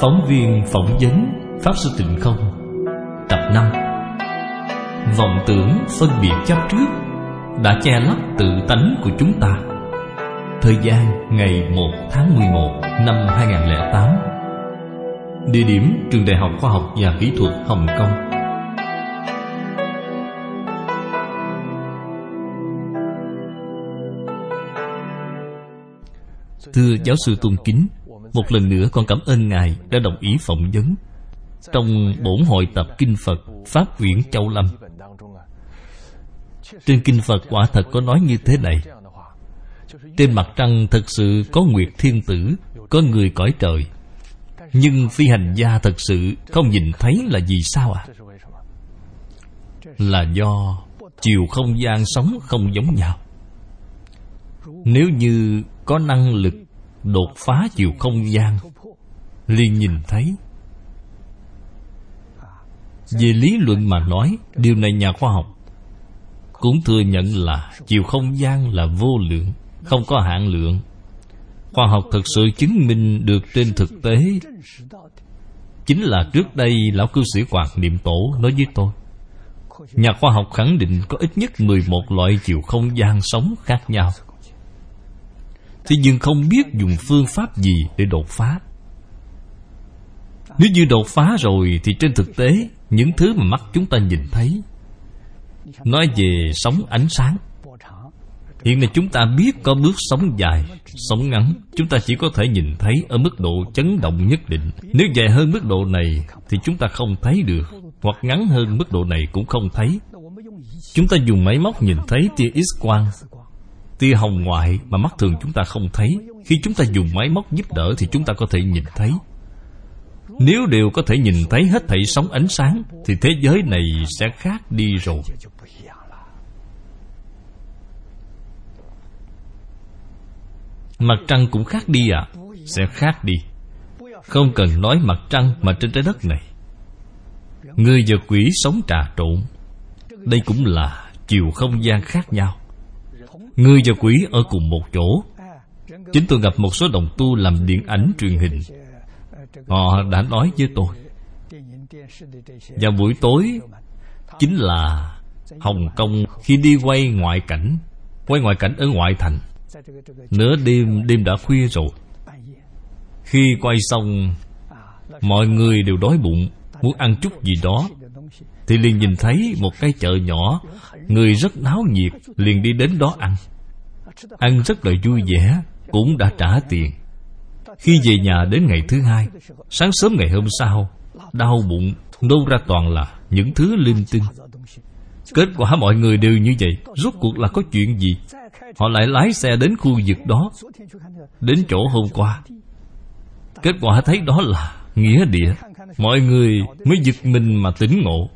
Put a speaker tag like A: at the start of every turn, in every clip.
A: Phóng viên phỏng vấn Pháp Sư Tịnh Không. Tập 5. Vọng tưởng phân biệt chấp trước đã che lấp tự tánh của chúng ta. Thời gian ngày 1 tháng 11 năm 2008. Địa điểm Trường Đại học Khoa học và Kỹ thuật Hồng Kông. Thưa giáo sư tôn kính, một lần nữa con cảm ơn Ngài đã đồng ý phỏng vấn trong bổn hội tập Kinh Phật Pháp Uyển Châu Lâm. Trên Kinh Phật quả thật có nói như thế này: trên mặt trăng thật sự có Nguyệt Thiên Tử, có người cõi trời, nhưng phi hành gia thật sự không nhìn thấy là vì sao ạ? Là do chiều không gian sống không giống nhau. Nếu như có năng lực đột phá chiều không gian, liền nhìn thấy. Về lý luận mà nói, điều này nhà khoa học cũng thừa nhận là chiều không gian là vô lượng, không có hạn lượng. Khoa học thực sự chứng minh được trên thực tế. Chính là trước đây Lão Cư Sĩ Quạt Niệm Tổ nói với tôi, nhà khoa học khẳng định có ít nhất 11 loại chiều không gian sống khác nhau. Thế nhưng không biết dùng phương pháp gì để đột phá. Nếu như đột phá rồi thì trên thực tế, những thứ mà mắt chúng ta nhìn thấy, nói về sóng ánh sáng, hiện nay chúng ta biết có bước sóng dài, sóng ngắn, chúng ta chỉ có thể nhìn thấy ở mức độ chấn động nhất định. Nếu dài hơn mức độ này thì chúng ta không thấy được, hoặc ngắn hơn mức độ này cũng không thấy. Chúng ta dùng máy móc nhìn thấy tia X-quang, tia hồng ngoại mà mắt thường chúng ta không thấy. Khi chúng ta dùng máy móc giúp đỡ thì chúng ta có thể nhìn thấy. Nếu đều có thể nhìn thấy hết thảy sóng ánh sáng thì thế giới này sẽ khác đi rồi. Mặt trăng cũng khác đi ạ. Sẽ khác đi. Không cần nói mặt trăng mà trên trái đất này, người và quỷ sống trà trộn. Đây cũng là chiều không gian khác nhau. Người và quỷ ở cùng một chỗ. Chính tôi gặp một số đồng tu làm điện ảnh truyền hình. Họ đã nói với tôi, vào buổi tối, chính là Hồng Kông khi đi quay ngoại cảnh ở ngoại thành. Nửa đêm đã khuya rồi. Khi quay xong, mọi người đều đói bụng, muốn ăn chút gì đó, thì liền nhìn thấy một cái chợ nhỏ, người rất náo nhiệt, liền đi đến đó ăn. Ăn rất là vui vẻ, cũng đã trả tiền. Khi về nhà đến ngày thứ hai, sáng sớm ngày hôm sau, đau bụng, nôn ra toàn là những thứ linh tinh. Kết quả mọi người đều như vậy. Rốt cuộc là có chuyện gì? Họ lại lái xe đến khu vực đó, đến chỗ hôm qua. Kết quả thấy đó là nghĩa địa. Mọi người mới giật mình mà tỉnh ngộ.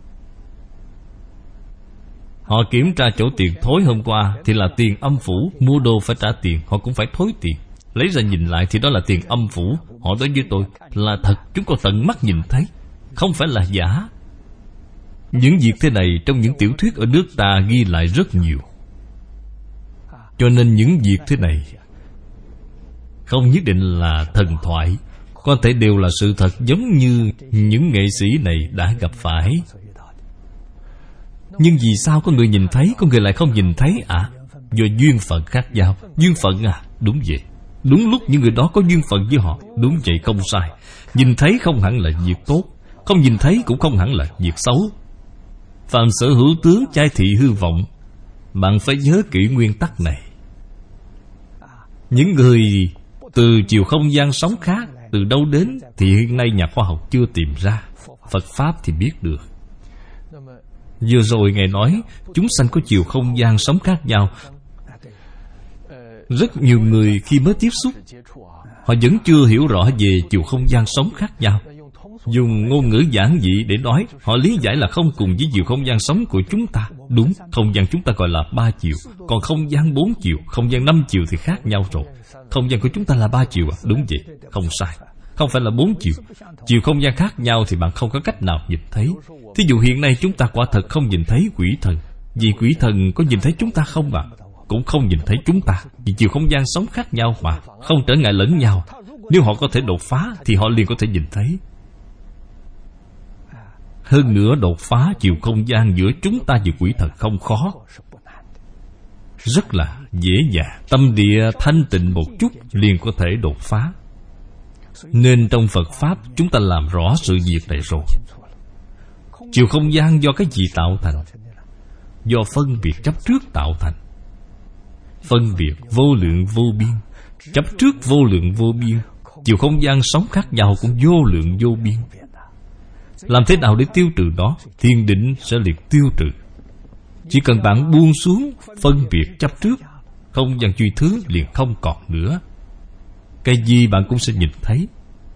A: Họ kiểm tra chỗ tiền thối hôm qua thì là tiền âm phủ. Mua đồ phải trả tiền, họ cũng phải thối tiền. Lấy ra nhìn lại thì đó là tiền âm phủ. Họ nói với tôi là thật, chúng có tận mắt nhìn thấy, không phải là giả. Những việc thế này trong những tiểu thuyết ở nước ta ghi lại rất nhiều. Cho nên những việc thế này không nhất định là thần thoại, có thể đều là sự thật, giống như những nghệ sĩ này đã gặp phải. Nhưng vì sao có người nhìn thấy, có người lại không nhìn thấy ạ? Do duyên phận khác nhau. Duyên phận à? Đúng vậy. Đúng lúc những người đó có duyên phận với họ. Đúng vậy, không sai. Nhìn thấy không hẳn là việc tốt, không nhìn thấy cũng không hẳn là việc xấu. Phàm sở hữu tướng chai thị hư vọng. Bạn phải nhớ kỹ nguyên tắc này. Những người từ chiều không gian sống khác, từ đâu đến thì hiện nay nhà khoa học chưa tìm ra. Phật Pháp thì biết được. Vừa rồi Ngài nói chúng sanh có chiều không gian sống khác nhau. Rất nhiều người khi mới tiếp xúc, họ vẫn chưa hiểu rõ về chiều không gian sống khác nhau. Dùng ngôn ngữ giản dị để nói, họ lý giải là không cùng với chiều không gian sống của chúng ta. Đúng, không gian chúng ta gọi là 3 chiều, còn không gian 4 chiều, không gian 5 chiều thì khác nhau rồi. Không gian của chúng ta là 3 chiều à? Đúng vậy, không sai. Không phải là 4 chiều. Chiều không gian khác nhau thì bạn không có cách nào nhìn thấy. Thí dụ hiện nay chúng ta quả thật không nhìn thấy quỷ thần. Vì quỷ thần có nhìn thấy chúng ta không ạ? Cũng không nhìn thấy chúng ta. Vì chiều không gian sống khác nhau mà, không trở ngại lẫn nhau. Nếu họ có thể đột phá thì họ liền có thể nhìn thấy. Hơn nữa đột phá chiều không gian giữa chúng ta và quỷ thần không khó, rất là dễ dàng. Tâm địa thanh tịnh một chút liền có thể đột phá. Nên trong Phật Pháp chúng ta làm rõ sự việc này rồi. Chiều không gian do cái gì tạo thành? Do phân biệt chấp trước tạo thành. Phân biệt vô lượng vô biên, chấp trước vô lượng vô biên. Chiều không gian sống khác nhau cũng vô lượng vô biên. Làm thế nào để tiêu trừ nó? Thiền định sẽ liền tiêu trừ. Chỉ cần bạn buông xuống phân biệt chấp trước, không gian duy thứ liền không còn nữa. Cái gì bạn cũng sẽ nhìn thấy.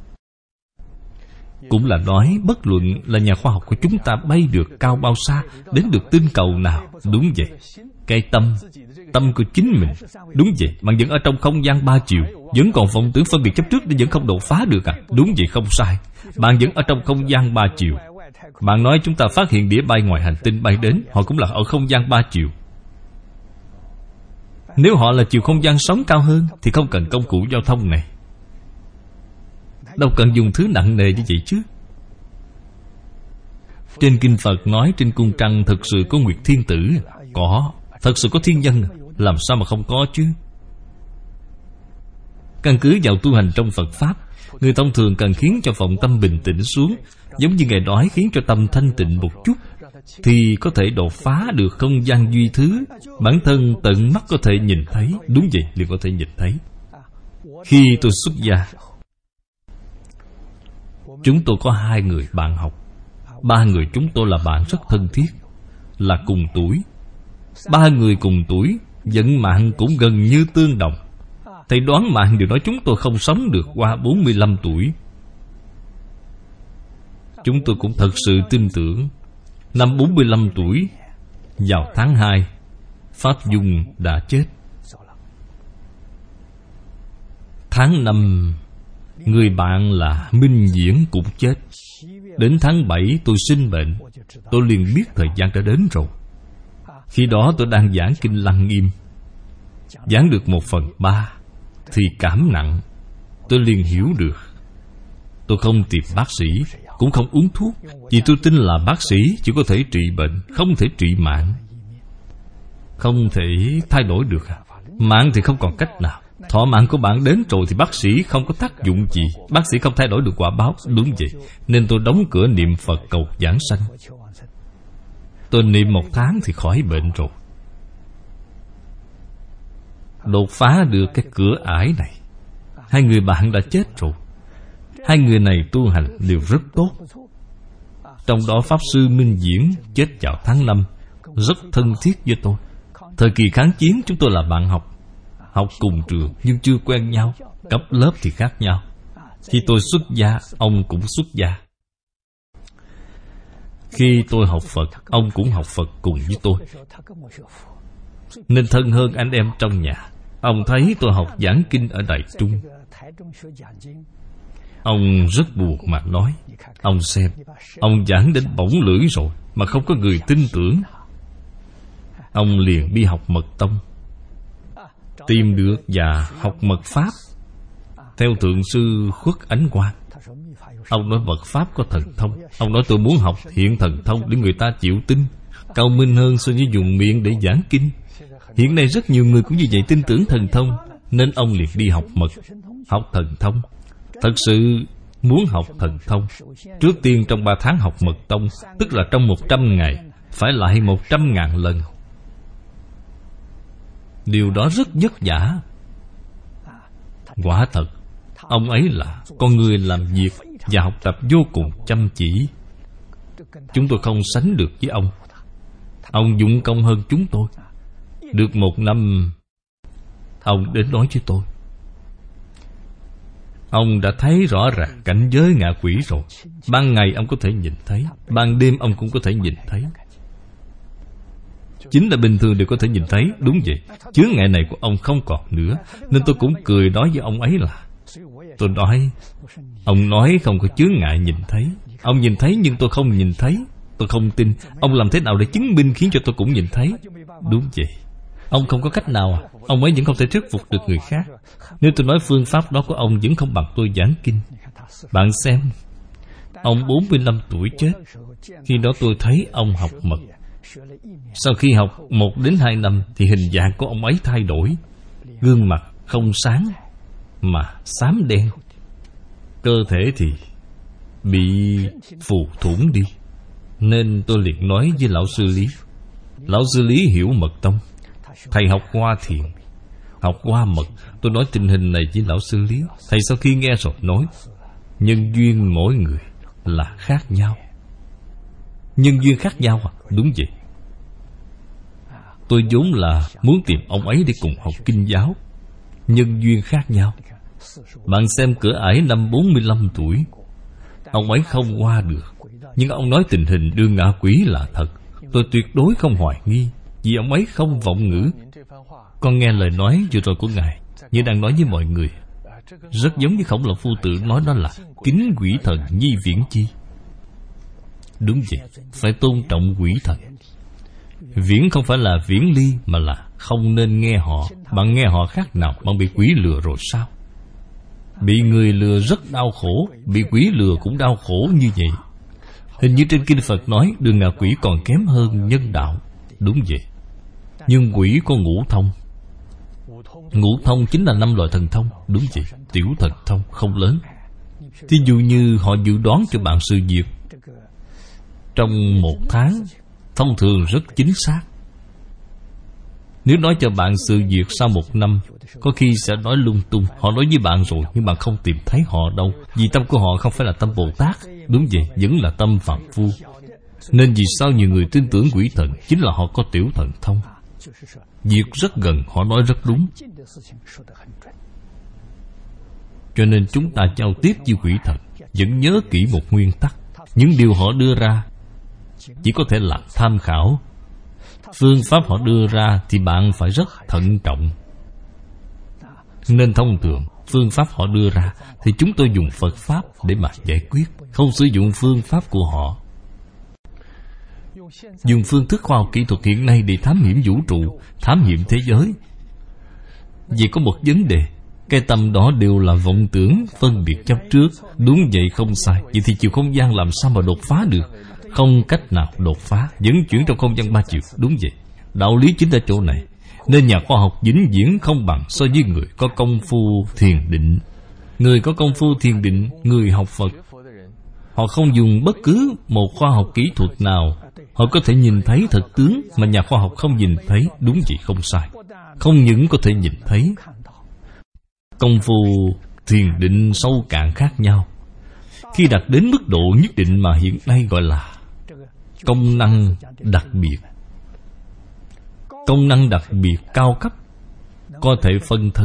A: Cũng là nói bất luận là nhà khoa học của chúng ta bay được cao bao xa, đến được tinh cầu nào. Đúng vậy. Cái tâm của chính mình. Đúng vậy. Bạn vẫn ở trong không gian 3 chiều, vẫn còn vọng tưởng phân biệt chấp trước nên vẫn không đột phá được à? Đúng vậy, không sai. Bạn vẫn ở trong không gian 3 chiều. Bạn nói chúng ta phát hiện đĩa bay ngoài hành tinh bay đến, họ cũng là ở không gian 3 chiều. Nếu họ là chiều không gian sống cao hơn thì không cần công cụ giao thông này. Đâu cần dùng thứ nặng nề như vậy chứ. Trên kinh Phật nói trên cung trăng thực sự có Nguyệt Thiên Tử. Có. Thật sự có thiên nhân. Làm sao mà không có chứ. Căn cứ vào tu hành trong Phật Pháp, người thông thường cần khiến cho vọng tâm bình tĩnh xuống, giống như Ngài nói khiến cho tâm thanh tịnh một chút, thì có thể đột phá được không gian duy thứ. Bản thân tận mắt có thể nhìn thấy. Đúng vậy, liền có thể nhìn thấy. Khi tôi xuất gia, chúng tôi có 2 người bạn học. 3 người chúng tôi là bạn rất thân thiết, là cùng tuổi. 3 người cùng tuổi, vận mạng cũng gần như tương đồng. Thầy đoán mạng đều nói chúng tôi không sống được qua 45 tuổi. Chúng tôi cũng thật sự tin tưởng. Năm 45 tuổi, vào tháng 2, Pháp Dung đã chết. Tháng 5, người bạn là Minh Diễn cũng chết. Đến tháng 7 tôi sinh bệnh. Tôi liền biết thời gian đã đến rồi. Khi đó tôi đang giảng Kinh Lăng Nghiêm, giảng được 1/3 thì cảm nặng. Tôi liền hiểu được. Tôi không tìm bác sĩ, cũng không uống thuốc, vì tôi tin là bác sĩ chỉ có thể trị bệnh, không thể trị mạng. Không thể thay đổi được. Mạng thì không còn cách nào. Thọ mạng của bạn đến rồi thì bác sĩ không có tác dụng gì. Bác sĩ không thay đổi được quả báo. Đúng vậy. Nên tôi đóng cửa niệm Phật cầu giảng sanh. Tôi niệm 1 tháng thì khỏi bệnh rồi. Đột phá được cái cửa ải này. 2 người bạn đã chết rồi. 2 người này tu hành đều rất tốt. Trong đó Pháp Sư Minh Diễn chết vào tháng 5, rất thân thiết với tôi. Thời kỳ kháng chiến chúng tôi là bạn học, học cùng trường nhưng chưa quen nhau. Cấp lớp thì khác nhau. Khi tôi xuất gia, ông cũng xuất gia. Khi tôi học Phật, ông cũng học Phật cùng với tôi, nên thân hơn anh em trong nhà. Ông thấy tôi học giảng kinh ở Đài Trung, ông rất buồn mà nói: ông xem, ông giảng đến bỏng lưỡi rồi mà không có người tin tưởng. Ông liền đi học mật tông, tìm được và học mật pháp theo Thượng sư Khuất Ánh Quang. Ông nói mật pháp có thần thông. Ông nói tôi muốn học hiện thần thông để người ta chịu tin, cao minh hơn so với dùng miệng để giảng kinh. Hiện nay rất nhiều người cũng như vậy, tin tưởng thần thông, nên ông liền đi học mật, học thần thông. Thật sự muốn học thần thông, trước tiên trong 3 tháng học mật tông, tức là trong 100 ngày phải lại 100.000 lần. Điều đó rất vất vả. Quả thật, ông ấy là con người làm việc và học tập vô cùng chăm chỉ. Chúng tôi không sánh được với ông. Ông dụng công hơn chúng tôi. Được 1 năm, ông đến nói với tôi: ông đã thấy rõ ràng cảnh giới ngạ quỷ rồi. Ban ngày ông có thể nhìn thấy, ban đêm ông cũng có thể nhìn thấy. Chính là bình thường đều có thể nhìn thấy. Đúng vậy, chướng ngại này của ông không còn nữa. Nên tôi cũng cười nói với ông ấy là: tôi nói, ông nói không có chướng ngại nhìn thấy. Ông nhìn thấy nhưng tôi không nhìn thấy. Tôi không tin. Ông làm thế nào để chứng minh khiến cho tôi cũng nhìn thấy? Đúng vậy. Ông không có cách nào à? Ông ấy vẫn không thể thuyết phục được người khác. Nếu tôi nói phương pháp đó của ông vẫn không bằng tôi giảng kinh. Bạn xem, ông 45 tuổi chết. Khi đó tôi thấy ông học mật. Sau khi học 1 đến 2 năm thì hình dạng của ông ấy thay đổi. Gương mặt không sáng mà xám đen. Cơ thể thì bị phù thủng đi. Nên tôi liền nói với lão sư Lý. Lão sư Lý hiểu mật tông. Thầy học qua thiền, học qua mật. Tôi nói tình hình này với lão sư Lý. Thầy sau khi nghe rồi nói, nhân duyên mỗi người là khác nhau. Nhân duyên khác nhau à? Đúng vậy. Tôi vốn là muốn tìm ông ấy để cùng học kinh giáo. Nhân duyên khác nhau. Bạn xem cửa ải năm 45 tuổi, ông ấy không qua được. Nhưng ông nói tình hình đưa ngạ quỷ là thật. Tôi tuyệt đối không hoài nghi, vì ông ấy không vọng ngữ. Con nghe lời nói vừa rồi của Ngài như đang nói với mọi người. Rất giống với Khổng Lồ Phu Tử nói đó là kính quỷ thần nhi viễn chi. Đúng vậy, phải tôn trọng quỷ thần. Viễn không phải là viễn ly, mà là không nên nghe họ. Bạn nghe họ khác nào bạn bị quỷ lừa rồi sao? Bị người lừa rất đau khổ, bị quỷ lừa cũng đau khổ như vậy. Hình như trên kinh Phật nói đường ngạ quỷ còn kém hơn nhân đạo. Đúng vậy. Nhưng quỷ có ngũ thông. Ngũ thông chính là 5 loại thần thông. Đúng vậy. Tiểu thần thông không lớn. Thí dụ như họ dự đoán cho bạn sự việc trong 1 tháng, thông thường rất chính xác. Nếu nói cho bạn sự việc sau 1 năm, có khi sẽ nói lung tung. Họ nói với bạn rồi, nhưng bạn không tìm thấy họ đâu. Vì tâm của họ không phải là tâm Bồ Tát. Đúng vậy, vẫn là tâm phàm phu. Nên vì sao nhiều người tin tưởng quỷ thần? Chính là họ có tiểu thần thông. Việc rất gần, họ nói rất đúng. Cho nên chúng ta giao tiếp với quỷ thần vẫn nhớ kỹ một nguyên tắc. Những điều họ đưa ra chỉ có thể là tham khảo. Phương pháp họ đưa ra thì bạn phải rất thận trọng. Nên thông thường phương pháp họ đưa ra thì chúng tôi dùng Phật Pháp để mà giải quyết, không sử dụng phương pháp của họ. Dùng phương thức khoa học kỹ thuật hiện nay để thám hiểm vũ trụ, thám hiểm thế giới. Vì có một vấn đề, cái tâm đó đều là vọng tưởng, phân biệt chấp trước. Đúng vậy, không sai. Vậy thì chiều không gian làm sao mà đột phá được? Không cách nào đột phá, vẫn chuyển trong không gian 3 chiều. Đúng vậy. Đạo lý chính ở chỗ này. Nên nhà khoa học vĩnh viễn không bằng so với người có công phu thiền định. Người có công phu thiền định, người học Phật, họ không dùng bất cứ một khoa học kỹ thuật nào. Họ có thể nhìn thấy thực tướng mà nhà khoa học không nhìn thấy. Đúng vậy, không sai. Không những có thể nhìn thấy, công phu thiền định sâu cạn khác nhau. Khi đạt đến mức độ nhất định mà hiện nay gọi là công năng đặc biệt. Công năng đặc biệt cao cấp, có thể phân thân.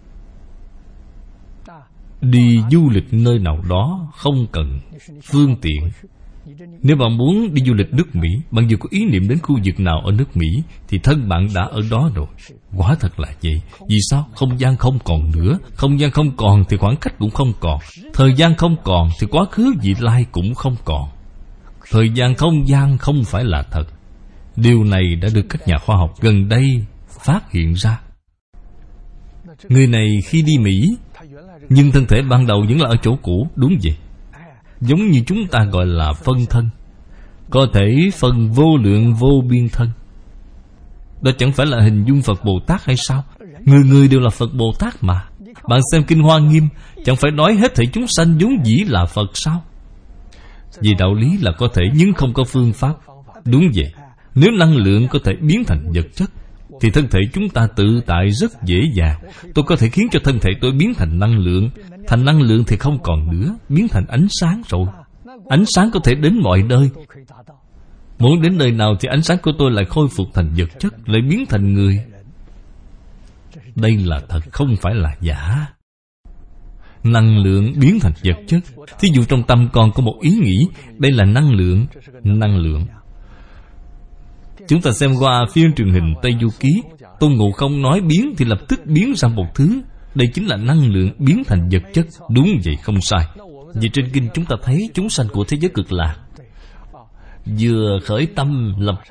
A: Đi du lịch nơi nào đó không cần phương tiện. Nếu bạn muốn đi du lịch nước Mỹ, bạn vừa có ý niệm đến khu vực nào ở nước Mỹ thì thân bạn đã ở đó rồi. Quả thật là vậy. Vì sao? Không gian không còn nữa. Không gian không còn thì khoảng cách cũng không còn. Thời gian không còn thì quá khứ vị lai cũng không còn. Thời gian không gian không phải là thật. Điều này đã được các nhà khoa học gần đây phát hiện ra. Người này khi đi Mỹ, nhưng thân thể ban đầu vẫn là ở chỗ cũ. Đúng vậy. Giống như chúng ta gọi là phân thân. Có thể phân vô lượng vô biên thân. Đó chẳng phải là hình dung Phật Bồ Tát hay sao? Người người đều là Phật Bồ Tát mà. Bạn xem Kinh Hoa Nghiêm, chẳng phải nói hết thảy chúng sanh vốn dĩ là Phật sao? Vì đạo lý là có thể nhưng không có phương pháp. Đúng vậy. Nếu năng lượng có thể biến thành vật chất thì thân thể chúng ta tự tại rất dễ dàng. Tôi có thể khiến cho thân thể tôi biến thành năng lượng. Thành năng lượng thì không còn nữa, biến thành ánh sáng rồi. Ánh sáng có thể đến mọi nơi. Muốn đến nơi nào thì ánh sáng của tôi lại khôi phục thành vật chất, lại biến thành người. Đây là thật, không phải là giả. Năng lượng biến thành vật chất. Thí dụ trong tâm con có một ý nghĩ, đây là năng lượng. Năng lượng. Chúng ta xem qua phim truyền hình Tây Du Ký, Tôn Ngộ Không nói biến thì lập tức biến ra một thứ. Đây chính là năng lượng biến thành vật chất. Đúng vậy, không sai. Vì trên kinh chúng ta thấy chúng sanh của thế giới cực lạc vừa khởi tâm lập tức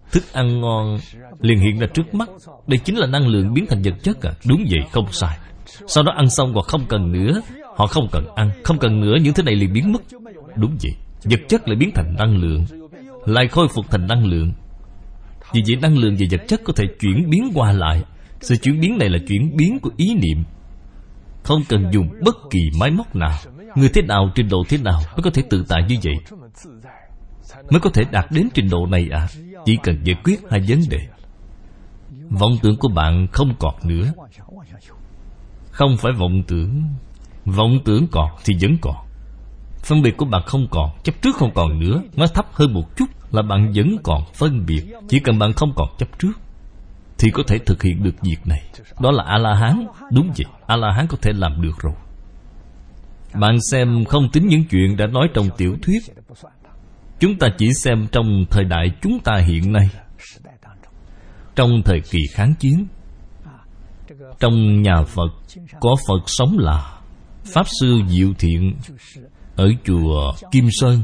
A: Thức ăn ngon liền hiện ra trước mắt. Đây chính là năng lượng biến thành vật chất à? Đúng vậy, không sai. Sau đó ăn xong còn không cần nữa. Họ không cần ăn, không cần nữa, những thứ này liền biến mất. Đúng vậy, vật chất lại biến thành năng lượng, lại khôi phục thành năng lượng. Vì vậy năng lượng và vật chất có thể chuyển biến qua lại. Sự chuyển biến này là chuyển biến của ý niệm, không cần dùng bất kỳ máy móc nào. Người thế nào, trình độ thế nào mới có thể tự tại như vậy, mới có thể đạt đến trình độ này à? Chỉ cần giải quyết hai vấn đề. Vọng tưởng của bạn không còn nữa. Không phải vọng tưởng. Vọng tưởng còn thì vẫn còn. Phân biệt của bạn không còn, chấp trước không còn nữa. Nó thấp hơn một chút là bạn vẫn còn phân biệt. Chỉ cần bạn không còn chấp trước thì có thể thực hiện được việc này. Đó là A-la-hán. Đúng vậy, A-la-hán có thể làm được rồi. Bạn xem, không tính những chuyện đã nói trong tiểu thuyết, chúng ta chỉ xem trong thời đại chúng ta hiện nay. Trong thời kỳ kháng chiến, trong nhà Phật có Phật sống là Pháp Sư Diệu Thiện ở chùa Kim Sơn,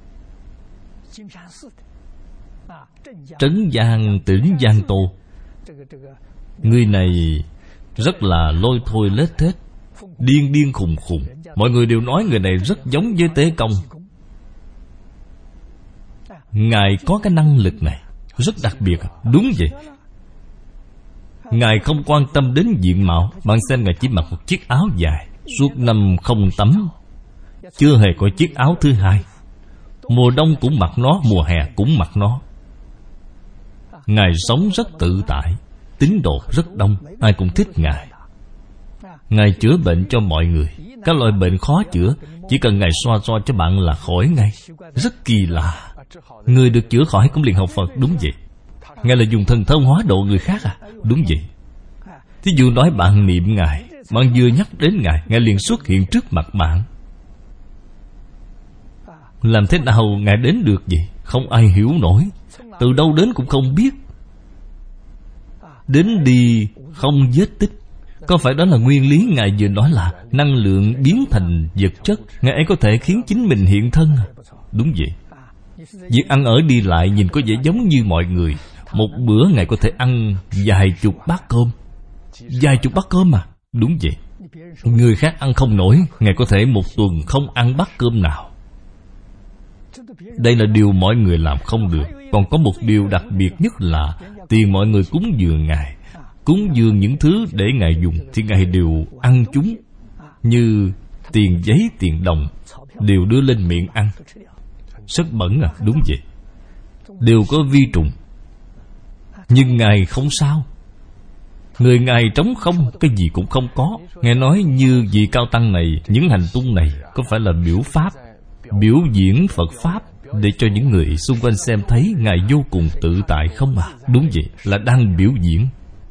A: Trấn Giang, tỉnh Giang Tô. Người này rất là lôi thôi lết thết, điên điên khùng khùng. Mọi người đều nói người này rất giống với Tế Công. Ngài có cái năng lực này rất đặc biệt. Đúng vậy, Ngài không quan tâm đến diện mạo. Bạn xem Ngài chỉ mặc một chiếc áo dài, suốt năm không tắm, chưa hề có chiếc áo thứ hai. Mùa đông cũng mặc nó, mùa hè cũng mặc nó. Ngài sống rất tự tại, tín đồ rất đông, ai cũng thích Ngài. Ngài chữa bệnh cho mọi người. Các loại bệnh khó chữa, chỉ cần Ngài xoa xoa cho bạn là khỏi ngay. Rất kỳ lạ. Người được chữa khỏi cũng liền học Phật. Đúng vậy, Ngài là dùng thần thông hóa độ người khác à? Đúng vậy. Thí dụ nói bạn niệm Ngài, bạn vừa nhắc đến Ngài, Ngài liền xuất hiện trước mặt bạn. Làm thế nào Ngài đến được vậy? Không ai hiểu nổi. Từ đâu đến cũng không biết. Đến đi không vết tích. Có phải đó là nguyên lý Ngài vừa nói là năng lượng biến thành vật chất? Ngài ấy có thể khiến chính mình hiện thân à? Đúng vậy. Việc ăn ở đi lại nhìn có vẻ giống như mọi người. Một bữa Ngài có thể ăn vài chục bát cơm. Vài chục bát cơm mà. Đúng vậy. Người khác ăn không nổi, Ngài có thể một tuần không ăn bát cơm nào. Đây là điều mọi người làm không được. Còn có một điều đặc biệt nhất là tiền mọi người cúng dường Ngài, cúng dường những thứ để Ngài dùng, thì Ngài đều ăn chúng. Như tiền giấy, tiền đồng đều đưa lên miệng ăn. Rất bẩn à? Đúng vậy. Đều có vi trùng. Nhưng Ngài không sao. Người Ngài trống không, cái gì cũng không có. Ngài nói như vị cao tăng này, những hành tung này có phải là biểu pháp, biểu diễn Phật Pháp để cho những người xung quanh xem thấy Ngài vô cùng tự tại không à? Đúng vậy, là đang biểu diễn,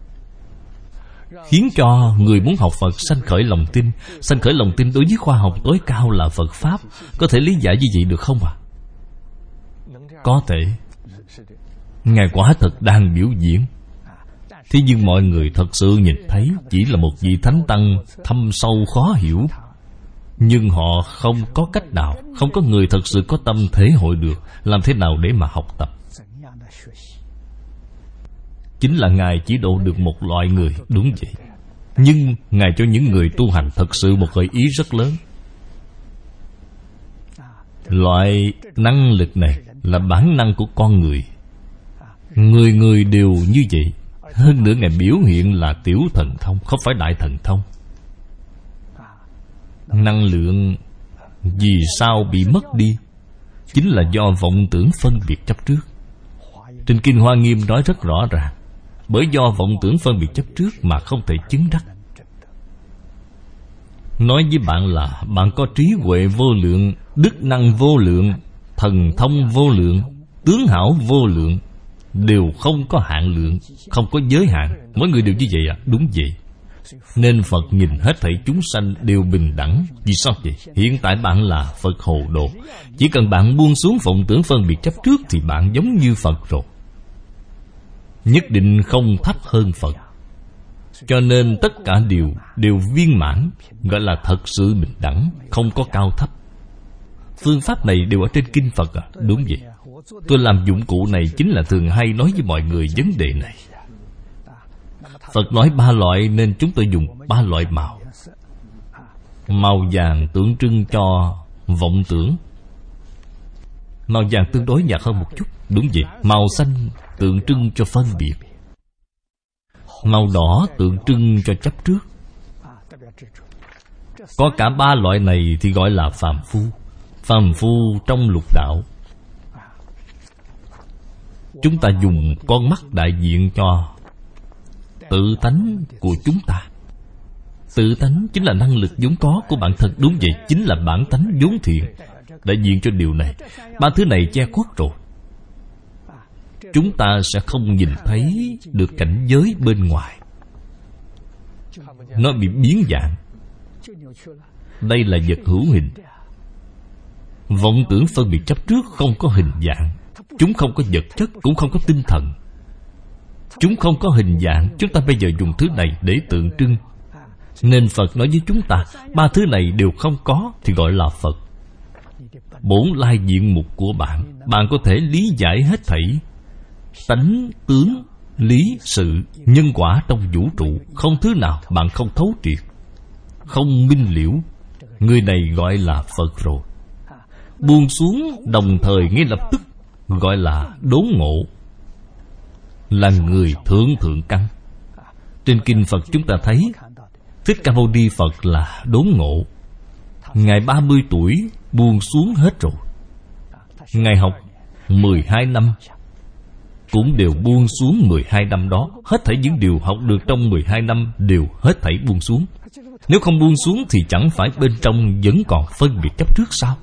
A: khiến cho người muốn học Phật sanh khởi lòng tin. Sanh khởi lòng tin đối với khoa học tối cao là Phật Pháp. Có thể lý giải như vậy được không à? Có thể. Ngài quả thật đang biểu diễn. Thế nhưng mọi người thật sự nhìn thấy chỉ là một vị thánh tăng thâm sâu khó hiểu. Nhưng họ không có cách nào, không có người thật sự có tâm thể hội được làm thế nào để mà học tập. Chính là Ngài chỉ độ được một loại người. Đúng vậy. Nhưng Ngài cho những người tu hành thật sự một gợi ý rất lớn. Loại năng lực này là bản năng của con người. Người người đều như vậy. Hơn nữa Ngài biểu hiện là tiểu thần thông, không phải đại thần thông. Năng lượng vì sao bị mất đi? Chính là do vọng tưởng phân biệt chấp trước. Trên Kinh Hoa Nghiêm nói rất rõ ràng. Bởi do vọng tưởng phân biệt chấp trước mà không thể chứng đắc. Nói với bạn là bạn có trí huệ vô lượng, đức năng vô lượng, thần thông vô lượng, tướng hảo vô lượng, đều không có hạn lượng, không có giới hạn. Mỗi người đều như vậy à? Đúng vậy. Nên Phật nhìn hết thảy chúng sanh đều bình đẳng. Vì sao vậy? Hiện tại bạn là Phật Hồ Đồ. Chỉ cần bạn buông xuống vọng tưởng phân biệt chấp trước thì bạn giống như Phật rồi. Nhất định không thấp hơn Phật. Cho nên tất cả đều viên mãn, gọi là thật sự bình đẳng, không có cao thấp. Phương pháp này đều ở trên Kinh Phật à? Đúng vậy. Tôi làm dụng cụ này chính là thường hay nói với mọi người vấn đề này. Phật nói 3 loại nên chúng tôi dùng 3 loại màu. Màu vàng tượng trưng cho vọng tưởng. Màu vàng tương đối nhạt hơn một chút. Đúng vậy. Màu xanh tượng trưng cho phân biệt. Màu đỏ tượng trưng cho chấp trước. Có cả 3 loại này thì gọi là phàm phu. Phàm phu trong lục đạo. Chúng ta dùng con mắt đại diện cho tự tánh của chúng ta. Tự tánh chính là năng lực vốn có của bản thân. Đúng vậy, chính là bản tánh vốn thiện. Đại diện cho điều này. 3 thứ này che khuất rồi, chúng ta sẽ không nhìn thấy được cảnh giới bên ngoài. Nó bị biến dạng. Đây là vật hữu hình. Vọng tưởng phân biệt chấp trước không có hình dạng. Chúng không có vật chất, cũng không có tinh thần. Chúng không có hình dạng. Chúng ta bây giờ dùng thứ này để tượng trưng. Nên Phật nói với chúng ta 3 thứ này đều không có thì gọi là Phật. Bổn lai diện mục của bạn, bạn có thể lý giải hết thảy tánh, tướng, lý, sự, nhân quả trong vũ trụ. Không thứ nào bạn không thấu triệt, không minh liễu. Người này gọi là Phật rồi. Buông xuống đồng thời ngay lập tức gọi là đốn ngộ, là người thượng thượng căn. Trên kinh Phật chúng ta thấy Thích Ca Mâu Ni Phật là đốn ngộ. Ngài 30 tuổi buông xuống hết rồi. Ngài học 12 năm cũng đều buông xuống 12 năm đó. Hết thảy những điều học được trong 12 năm đều hết thảy buông xuống. Nếu không buông xuống thì chẳng phải bên trong vẫn còn phân biệt chấp trước sao?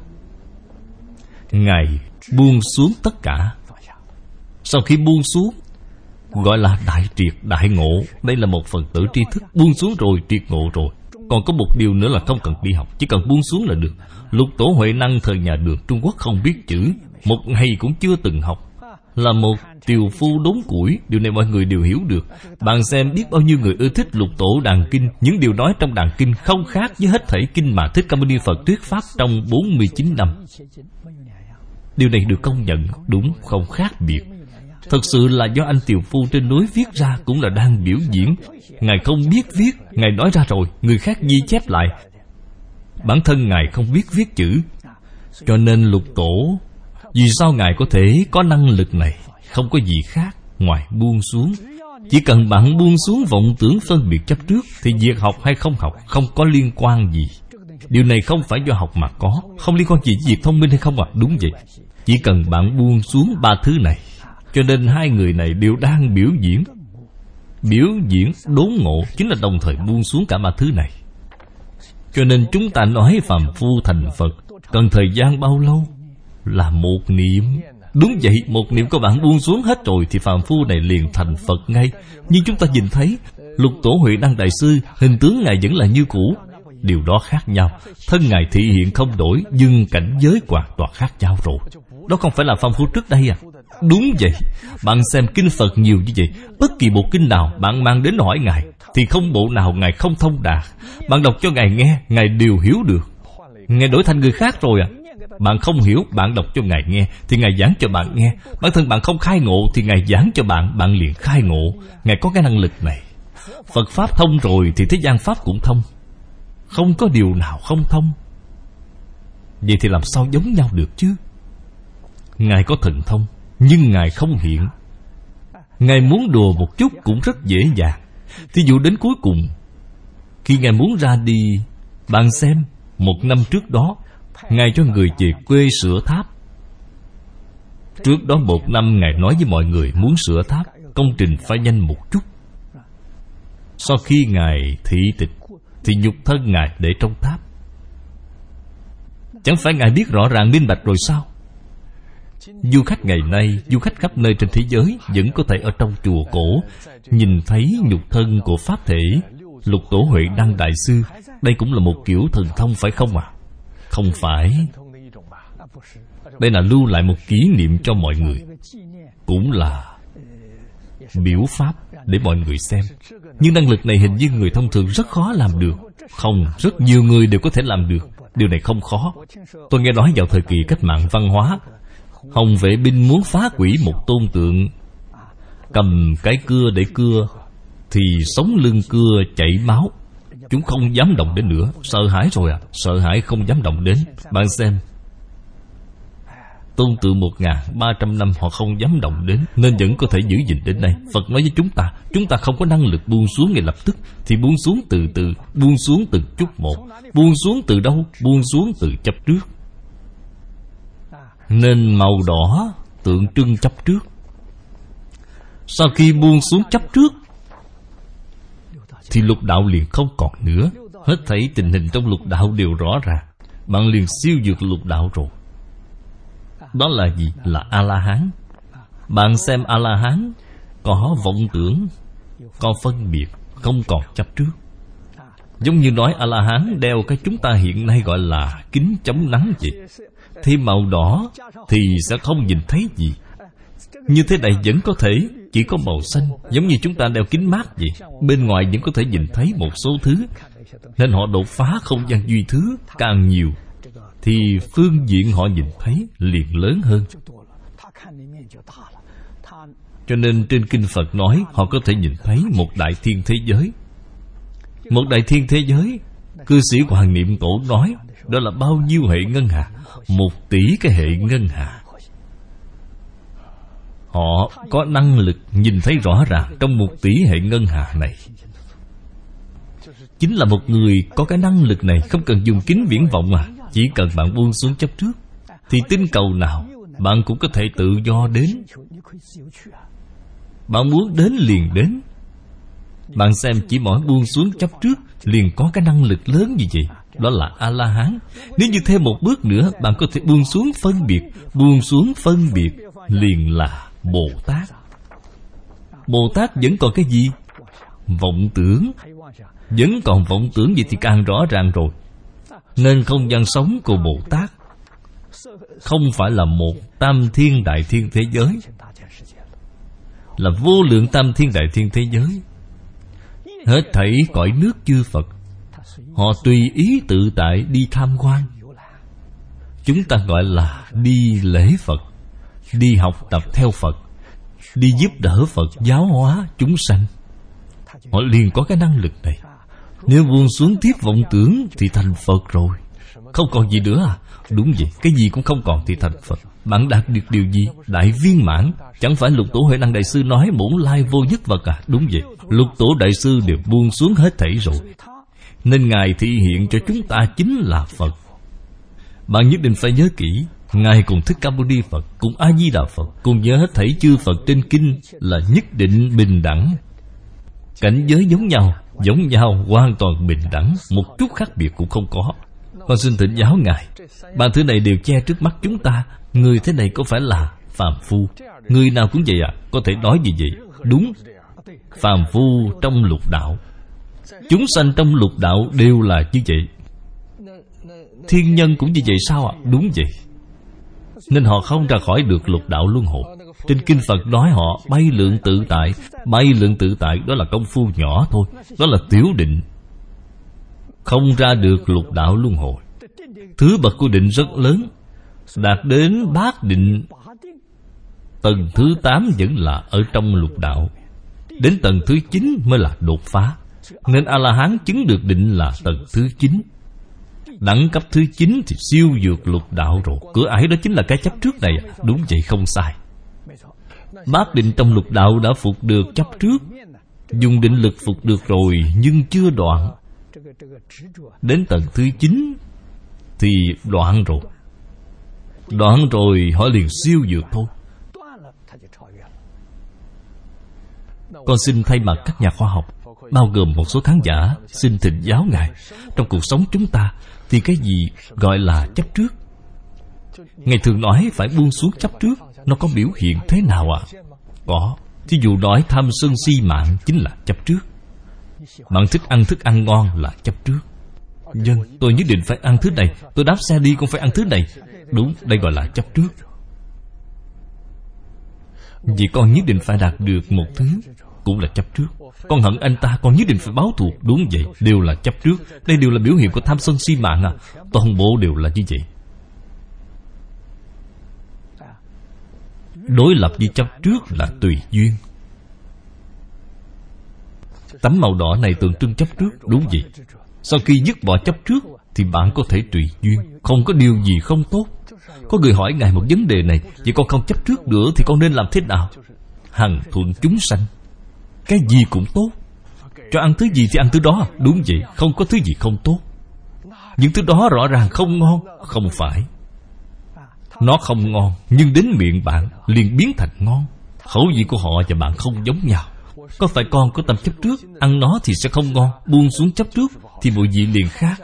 A: Ngài buông xuống tất cả. Sau khi buông xuống gọi là đại triệt đại ngộ. Đây là một phần tử tri thức. Buông xuống rồi, triệt ngộ rồi. Còn có một điều nữa là không cần đi học, chỉ cần buông xuống là được. Lục Tổ Huệ Năng thời nhà Đường Trung Quốc không biết chữ, một ngày cũng chưa từng học, là một tiều phu đốn củi. Điều này mọi người đều hiểu được. Bạn xem biết bao nhiêu người ưa thích Lục Tổ Đàn Kinh. Những điều nói trong Đàn Kinh không khác với hết thảy kinh mà Thích Ca Mâu Ni Phật thuyết pháp trong 49 năm. Điều này được công nhận, đúng, không khác biệt. Thật sự là do anh tiều phu trên núi viết ra, cũng là đang biểu diễn. Ngài không biết viết, Ngài nói ra rồi, người khác ghi chép lại. Bản thân Ngài không biết viết chữ. Cho nên Lục Tổ, vì sao Ngài có thể có năng lực này? Không có gì khác ngoài buông xuống. Chỉ cần bạn buông xuống vọng tưởng phân biệt chấp trước thì việc học hay không học không có liên quan gì. Điều này không phải do học mà có, không liên quan gì với việc thông minh hay không ạ? Đúng vậy. Chỉ cần bạn buông xuống 3 thứ này. Cho nên 2 người này đều đang biểu diễn. Biểu diễn đốn ngộ chính là đồng thời buông xuống cả 3 thứ này. Cho nên chúng ta nói phàm phu thành Phật cần thời gian bao lâu? Là 1 niệm. Đúng vậy, 1 niệm của bạn buông xuống hết rồi thì phàm phu này liền thành Phật ngay. Nhưng chúng ta nhìn thấy Lục Tổ Huệ Năng Đại Sư, hình tướng Ngài vẫn là như cũ. Điều đó khác nhau. Thân Ngài thị hiện không đổi, nhưng cảnh giới hoàn toàn khác nhau rồi. Đó không phải là phàm phu trước đây à? Đúng vậy. Bạn xem kinh Phật nhiều như vậy, bất kỳ bộ kinh nào bạn mang đến hỏi Ngài thì không bộ nào Ngài không thông đạt. Bạn đọc cho Ngài nghe, Ngài đều hiểu được. Ngài đổi thành người khác rồi à? Bạn không hiểu, bạn đọc cho Ngài nghe thì Ngài giảng cho bạn nghe. Bản thân bạn không khai ngộ thì Ngài giảng cho bạn, bạn liền khai ngộ. Ngài có cái năng lực này. Phật Pháp thông rồi thì thế gian Pháp cũng thông. Không có điều nào không thông. Vậy thì làm sao giống nhau được chứ? Ngài có thần thông, nhưng Ngài không hiện. Ngài muốn đùa một chút cũng rất dễ dàng. Thí dụ đến cuối cùng, khi Ngài muốn ra đi, bạn xem, 1 năm trước đó Ngài cho người về quê sửa tháp. Trước đó 1 năm Ngài nói với mọi người muốn sửa tháp, công trình phải nhanh một chút. Sau khi Ngài thị tịch thì nhục thân Ngài để trong tháp. Chẳng phải Ngài biết rõ ràng minh bạch rồi sao? Du khách ngày nay, du khách khắp nơi trên thế giới vẫn có thể ở trong chùa cổ nhìn thấy nhục thân của Pháp thể Lục Tổ Huệ Năng Đại Sư. Đây cũng là một kiểu thần thông phải không ạ? Không phải. Đây là lưu lại một kỷ niệm cho mọi người, cũng là biểu pháp để mọi người xem. Nhưng năng lực này hình như người thông thường rất khó làm được. Không, rất nhiều người đều có thể làm được. Điều này không khó. Tôi nghe nói vào thời kỳ cách mạng văn hóa, Hồng vệ binh muốn phá hủy một tôn tượng, cầm cái cưa để cưa, thì sống lưng cưa chảy máu. Chúng không dám động đến nữa. Sợ hãi rồi à? Sợ hãi không dám động đến. Bạn xem, tôn tượng 1300 năm họ không dám động đến, nên vẫn có thể giữ gìn đến nay. Phật nói với chúng ta không có năng lực buông xuống ngay lập tức, thì buông xuống từ từ, buông xuống từng chút một. Buông xuống từ đâu? Buông xuống từ chấp trước. Nên màu đỏ tượng trưng chấp trước. Sau khi buông xuống chấp trước, thì lục đạo liền không còn nữa. Hết thảy tình hình trong lục đạo đều rõ ràng. Bạn liền siêu vượt lục đạo rồi. Đó là gì? Là A-la-hán. Bạn xem A-la-hán có vọng tưởng, có phân biệt, không còn chấp trước. Giống như nói A-la-hán đeo cái chúng ta hiện nay gọi là kính chống nắng vậy. Thêm màu đỏ thì sẽ không nhìn thấy gì. Như thế này vẫn có thể chỉ có màu xanh, giống như chúng ta đeo kính mát vậy. Bên ngoài vẫn có thể nhìn thấy một số thứ. Nên họ đột phá không gian duy thứ càng nhiều, thì phương diện họ nhìn thấy liền lớn hơn. Cho nên trên kinh Phật nói họ có thể nhìn thấy một đại thiên thế giới. Một đại thiên thế giới, cư sĩ Hoàng Niệm Tổ nói đó là bao nhiêu hệ ngân hà? 1 tỷ cái hệ ngân hà. Họ có năng lực nhìn thấy rõ ràng trong 1 tỷ hệ ngân hà này. Chính là một người có cái năng lực này, không cần dùng kính viễn vọng mà. Chỉ cần bạn buông xuống chấp trước, thì tinh cầu nào bạn cũng có thể tự do đến. Bạn muốn đến liền đến. Bạn xem, chỉ mỗi buông xuống chấp trước liền có cái năng lực lớn như vậy. Đó là A-la-hán. Nếu như thêm một bước nữa, bạn có thể buông xuống phân biệt. Buông xuống phân biệt liền là Bồ Tát. Bồ Tát vẫn còn cái gì? Vọng tưởng. Vẫn còn vọng tưởng gì thì càng rõ ràng rồi. Nên không gian sống của Bồ Tát không phải là một tam thiên đại thiên thế giới, là vô lượng tam thiên đại thiên thế giới. Hết thảy cõi nước chư Phật, họ tùy ý tự tại đi tham quan. Chúng ta gọi là đi lễ Phật, đi học tập theo Phật, đi giúp đỡ Phật giáo hóa chúng sanh. Họ liền có cái năng lực này. Nếu buông xuống tiếp vọng tưởng thì thành Phật rồi. Không còn gì nữa à? Đúng vậy, cái gì cũng không còn thì thành Phật. Bạn đạt được điều gì? Đại viên mãn. Chẳng phải Lục Tổ Huệ Năng Đại Sư nói bổn lai vô nhất vật à? Đúng vậy, Lục Tổ Đại Sư đều buông xuống hết thảy rồi. Nên Ngài thị hiện cho chúng ta chính là Phật. Bạn nhất định phải nhớ kỹ, Ngài cùng Thích Ca Mâu Ni Phật, cùng A Di Đà Phật, cùng nhớ hết thảy chư Phật trên kinh là nhất định bình đẳng. Cảnh giới giống nhau, hoàn toàn bình đẳng, một chút khác biệt cũng không có. Con xin thỉnh giáo Ngài, ba thứ này đều che trước mắt chúng ta. Người thế này có phải là phàm phu? Người nào cũng vậy à? Có thể nói gì vậy? Đúng, phàm phu trong lục đạo. Chúng sanh trong lục đạo đều là như vậy. Thiên nhân cũng như vậy sao ạ? Đúng vậy. Nên họ không ra khỏi được lục đạo luân hồi. Trên kinh Phật nói họ bay lượn tự tại. Bay lượn tự tại đó là công phu nhỏ thôi, đó là tiểu định, không ra được lục đạo luân hồi. Thứ bậc của định rất lớn, đạt đến bát định. Tầng thứ 8 vẫn là ở trong lục đạo. Đến tầng thứ 9 mới là đột phá. Nên A-la-hán chứng được định là tầng thứ 9. Đẳng cấp thứ 9 thì siêu vượt lục đạo rồi. Cửa ải đó chính là cái chấp trước này. Đúng vậy, không sai. Bát định trong lục đạo đã phục được chấp trước, dùng định lực phục được rồi, nhưng chưa đoạn. Đến tầng thứ 9 thì đoạn rồi. Đoạn rồi họ liền siêu vượt thôi. Con xin thay mặt các nhà khoa học, bao gồm một số khán giả, xin thỉnh giáo Ngài, trong cuộc sống chúng ta thì cái gì gọi là chấp trước? Ngài thường nói phải buông xuống chấp trước. Nó có biểu hiện thế nào ạ? Có. Thí dụ nói tham sân si mạng chính là chấp trước. Bạn thích ăn thức ăn ngon là chấp trước. Vâng, tôi nhất định phải ăn thứ này. Tôi đáp xe đi cũng phải ăn thứ này. Đúng, đây gọi là chấp trước. Vì con nhất định phải đạt được một thứ, cũng là chấp trước. Con hận anh ta, con nhất định phải báo thù. Đúng vậy, đều là chấp trước. Đây đều là biểu hiện của tham sân si mạng à. Toàn bộ đều là như vậy. Đối lập với chấp trước là tùy duyên. Tấm màu đỏ này tượng trưng chấp trước, đúng vậy. Sau khi dứt bỏ chấp trước thì bạn có thể tùy duyên, không có điều gì không tốt. Có người hỏi Ngài một vấn đề này: vậy con không chấp trước nữa thì con nên làm thế nào? Hằng thuận chúng sanh, cái gì cũng tốt. Cho ăn thứ gì thì ăn thứ đó. Đúng vậy, không có thứ gì không tốt. Những thứ đó rõ ràng không ngon. Không phải, nó không ngon, nhưng đến miệng bạn liền biến thành ngon. Khẩu vị của họ và bạn không giống nhau. Có phải con có tâm chấp trước, ăn nó thì sẽ không ngon. Buông xuống chấp trước thì mùi vị liền khác.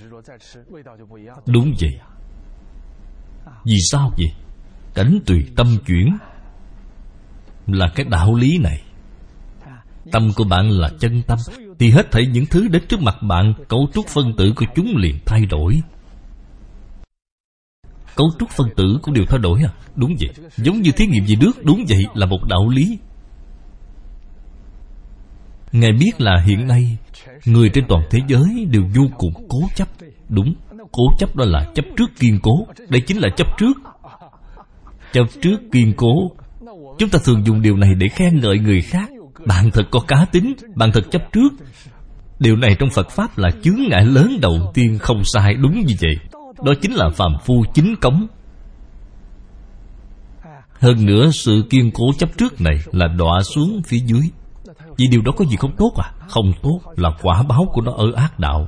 A: Đúng vậy. Vì sao vậy? Cảnh tùy tâm chuyển là cái đạo lý này. Tâm của bạn là chân tâm thì hết thảy những thứ đến trước mặt bạn, cấu trúc phân tử của chúng liền thay đổi. Cấu trúc phân tử cũng đều thay đổi à? Đúng vậy. Giống như thí nghiệm về nước. Đúng vậy, là một đạo lý. Ngài biết là hiện nay người trên toàn thế giới đều vô cùng cố chấp. Đúng, cố chấp đó là chấp trước kiên cố. Đây chính là chấp trước. Chấp trước kiên cố. Chúng ta thường dùng điều này để khen ngợi người khác. Bạn thật có cá tính, bạn thật chấp trước. Điều này trong Phật Pháp là chướng ngại lớn đầu tiên. Không sai, đúng như vậy. Đó chính là phàm phu chính cống. Hơn nữa, sự kiên cố chấp trước này là đọa xuống phía dưới. Vì điều đó có gì không tốt à? Không tốt, là quả báo của nó ở ác đạo.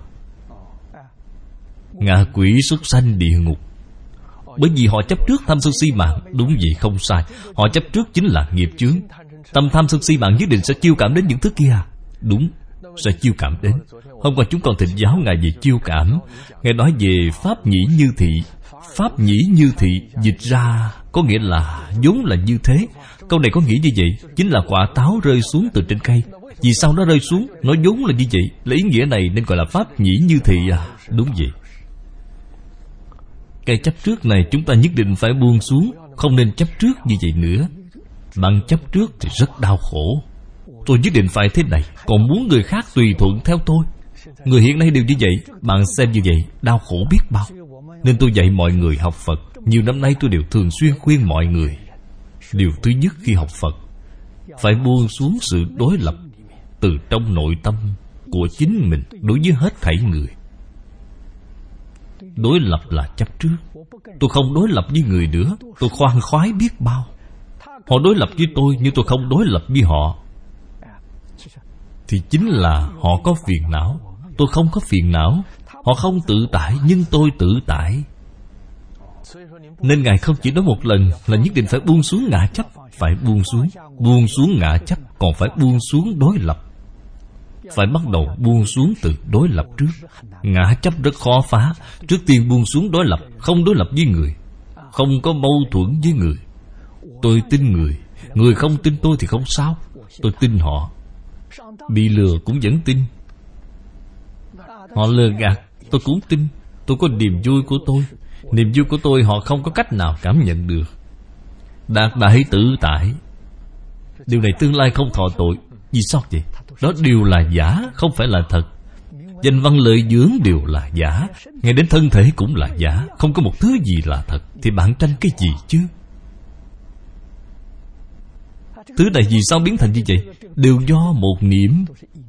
A: Ngạ quỷ súc sanh địa ngục. Bởi vì họ chấp trước tham sân si mạng. Đúng vậy, không sai. Họ chấp trước chính là nghiệp chướng. Tâm tham sân si mạng nhất định sẽ chiêu cảm đến những thứ kia. Đúng, sẽ chiêu cảm đến. Hôm qua chúng con thịnh giáo Ngài về chiêu cảm. Ngài nói về pháp nhĩ như thị. Pháp nhĩ như thị dịch ra có nghĩa là vốn là như thế. Câu này có nghĩa như vậy. Chính là quả táo rơi xuống từ trên cây. Vì sao nó rơi xuống? Nó vốn là như vậy. Lấy ý nghĩa này nên gọi là pháp nhĩ như thị à? Đúng vậy. Cái chấp trước này chúng ta nhất định phải buông xuống. Không nên chấp trước như vậy nữa. Bạn chấp trước thì rất đau khổ. Tôi nhất định phải thế này, còn muốn người khác tùy thuận theo tôi. Người hiện nay đều như vậy. Bạn xem như vậy, đau khổ biết bao. Nên tôi dạy mọi người học Phật. Nhiều năm nay tôi đều thường xuyên khuyên mọi người. Điều thứ nhất khi học Phật, phải buông xuống sự đối lập từ trong nội tâm của chính mình đối với hết thảy người. Đối lập là chấp trước. Tôi không đối lập với người nữa. Tôi khoan khoái biết bao. Họ đối lập với tôi nhưng tôi không đối lập với họ, thì chính là họ có phiền não. Tôi không có phiền não. Họ không tự tại nhưng tôi tự tại. Nên Ngài không chỉ nói một lần là nhất định phải buông xuống ngã chấp. Phải buông xuống. Buông xuống ngã chấp còn phải buông xuống đối lập. Phải bắt đầu buông xuống từ đối lập trước. Ngã chấp rất khó phá. Trước tiên buông xuống đối lập. Không đối lập với người, không có mâu thuẫn với người. Tôi tin người, người không tin tôi thì không sao. Tôi tin họ. Bị lừa cũng vẫn tin. Họ lừa gạt tôi cũng tin. Tôi có niềm vui của tôi. Niềm vui của tôi họ không có cách nào cảm nhận được. Đạt đại tự tại. Điều này tương lai không thọ tội. Vì sao vậy? Đó đều là giả, không phải là thật. Danh văn lợi dưỡng đều là giả. Ngay đến thân thể cũng là giả. Không có một thứ gì là thật. Thì bạn tranh cái gì chứ? Thứ này vì sao biến thành như vậy? Đều do một niệm.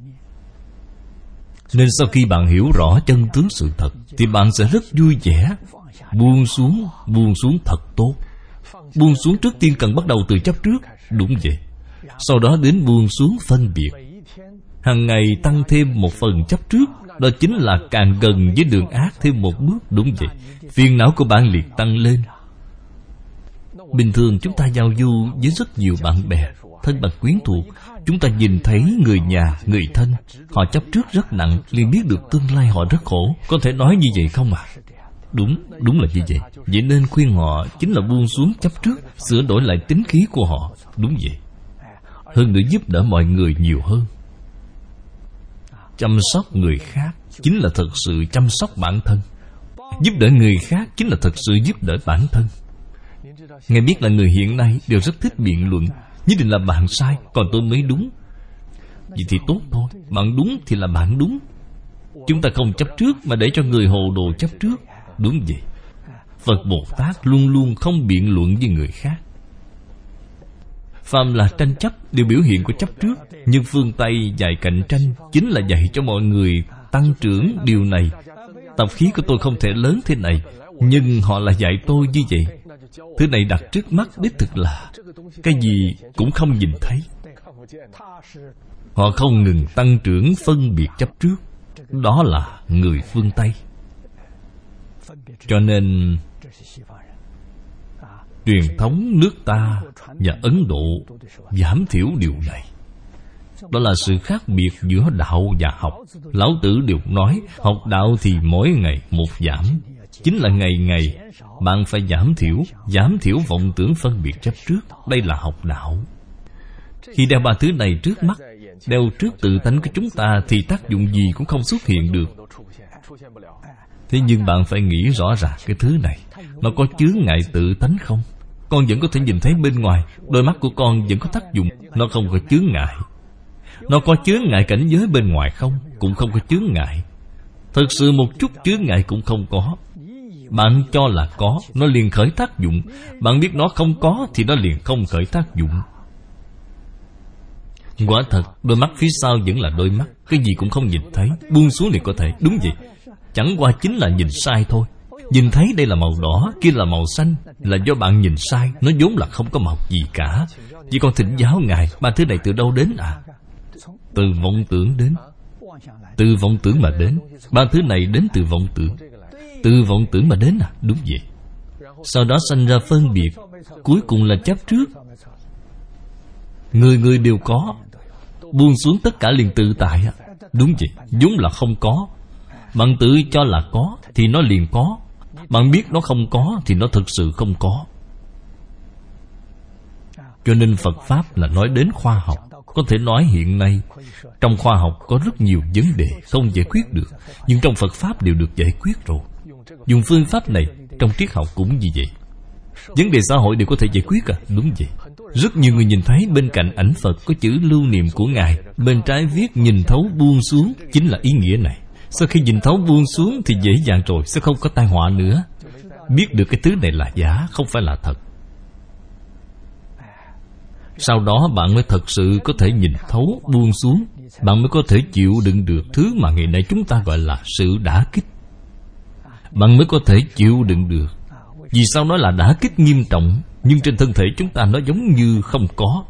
A: Nên sau khi bạn hiểu rõ chân tướng sự thật thì bạn sẽ rất vui vẻ. Buông xuống thật tốt. Buông xuống trước tiên cần bắt đầu từ chấp trước. Đúng vậy. Sau đó đến buông xuống phân biệt. Hằng ngày tăng thêm một phần chấp trước. Đó chính là càng gần với đường ác thêm một bước. Đúng vậy. Phiền não của bạn liền tăng lên. Bình thường chúng ta giao du với rất nhiều bạn bè, thân bằng quyến thuộc. Chúng ta nhìn thấy người nhà, người thân, họ chấp trước rất nặng, liền biết được tương lai họ rất khổ. Có thể nói như vậy không ạ? Đúng là như vậy. Vậy nên khuyên họ chính là buông xuống chấp trước, sửa đổi lại tính khí của họ. Đúng vậy. Hơn nữa giúp đỡ mọi người nhiều hơn. Chăm sóc người khác chính là thật sự chăm sóc bản thân. Giúp đỡ người khác chính là thật sự giúp đỡ bản thân. Ngài biết là người hiện nay đều rất thích biện luận. Nhất định là bạn sai, còn tôi mới đúng. Vậy thì tốt thôi. Bạn đúng thì là bạn đúng. Chúng ta không chấp trước mà để cho người hồ đồ chấp trước. Đúng vậy. Phật Bồ Tát luôn luôn không biện luận với người khác. Phàm là tranh chấp đều biểu hiện của chấp trước. Nhưng phương Tây dạy cạnh tranh chính là dạy cho mọi người tăng trưởng điều này. Tập khí của tôi không thể lớn thế này, nhưng họ là dạy tôi như vậy. Thứ này đặt trước mắt đích thực là cái gì cũng không nhìn thấy. Họ không ngừng tăng trưởng phân biệt chấp trước. Đó là người phương Tây. Cho nên truyền thống nước ta và Ấn Độ giảm thiểu điều này. Đó là sự khác biệt giữa đạo và học. Lão Tử đều nói học đạo thì mỗi ngày một giảm. Chính là ngày ngày bạn phải giảm thiểu vọng tưởng phân biệt chấp trước. Đây là học đạo. Khi đeo ba thứ này trước mắt, đeo trước tự tánh của chúng ta, thì tác dụng gì cũng không xuất hiện được. Thế nhưng bạn phải nghĩ rõ ràng cái thứ này nó có chướng ngại tự tánh không? Con vẫn có thể nhìn thấy bên ngoài. Đôi mắt của con vẫn có tác dụng. Nó không có chướng ngại. Nó có chướng ngại cảnh giới bên ngoài không? Cũng không có chướng ngại. Thật sự một chút chướng ngại cũng không có. Bạn cho là có, nó liền khởi tác dụng. Bạn biết nó không có thì nó liền không khởi tác dụng. Quả thật, đôi mắt phía sau vẫn là đôi mắt. Cái gì cũng không nhìn thấy, buông xuống liền có thể. Đúng vậy. Chẳng qua chính là nhìn sai thôi. Nhìn thấy đây là màu đỏ, kia là màu xanh, là do bạn nhìn sai. Nó vốn là không có màu gì cả. Chỉ còn thỉnh giáo Ngài, ba thứ này từ đâu đến à? Từ vọng tưởng đến. Từ vọng tưởng mà đến. Ba thứ này đến từ vọng tưởng. Từ vọng tưởng mà đến à? Đúng vậy. Sau đó sanh ra phân biệt. Cuối cùng là chấp trước. Người người đều có. Buông xuống tất cả liền tự tại. Đúng vậy, vốn là không có. Bạn tự cho là có thì nó liền có. Bạn biết nó không có thì nó thực sự không có. Cho nên Phật Pháp là nói đến khoa học. Có thể nói hiện nay trong khoa học có rất nhiều vấn đề không giải quyết được, nhưng trong Phật Pháp đều được giải quyết rồi. Dùng phương pháp này trong triết học cũng như vậy. Vấn đề xã hội đều có thể giải quyết à? Đúng vậy. Rất nhiều người nhìn thấy bên cạnh ảnh Phật có chữ lưu niệm của Ngài, bên trái viết nhìn thấu buông xuống, chính là ý nghĩa này. Sau khi nhìn thấu buông xuống thì dễ dàng rồi, sẽ không có tai họa nữa. Biết được cái thứ này là giả, không phải là thật. Sau đó bạn mới thật sự có thể nhìn thấu buông xuống. Bạn mới có thể chịu đựng được thứ mà ngày nay chúng ta gọi là sự đả kích. Bạn mới có thể chịu đựng được. Vì sao nói là đả kích nghiêm trọng, nhưng trên thân thể chúng ta nó giống như không có.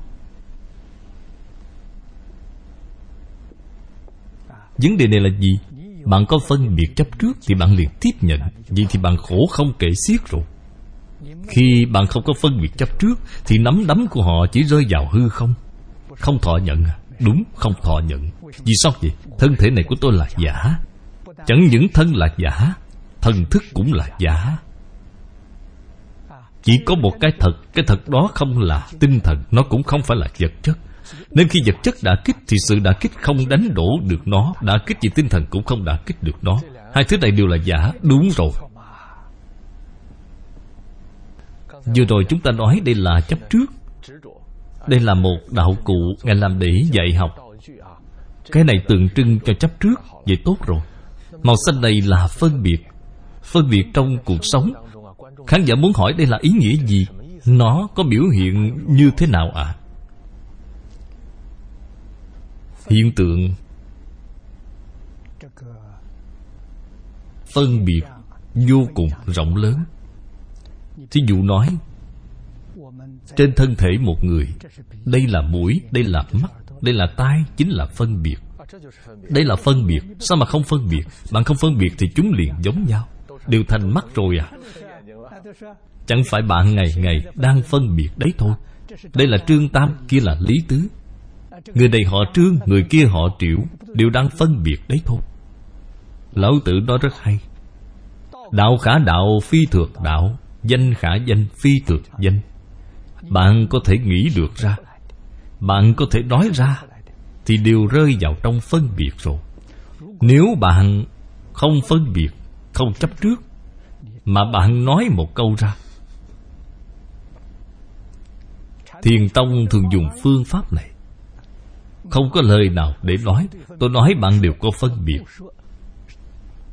A: Vấn đề này là gì? Bạn có phân biệt chấp trước thì bạn liền tiếp nhận. Vậy thì bạn khổ không kể xiết rồi. Khi bạn không có phân biệt chấp trước thì nắm đấm của họ chỉ rơi vào hư không. Không thọ nhận à? Đúng, không thọ nhận. Vì sao vậy? Thân thể này của tôi là giả. Chẳng những thân là giả, thần thức cũng là giả. Chỉ có một cái thật. Cái thật đó không là tinh thần, nó cũng không phải là vật chất. Nên khi vật chất đả kích thì sự đả kích không đánh đổ được nó. Đả kích về tinh thần cũng không đả kích được nó. Hai thứ này đều là giả. Đúng rồi. Vừa rồi chúng ta nói đây là chấp trước. Đây là một đạo cụ Ngài làm để dạy học. Cái này tượng trưng cho chấp trước. Vậy tốt rồi. Màu xanh này là phân biệt. Phân biệt trong cuộc sống. Khán giả muốn hỏi đây là ý nghĩa gì? Nó có biểu hiện như thế nào ạ? Hiện tượng phân biệt vô cùng rộng lớn. Thí dụ nói, trên thân thể một người, đây là mũi, đây là mắt, đây là tai, chính là phân biệt. Đây là phân biệt. Sao mà không phân biệt? Bạn không phân biệt thì chúng liền giống nhau, đều thành mắt rồi à? Chẳng phải bạn ngày ngày đang phân biệt đấy thôi. Đây là Trương Tam, kia là Lý Tứ. Người này họ Trương, người kia họ Triệu, đều đang phân biệt đấy thôi. Lão Tử nói rất hay. Đạo khả đạo, phi thược đạo. Danh khả danh, phi thược danh. Bạn có thể nghĩ được ra, bạn có thể nói ra, thì đều rơi vào trong phân biệt rồi. Nếu bạn không phân biệt, không chấp trước, mà bạn nói một câu ra. Thiền tông thường dùng phương pháp này. Không có lời nào để nói. Tôi nói bạn đều có phân biệt.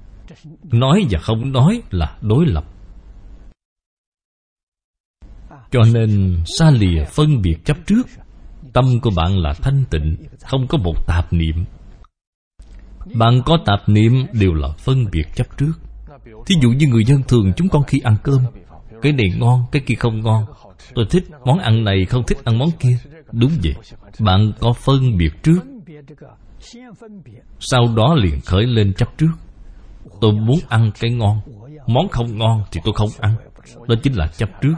A: Nói và không nói là đối lập. Cho nên xa lìa phân biệt chấp trước, tâm của bạn là thanh tịnh, không có một tạp niệm. Bạn có tạp niệm đều là phân biệt chấp trước. Thí dụ như người dân thường chúng con khi ăn cơm, cái này ngon, cái kia không ngon, tôi thích món ăn này, không thích ăn món kia. Đúng vậy, bạn có phân biệt trước, sau đó liền khởi lên chấp trước. Tôi muốn ăn cái ngon, món không ngon thì tôi không ăn. Đó chính là chấp trước.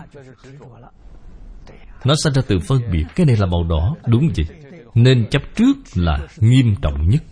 A: Nó sinh ra từ phân biệt. Cái này là màu đỏ, đúng vậy. Nên chấp trước là nghiêm trọng nhất.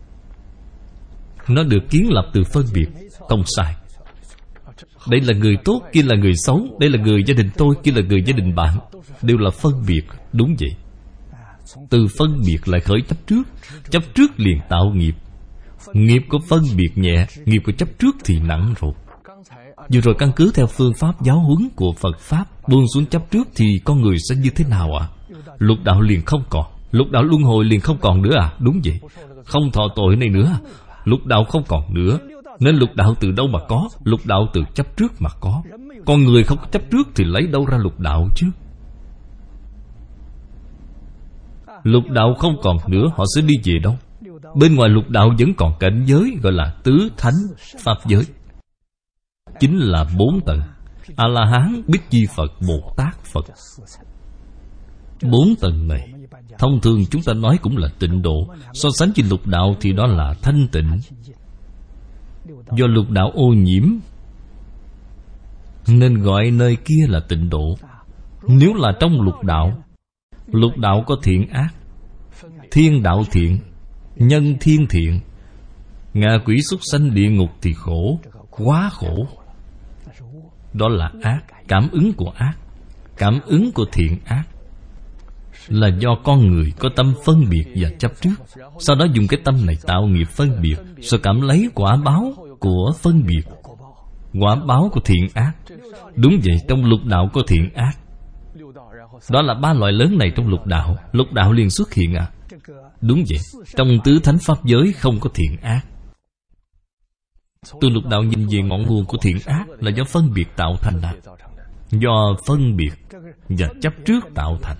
A: Nó được kiến lập từ phân biệt, không sai. Đây là người tốt, kia là người xấu. Đây là người gia đình tôi, kia là người gia đình bạn. Đều là phân biệt, đúng vậy. Từ phân biệt lại khởi chấp trước. Chấp trước liền tạo nghiệp. Nghiệp của phân biệt nhẹ, nghiệp của chấp trước thì nặng rồi. Vừa rồi căn cứ theo phương pháp giáo huấn của Phật Pháp, buông xuống chấp trước thì con người sẽ như thế nào ạ? Lục đạo liền không còn. Lục đạo luân hồi liền không còn nữa à? Đúng vậy. Không thọ tội này nữa. Lục đạo không còn nữa. Nên lục đạo từ đâu mà có? Lục đạo từ chấp trước mà có. Con người không có chấp trước thì lấy đâu ra lục đạo chứ? Lục đạo không còn nữa, họ sẽ đi về đâu? Bên ngoài lục đạo vẫn còn cảnh giới gọi là tứ thánh pháp giới, chính là 4 tầng: A-la-hán, Bích Chi Phật, Bồ Tát Phật. 4 tầng này thông thường chúng ta nói cũng là tịnh độ. So sánh với lục đạo thì đó là thanh tịnh. Do lục đạo ô nhiễm nên gọi nơi kia là tịnh độ. Nếu là trong lục đạo có thiện ác. Thiên đạo thiện, nhân thiên thiện, ngạ quỷ súc sanh địa ngục thì khổ, quá khổ. Đó là ác, cảm ứng của ác. Cảm ứng của thiện ác là do con người có tâm phân biệt và chấp trước. Sau đó dùng cái tâm này tạo nghiệp phân biệt, rồi cảm lấy quả báo của phân biệt, quả báo của thiện ác. Đúng vậy, trong lục đạo có thiện ác. Đó là 3 loại lớn này trong lục đạo. Lục đạo liền xuất hiện à? Đúng vậy. Trong tứ thánh pháp giới không có thiện ác. Từ lục đạo nhìn về ngọn nguồn của thiện ác là do phân biệt tạo thành à? Do phân biệt và chấp trước tạo thành.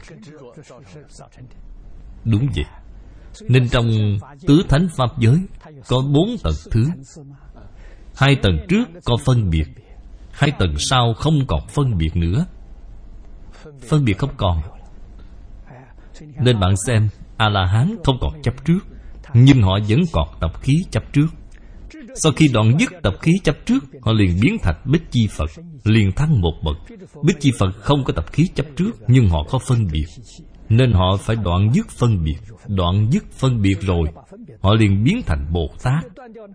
A: Đúng vậy. Nên trong tứ thánh pháp giới có 4 tầng thứ. 2 tầng trước có phân biệt, 2 tầng sau không còn phân biệt nữa. Phân biệt không còn. Nên bạn xem, A-la-hán không còn chấp trước, nhưng họ vẫn còn tập khí chấp trước. Sau khi đoạn dứt tập khí chấp trước, họ liền biến thành Bích Chi Phật, liền thăng một bậc. Bích Chi Phật không có tập khí chấp trước, nhưng họ có phân biệt, nên họ phải đoạn dứt phân biệt. Đoạn dứt phân biệt rồi, họ liền biến thành Bồ Tát,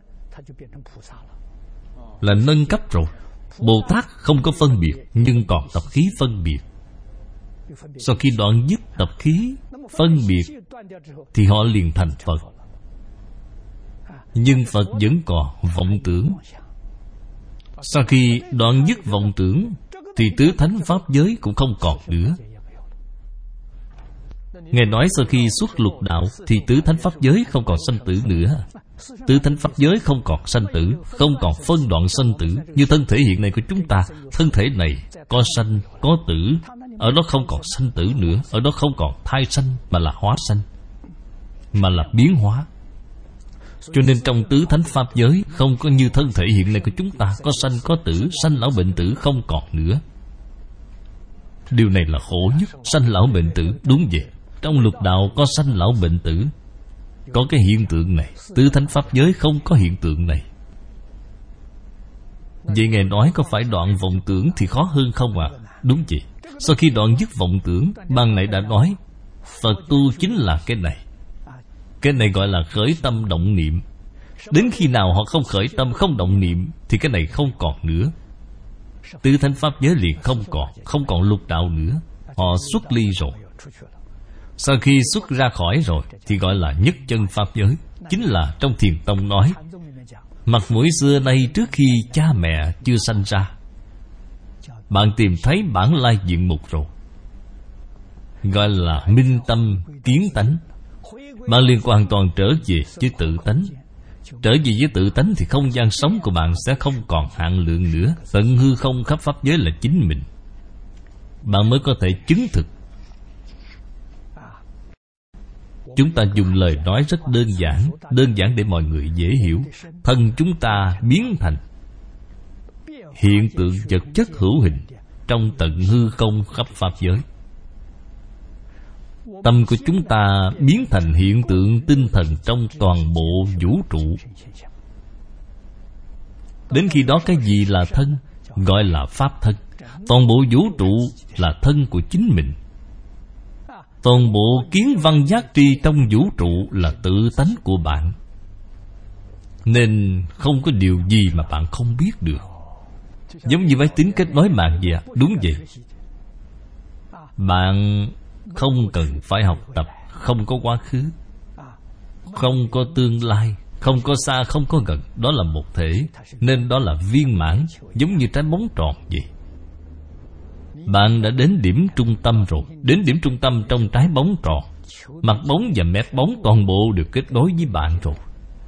A: là nâng cấp rồi. Bồ Tát không có phân biệt, nhưng còn tập khí phân biệt. Sau khi đoạn dứt tập khí phân biệt thì họ liền thành Phật. Nhưng Phật vẫn còn vọng tưởng. Sau khi đoạn dứt vọng tưởng thì tứ thánh pháp giới cũng không còn nữa. Ngài nói sau khi xuất lục đạo thì tứ thánh pháp giới không còn sanh tử nữa. Tứ thánh pháp giới không còn sanh tử, không còn phân đoạn sanh tử. Như thân thể hiện nay của chúng ta, thân thể này có sanh, có tử. Ở đó không còn sanh tử nữa. Ở đó không còn thai sanh, mà là hóa sanh, mà là biến hóa. Cho nên trong tứ thánh pháp giới không có như thân thể hiện nay của chúng ta, có sanh có tử, sanh lão bệnh tử không còn nữa. Điều này là khổ nhất, sanh lão bệnh tử. Đúng vậy, trong lục đạo có sanh lão bệnh tử, có cái hiện tượng này. Tứ thánh pháp giới không có hiện tượng này. Vậy Ngài nói có phải đoạn vọng tưởng thì khó hơn không ạ? Đúng vậy. Sau khi đoạn dứt vọng tưởng, ban nãy đã nói Phật tu chính là cái này. Cái này gọi là khởi tâm động niệm. Đến khi nào họ không khởi tâm, không động niệm thì cái này không còn nữa. Tứ thánh pháp giới liền không còn lục đạo nữa. Họ xuất ly rồi. Sau khi xuất ra khỏi rồi thì gọi là nhất chân pháp giới. Chính là trong Thiền Tông nói, mặt mũi xưa nay trước khi cha mẹ chưa sanh ra, bạn tìm thấy bản lai diện mục rồi, gọi là minh tâm kiến tánh. Bạn liền hoàn toàn trở về với tự tánh. Trở về với tự tánh thì không gian sống của bạn sẽ không còn hạn lượng nữa. Tận hư không khắp pháp giới là chính mình. bạn mới có thể chứng thực. Chúng ta dùng lời nói rất đơn giản để mọi người dễ hiểu. Thân chúng ta biến thành hiện tượng vật chất hữu hình trong tận hư không khắp pháp giới. Tâm của chúng ta biến thành hiện tượng tinh thần trong toàn bộ vũ trụ. Đến khi đó cái gì là thân? Gọi là pháp thân. Toàn bộ vũ trụ là thân của chính mình. Toàn bộ kiến văn giác tri trong vũ trụ là tự tánh của bạn. Nên không có điều gì mà bạn không biết được. Giống như máy tính kết nối mạng vậy. Đúng vậy. Bạn không cần phải học tập. Không có quá khứ, không có tương lai, không có xa, không có gần. Đó là một thể. Nên đó là viên mãn. Giống như trái bóng tròn vậy. Bạn đã đến điểm trung tâm rồi. Đến điểm trung tâm trong trái bóng tròn. Mặt bóng và mép bóng toàn bộ đều kết nối với bạn rồi.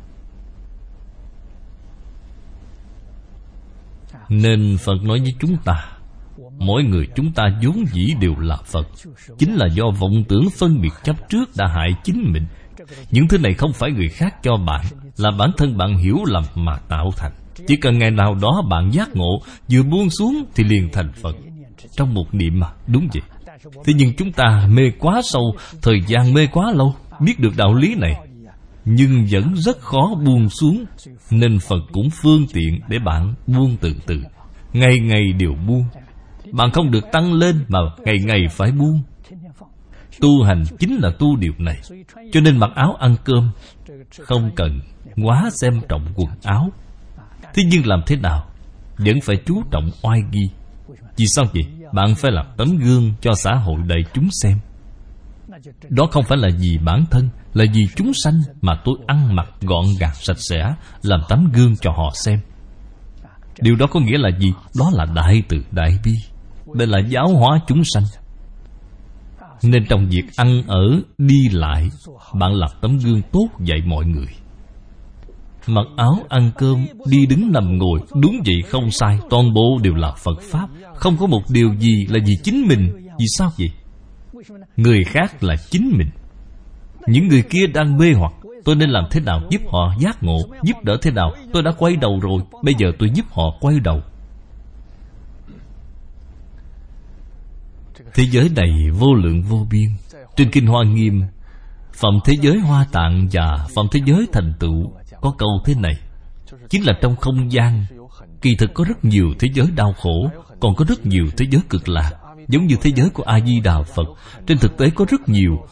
A: Nên Phật nói với chúng ta, mỗi người chúng ta vốn dĩ đều là Phật. Chính là do vọng tưởng phân biệt chấp trước đã hại chính mình. Những thứ này không phải người khác cho bạn, là bản thân bạn hiểu lầm mà tạo thành. Chỉ cần ngày nào đó bạn giác ngộ, vừa buông xuống thì liền thành Phật. Trong một niệm mà, đúng vậy. Thế nhưng chúng ta mê quá sâu, thời gian mê quá lâu, biết được đạo lý này, nhưng vẫn rất khó buông xuống. Nên Phật cũng phương tiện để bạn buông từ từ. Ngày ngày đều buông. Bạn không được tăng lên mà ngày ngày phải buông. Tu hành chính là tu điều này. Cho nên mặc áo ăn cơm không cần quá xem trọng quần áo. Thế nhưng làm thế nào vẫn phải chú trọng oai nghi. Vì sao vậy? Bạn phải làm tấm gương cho xã hội đại chúng xem. Đó không phải là vì bản thân, là vì chúng sanh mà tôi ăn mặc gọn gàng sạch sẽ, làm tấm gương cho họ xem. Điều đó có nghĩa là gì? Đó là đại từ đại bi. Đây là giáo hóa chúng sanh. Nên trong việc ăn ở, đi lại, bạn làm tấm gương tốt dạy mọi người. Mặc áo, ăn cơm, đi đứng nằm ngồi, đúng vậy không sai. Toàn bộ đều là Phật Pháp. Không có một điều gì là vì chính mình. Vì sao vậy? Người khác là chính mình. Những người kia đang mê hoặc. Tôi nên làm thế nào giúp họ giác ngộ? Giúp đỡ thế nào? Tôi đã quay đầu rồi, bây giờ tôi giúp họ quay đầu. Thế giới này vô lượng vô biên. Trên Kinh Hoa Nghiêm, phẩm thế giới Hoa Tạng và phẩm thế giới thành tựu có câu thế này: chính là trong không gian, kỳ thực có rất nhiều thế giới đau khổ, còn có rất nhiều thế giới cực lạc. Giống như thế giới của A-di-đà Phật, trên thực tế có rất nhiều.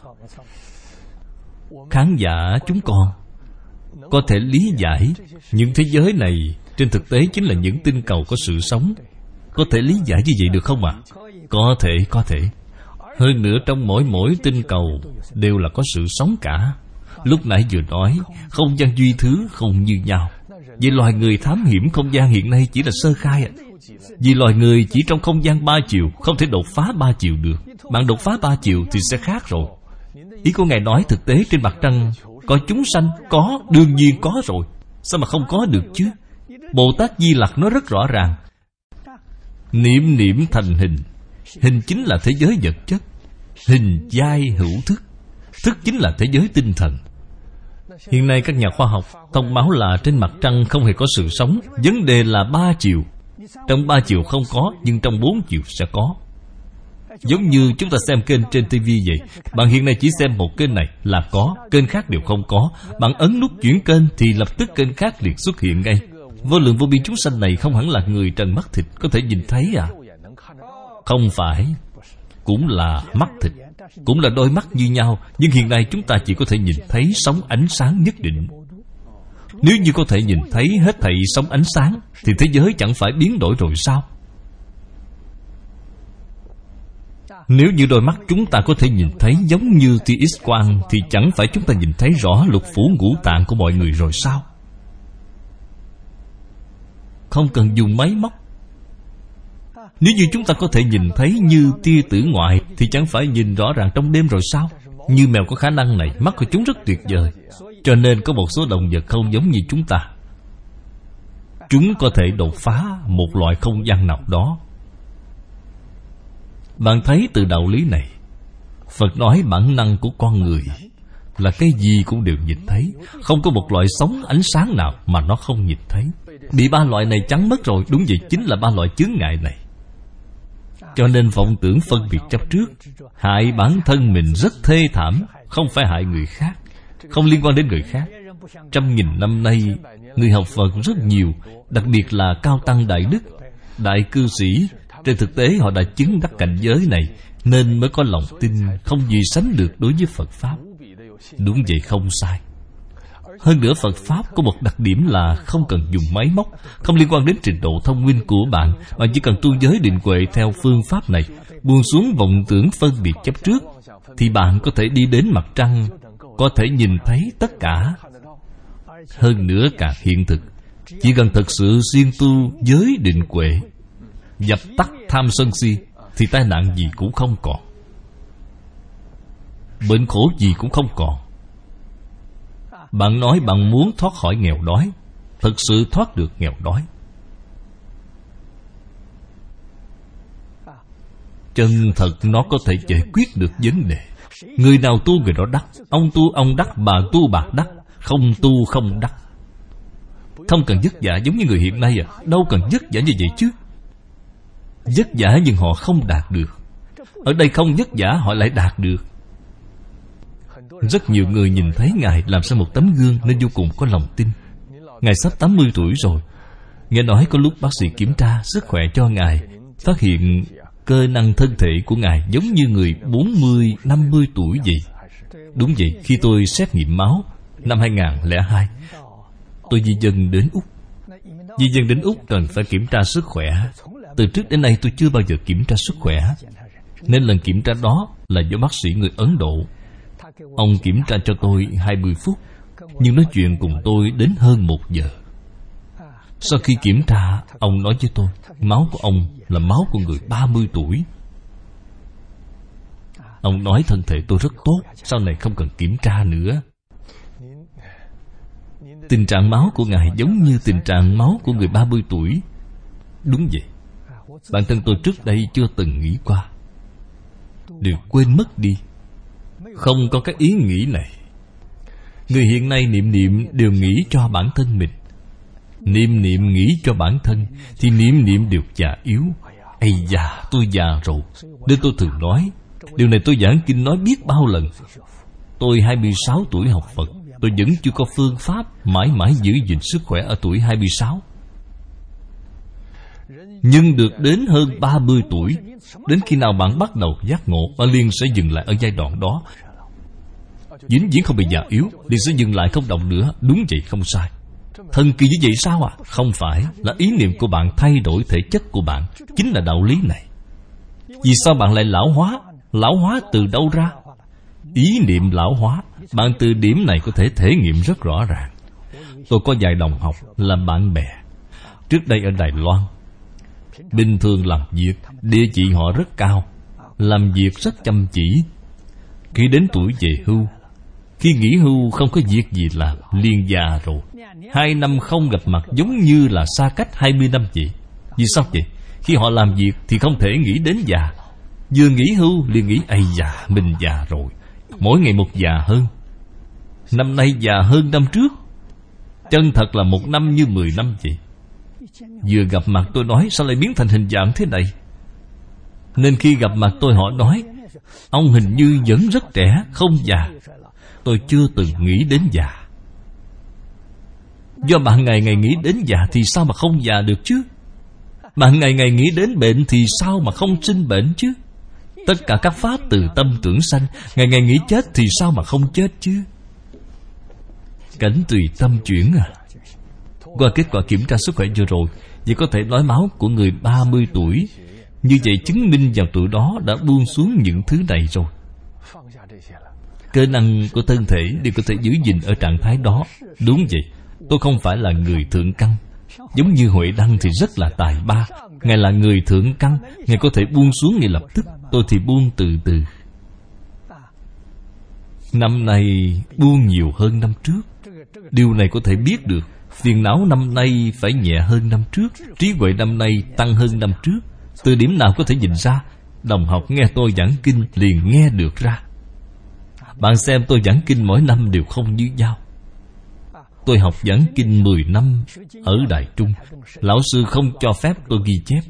A: Khán giả chúng con có thể lý giải những thế giới này trên thực tế chính là những tinh cầu có sự sống. Có thể lý giải như vậy được không ạ? Có thể. Hơn nữa trong mỗi tinh cầu đều là có sự sống cả. Lúc nãy vừa nói không gian duy thứ không như nhau. Vì loài người thám hiểm không gian hiện nay chỉ là sơ khai ạ. Vì loài người chỉ trong không gian 3 chiều, không thể đột phá 3 chiều được. Bạn đột phá 3 chiều thì sẽ khác rồi. Ý của Ngài nói thực tế trên mặt trăng có chúng sanh, có, đương nhiên có rồi. Sao mà không có được chứ? Bồ Tát Di Lặc nói rất rõ ràng: niệm niệm thành hình. Hình chính là thế giới vật chất. Hình giai hữu thức. Thức chính là thế giới tinh thần. Hiện nay các nhà khoa học thông báo là trên mặt trăng không hề có sự sống. Vấn đề là 3 chiều. Trong 3 chiều không có, nhưng trong 4 chiều sẽ có. Giống như chúng ta xem kênh trên TV vậy. Bạn hiện nay chỉ xem một kênh này là có, kênh khác đều không có. Bạn ấn nút chuyển kênh thì lập tức kênh khác liền xuất hiện ngay. Vô lượng vô biên chúng sanh này không hẳn là người trần mắt thịt có thể nhìn thấy à? Không phải. Cũng là mắt thịt, cũng là đôi mắt như nhau. Nhưng hiện nay chúng ta chỉ có thể nhìn thấy sóng ánh sáng nhất định. Nếu như có thể nhìn thấy hết thảy sóng ánh sáng thì thế giới chẳng phải biến đổi rồi sao? Nếu như đôi mắt chúng ta có thể nhìn thấy giống như tia X-quang thì chẳng phải chúng ta nhìn thấy rõ lục phủ ngũ tạng của mọi người rồi sao? Không cần dùng máy móc. Nếu như chúng ta có thể nhìn thấy như tia tử ngoại thì chẳng phải nhìn rõ ràng trong đêm rồi sao? Như mèo có khả năng này, mắt của chúng rất tuyệt vời. Cho nên có một số động vật không giống như chúng ta. Chúng có thể đột phá một loại không gian nào đó. Bạn thấy từ đạo lý này, Phật nói bản năng của con người là cái gì cũng đều nhìn thấy. Không có một loại sóng ánh sáng nào mà nó không nhìn thấy. Bị ba loại này chắn mất rồi. Đúng vậy, chính là ba loại chướng ngại này. Cho nên vọng tưởng phân biệt chấp trước hại bản thân mình rất thê thảm. Không phải hại người khác, không liên quan đến người khác. Trăm nghìn năm nay, người học Phật rất nhiều, đặc biệt là cao tăng đại đức, đại cư sĩ. Trên thực tế họ đã chứng đắc cảnh giới này, nên mới có lòng tin không gì sánh được đối với Phật Pháp. Đúng vậy, không sai. Hơn nữa Phật Pháp có một đặc điểm là không cần dùng máy móc, không liên quan đến trình độ thông minh của bạn. Bạn chỉ cần tu giới định huệ theo phương pháp này, buông xuống vọng tưởng phân biệt chấp trước, thì bạn có thể đi đến mặt trăng, có thể nhìn thấy tất cả. Hơn nữa càng hiện thực. Chỉ cần thật sự siêng tu giới định huệ, dập tắt tham sân si, thì tai nạn gì cũng không còn, bệnh khổ gì cũng không còn. Bạn nói bạn muốn thoát khỏi nghèo đói, thật sự thoát được nghèo đói. Chân thật nó có thể giải quyết được vấn đề. Người nào tu người đó đắc. Ông tu ông đắc, bà tu bà đắc. Không tu không đắc. Không cần vất vả giống như người hiện nay đâu cần vất vả như vậy chứ. Vất vả nhưng họ không đạt được. Ở đây không vất vả họ lại đạt được. Rất nhiều người nhìn thấy Ngài làm ra một tấm gương nên vô cùng có lòng tin. Ngài sắp 80 tuổi rồi. Nghe nói có lúc bác sĩ kiểm tra sức khỏe cho Ngài, phát hiện cơ năng thân thể của Ngài giống như người 40, 50 tuổi vậy. Đúng vậy, khi tôi xét nghiệm máu năm 2002, tôi di dân đến Úc. Di dân đến Úc cần phải kiểm tra sức khỏe. Từ trước đến nay tôi chưa bao giờ kiểm tra sức khỏe, nên lần kiểm tra đó là do bác sĩ người Ấn Độ. Ông kiểm tra cho tôi 20 phút, nhưng nói chuyện cùng tôi đến hơn 1 giờ. Sau khi kiểm tra, ông nói với tôi, máu của ông là máu của người 30 tuổi. Ông nói thân thể tôi rất tốt, sau này không cần kiểm tra nữa. Tình trạng máu của Ngài giống như tình trạng máu của người 30 tuổi. Đúng vậy. Bản thân tôi trước đây chưa từng nghĩ qua, đều quên mất đi. Không có cái ý nghĩ này. Người hiện nay niệm niệm đều nghĩ cho bản thân mình. Niệm niệm nghĩ cho bản thân, thì niệm niệm đều già yếu. Ây da, tôi già rồi. Nên tôi thường nói, điều này tôi giảng kinh nói biết bao lần. Tôi 26 tuổi học Phật, tôi vẫn chưa có phương pháp mãi mãi giữ gìn sức khỏe ở tuổi 26. Nhưng được đến hơn 30 tuổi, đến khi nào bạn bắt đầu giác ngộ, bạn liền sẽ dừng lại ở giai đoạn đó. Vĩnh viễn không bị già yếu, liền sẽ dừng lại không động nữa. Đúng vậy, không sai. Thần kỳ như vậy sao à? Không phải, là ý niệm của bạn thay đổi thể chất của bạn. Chính là đạo lý này. Vì sao bạn lại lão hóa? Lão hóa từ đâu ra? Ý niệm lão hóa. Bạn từ điểm này có thể thể nghiệm rất rõ ràng. Tôi có vài đồng học làm bạn bè trước đây ở Đài Loan. Bình thường làm việc, địa vị họ rất cao, làm việc rất chăm chỉ. Khi đến tuổi về hưu, khi nghỉ hưu không có việc gì làm, liền già rồi. 2 năm không gặp mặt giống như là xa cách 20 năm vậy. Vì sao vậy? Khi họ làm việc thì không thể nghĩ đến già. Vừa nghỉ hưu liền nghĩ, ây da, mình già rồi. Mỗi ngày một già hơn. Năm nay già hơn năm trước. Chân thật là 1 năm như 10 năm vậy. Vừa gặp mặt tôi nói, sao lại biến thành hình dạng thế này? Nên khi gặp mặt tôi họ nói, ông hình như vẫn rất trẻ, không già. Tôi chưa từng nghĩ đến già. Do bạn ngày ngày nghĩ đến già thì sao mà không già được chứ? Bạn ngày ngày nghĩ đến bệnh thì sao mà không sinh bệnh chứ? Tất cả các pháp từ tâm tưởng sanh, ngày ngày nghĩ chết thì sao mà không chết chứ? Cảnh tùy tâm chuyển à. Qua kết quả kiểm tra sức khỏe vừa rồi, vậy có thể nói máu của người 30 tuổi. Như vậy chứng minh vào tuổi đó đã buông xuống những thứ này rồi. Cơ năng của thân thể đều có thể giữ gìn ở trạng thái đó. Đúng vậy. Tôi không phải là người thượng căn. Giống như Huệ Đăng thì rất là tài ba. Ngài là người thượng căn, Ngài có thể buông xuống ngay lập tức. Tôi thì buông từ từ. Năm nay buông nhiều hơn năm trước. Điều này có thể biết được. Phiền não năm nay phải nhẹ hơn năm trước. Trí huệ năm nay tăng hơn năm trước. Từ điểm nào có thể nhìn ra? Đồng học nghe tôi giảng kinh liền nghe được ra. Bạn xem tôi giảng kinh mỗi năm đều không như nhau. Tôi học giảng kinh 10 năm ở Đại Trung. Lão sư không cho phép tôi ghi chép.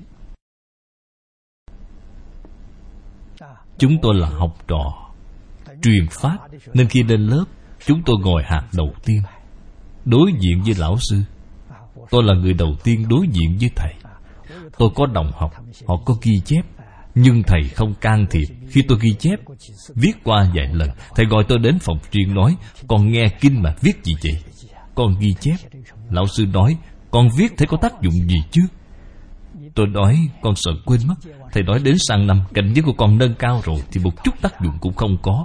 A: Chúng tôi là học trò truyền pháp, nên khi lên lớp chúng tôi ngồi hàng đầu tiên, đối diện với lão sư. Tôi là người đầu tiên đối diện với thầy. Tôi có đồng học, họ có ghi chép, nhưng thầy không can thiệp. Khi tôi ghi chép, viết qua vài lần, thầy gọi tôi đến phòng riêng nói: con nghe kinh mà viết gì vậy? Con ghi chép. Lão sư nói: con viết thế có tác dụng gì chứ? Tôi nói: con sợ quên mất. Thầy nói: đến sang năm cảnh giới của con nâng cao rồi thì một chút tác dụng cũng không có.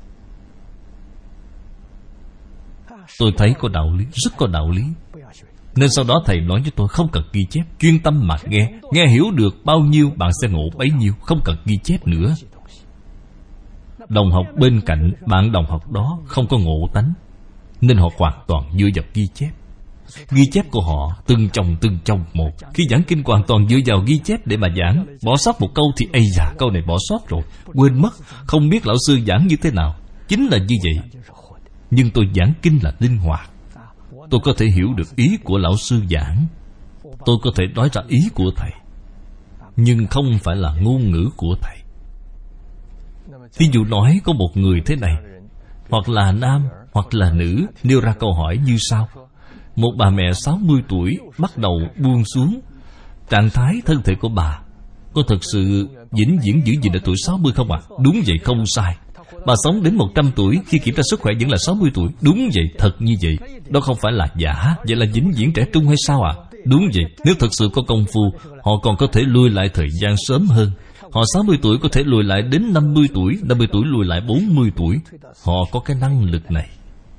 A: Tôi thấy có đạo lý, rất có đạo lý. Nên sau đó thầy nói với tôi không cần ghi chép, chuyên tâm mà nghe. Nghe hiểu được bao nhiêu bạn sẽ ngộ bấy nhiêu, không cần ghi chép nữa. Đồng học bên cạnh bạn đồng học đó không có ngộ tánh, nên họ hoàn toàn dựa vào ghi chép. Ghi chép của họ từng chồng một. Khi giảng kinh hoàn toàn dựa vào ghi chép để mà giảng. Bỏ sót một câu thì ây da, câu này bỏ sót rồi, quên mất, không biết lão sư giảng như thế nào. Chính là như vậy. Nhưng tôi giảng kinh là linh hoạt. Tôi có thể hiểu được ý của lão sư giảng, tôi có thể nói ra ý của thầy, nhưng không phải là ngôn ngữ của thầy. Ví dụ nói có một người thế này, hoặc là nam hoặc là nữ, nêu ra câu hỏi như sau: một bà mẹ 60 tuổi bắt đầu buông xuống. Trạng thái thân thể của bà có thực sự vĩnh viễn giữ gìn ở tuổi 60 không ạ? Đúng vậy, không sai. Bà sống đến 100 tuổi, khi kiểm tra sức khỏe vẫn là 60 tuổi. Đúng vậy, thật như vậy. Đó không phải là giả. Vậy là vĩnh viễn trẻ trung hay sao ạ? Đúng vậy. Nếu thật sự có công phu, họ còn có thể lùi lại thời gian sớm hơn. Họ 60 tuổi có thể lùi lại đến 50 tuổi, 50 tuổi lùi lại 40 tuổi. Họ có cái năng lực này.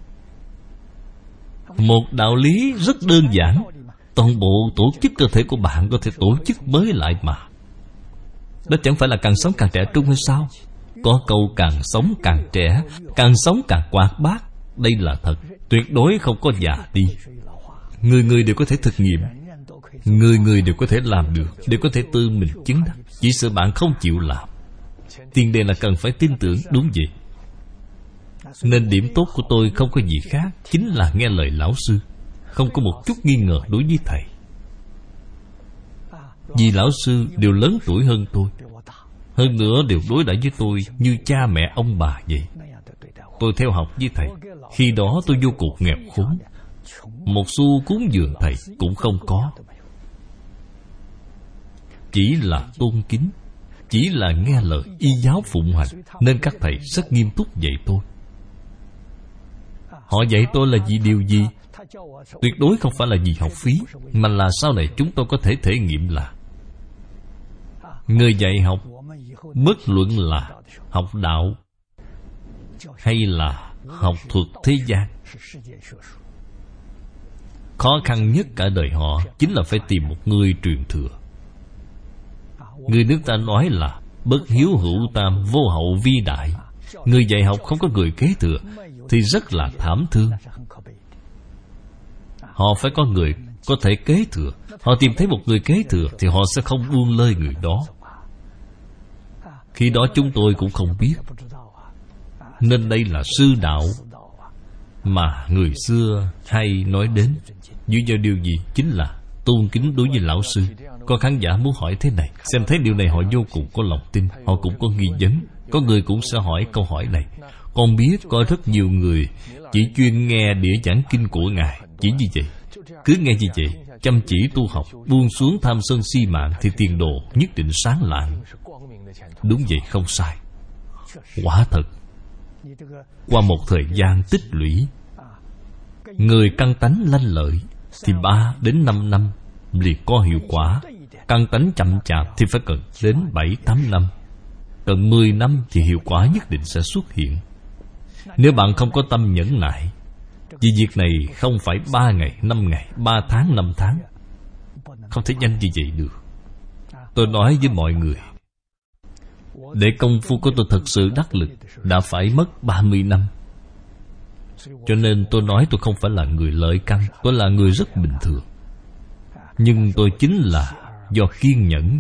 A: Một đạo lý rất đơn giản. Toàn bộ tổ chức cơ thể của bạn có thể tổ chức mới lại mà. Đó chẳng phải là càng sống càng trẻ trung hay sao? Có câu càng sống càng trẻ, càng sống càng hoạt bát. Đây là thật, tuyệt đối không có già đi. Người người đều có thể thực nghiệm, người người đều có thể làm được, đều có thể tự mình chứng đắc. Chỉ sợ bạn không chịu làm. Tiền đề là cần phải tin tưởng. Đúng vậy. Nên điểm tốt của tôi không có gì khác, chính là nghe lời lão sư, không có một chút nghi ngờ đối với thầy. Vì lão sư đều lớn tuổi hơn tôi, hơn nữa đều đối đãi với tôi như cha mẹ ông bà vậy. Tôi theo học với thầy. Khi đó tôi vô cùng nghèo khốn, một xu cúng dường thầy cũng không có. Chỉ là tôn kính, chỉ là nghe lời y giáo phụng hành, nên các thầy rất nghiêm túc dạy tôi. Họ dạy tôi là vì điều gì? Tuyệt đối không phải là vì học phí, mà là sau này chúng tôi có thể thể nghiệm là người dạy học, bất luận là học đạo hay là học thuật thế gian, khó khăn nhất cả đời họ chính là phải tìm một người truyền thừa. Người nước ta nói là bất hiếu hữu tam, vô hậu vi đại. Người dạy học không có người kế thừa thì rất là thảm thương. Họ phải có người có thể kế thừa. Họ tìm thấy một người kế thừa thì họ sẽ không buông lơi người đó. Khi đó chúng tôi cũng không biết. Nên đây là sư đạo mà người xưa hay nói đến. Dựa vào điều gì? Chính là tôn kính đối với lão sư. Có khán giả muốn hỏi thế này, xem thấy điều này họ vô cùng có lòng tin, họ cũng có nghi vấn. Có người cũng sẽ hỏi câu hỏi này. Con biết có rất nhiều người chỉ chuyên nghe đĩa giảng kinh của Ngài, chỉ như vậy. Cứ nghe như vậy, chăm chỉ tu học, buông xuống tham sân si mạng thì tiền đồ nhất định sáng lạng. Đúng vậy, không sai. Quả thật, qua một thời gian tích lũy, người căn tánh lanh lợi thì 3 đến 5 năm liền có hiệu quả. Căn tánh chậm chạp thì phải cần đến 7-8 năm. Cần 10 năm thì hiệu quả nhất định sẽ xuất hiện. Nếu bạn không có tâm nhẫn nại, vì việc này không phải 3 ngày, 5 ngày, 3 tháng, 5 tháng, không thể nhanh như vậy được. Tôi nói với mọi người, để công phu của tôi thật sự đắc lực đã phải mất 30 năm. Cho nên tôi nói tôi không phải là người lợi căn, tôi là người rất bình thường. Nhưng tôi chính là do kiên nhẫn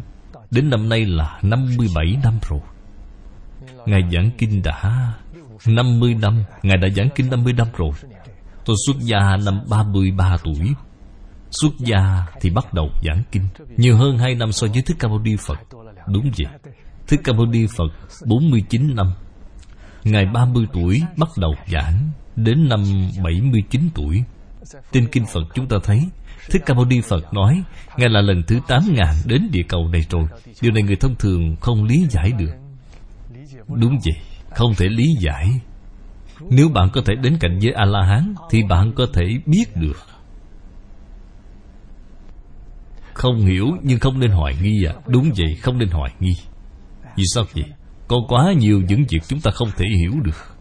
A: Đến năm nay là 57 năm rồi. Ngài giảng kinh đã 50 năm. Ngài đã giảng kinh 50 năm rồi. Tôi xuất gia năm 33 tuổi. Xuất gia thì bắt đầu giảng kinh, nhiều hơn 2 năm so với Thích Ca Mâu Ni Phật. Đúng vậy. Thích Ca Mâu Ni Phật 49 năm. Ngài 30 tuổi bắt đầu giảng, đến năm 79 tuổi. Trên kinh Phật chúng ta thấy Thích Ca Mâu Ni Phật nói Ngài là lần thứ 8.000 đến địa cầu này rồi. Điều này người thông thường không lý giải được. Đúng vậy, không thể lý giải. Nếu bạn có thể đến cảnh giới A-la-hán thì bạn có thể biết được. Không hiểu nhưng không nên hoài nghi à? Đúng vậy, không nên hoài nghi. Vì sao vậy? Có quá nhiều những việc chúng ta không thể hiểu được.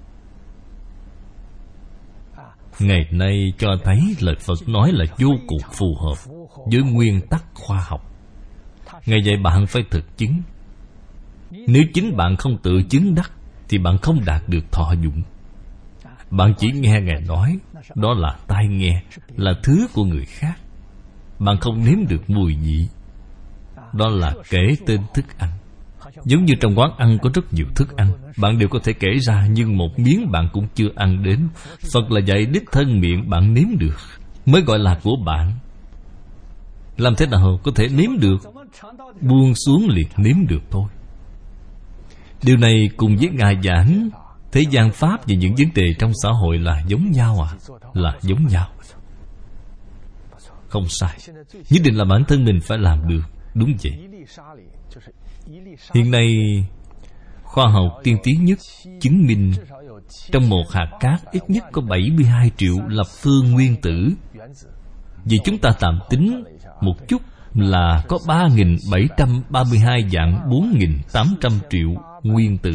A: Ngày nay cho thấy lời Phật nói là vô cùng phù hợp với nguyên tắc khoa học. Ngài dạy bạn phải thực chứng. Nếu chính bạn không tự chứng đắc thì bạn không đạt được thọ dụng. Bạn chỉ nghe Ngài nói, đó là tai nghe, là thứ của người khác. Bạn không nếm được mùi vị. Đó là kể tên thức ăn. Giống như trong quán ăn có rất nhiều thức ăn, bạn đều có thể kể ra, nhưng một miếng bạn cũng chưa ăn đến. Phật là dạy đích thân miệng bạn nếm được mới gọi là của bạn. Làm thế nào có thể nếm được? Buông xuống liền nếm được thôi. Điều này cùng với Ngài giảng thế gian pháp và những vấn đề trong xã hội là giống nhau à? Là giống nhau. Không sai. Nhất định là bản thân mình phải làm được. Đúng vậy. Hiện nay khoa học tiên tiến nhất chứng minh trong một hạt cát ít nhất có 72 triệu lập phương nguyên tử. Vì chúng ta tạm tính một chút là có 3.732 dạng 4.800 triệu nguyên tử.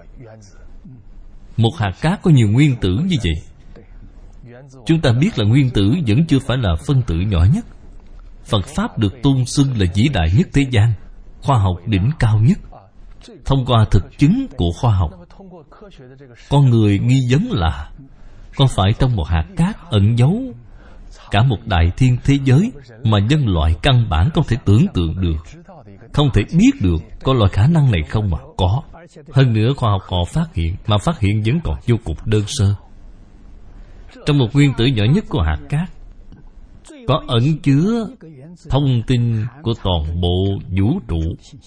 A: Một hạt cát có nhiều nguyên tử như vậy. Chúng ta biết là nguyên tử vẫn chưa phải là phân tử nhỏ nhất. Phật Pháp được tôn xưng là vĩ đại nhất thế gian, khoa học đỉnh cao nhất. Thông qua thực chứng của khoa học, con người nghi vấn là có phải trong một hạt cát ẩn giấu cả một đại thiên thế giới mà nhân loại căn bản không thể tưởng tượng được, không thể biết được. Có loại khả năng này không mà có. Hơn nữa khoa học họ phát hiện, mà phát hiện vẫn còn vô cùng đơn sơ. Trong một nguyên tử nhỏ nhất của hạt cát có ẩn chứa thông tin của toàn bộ vũ trụ.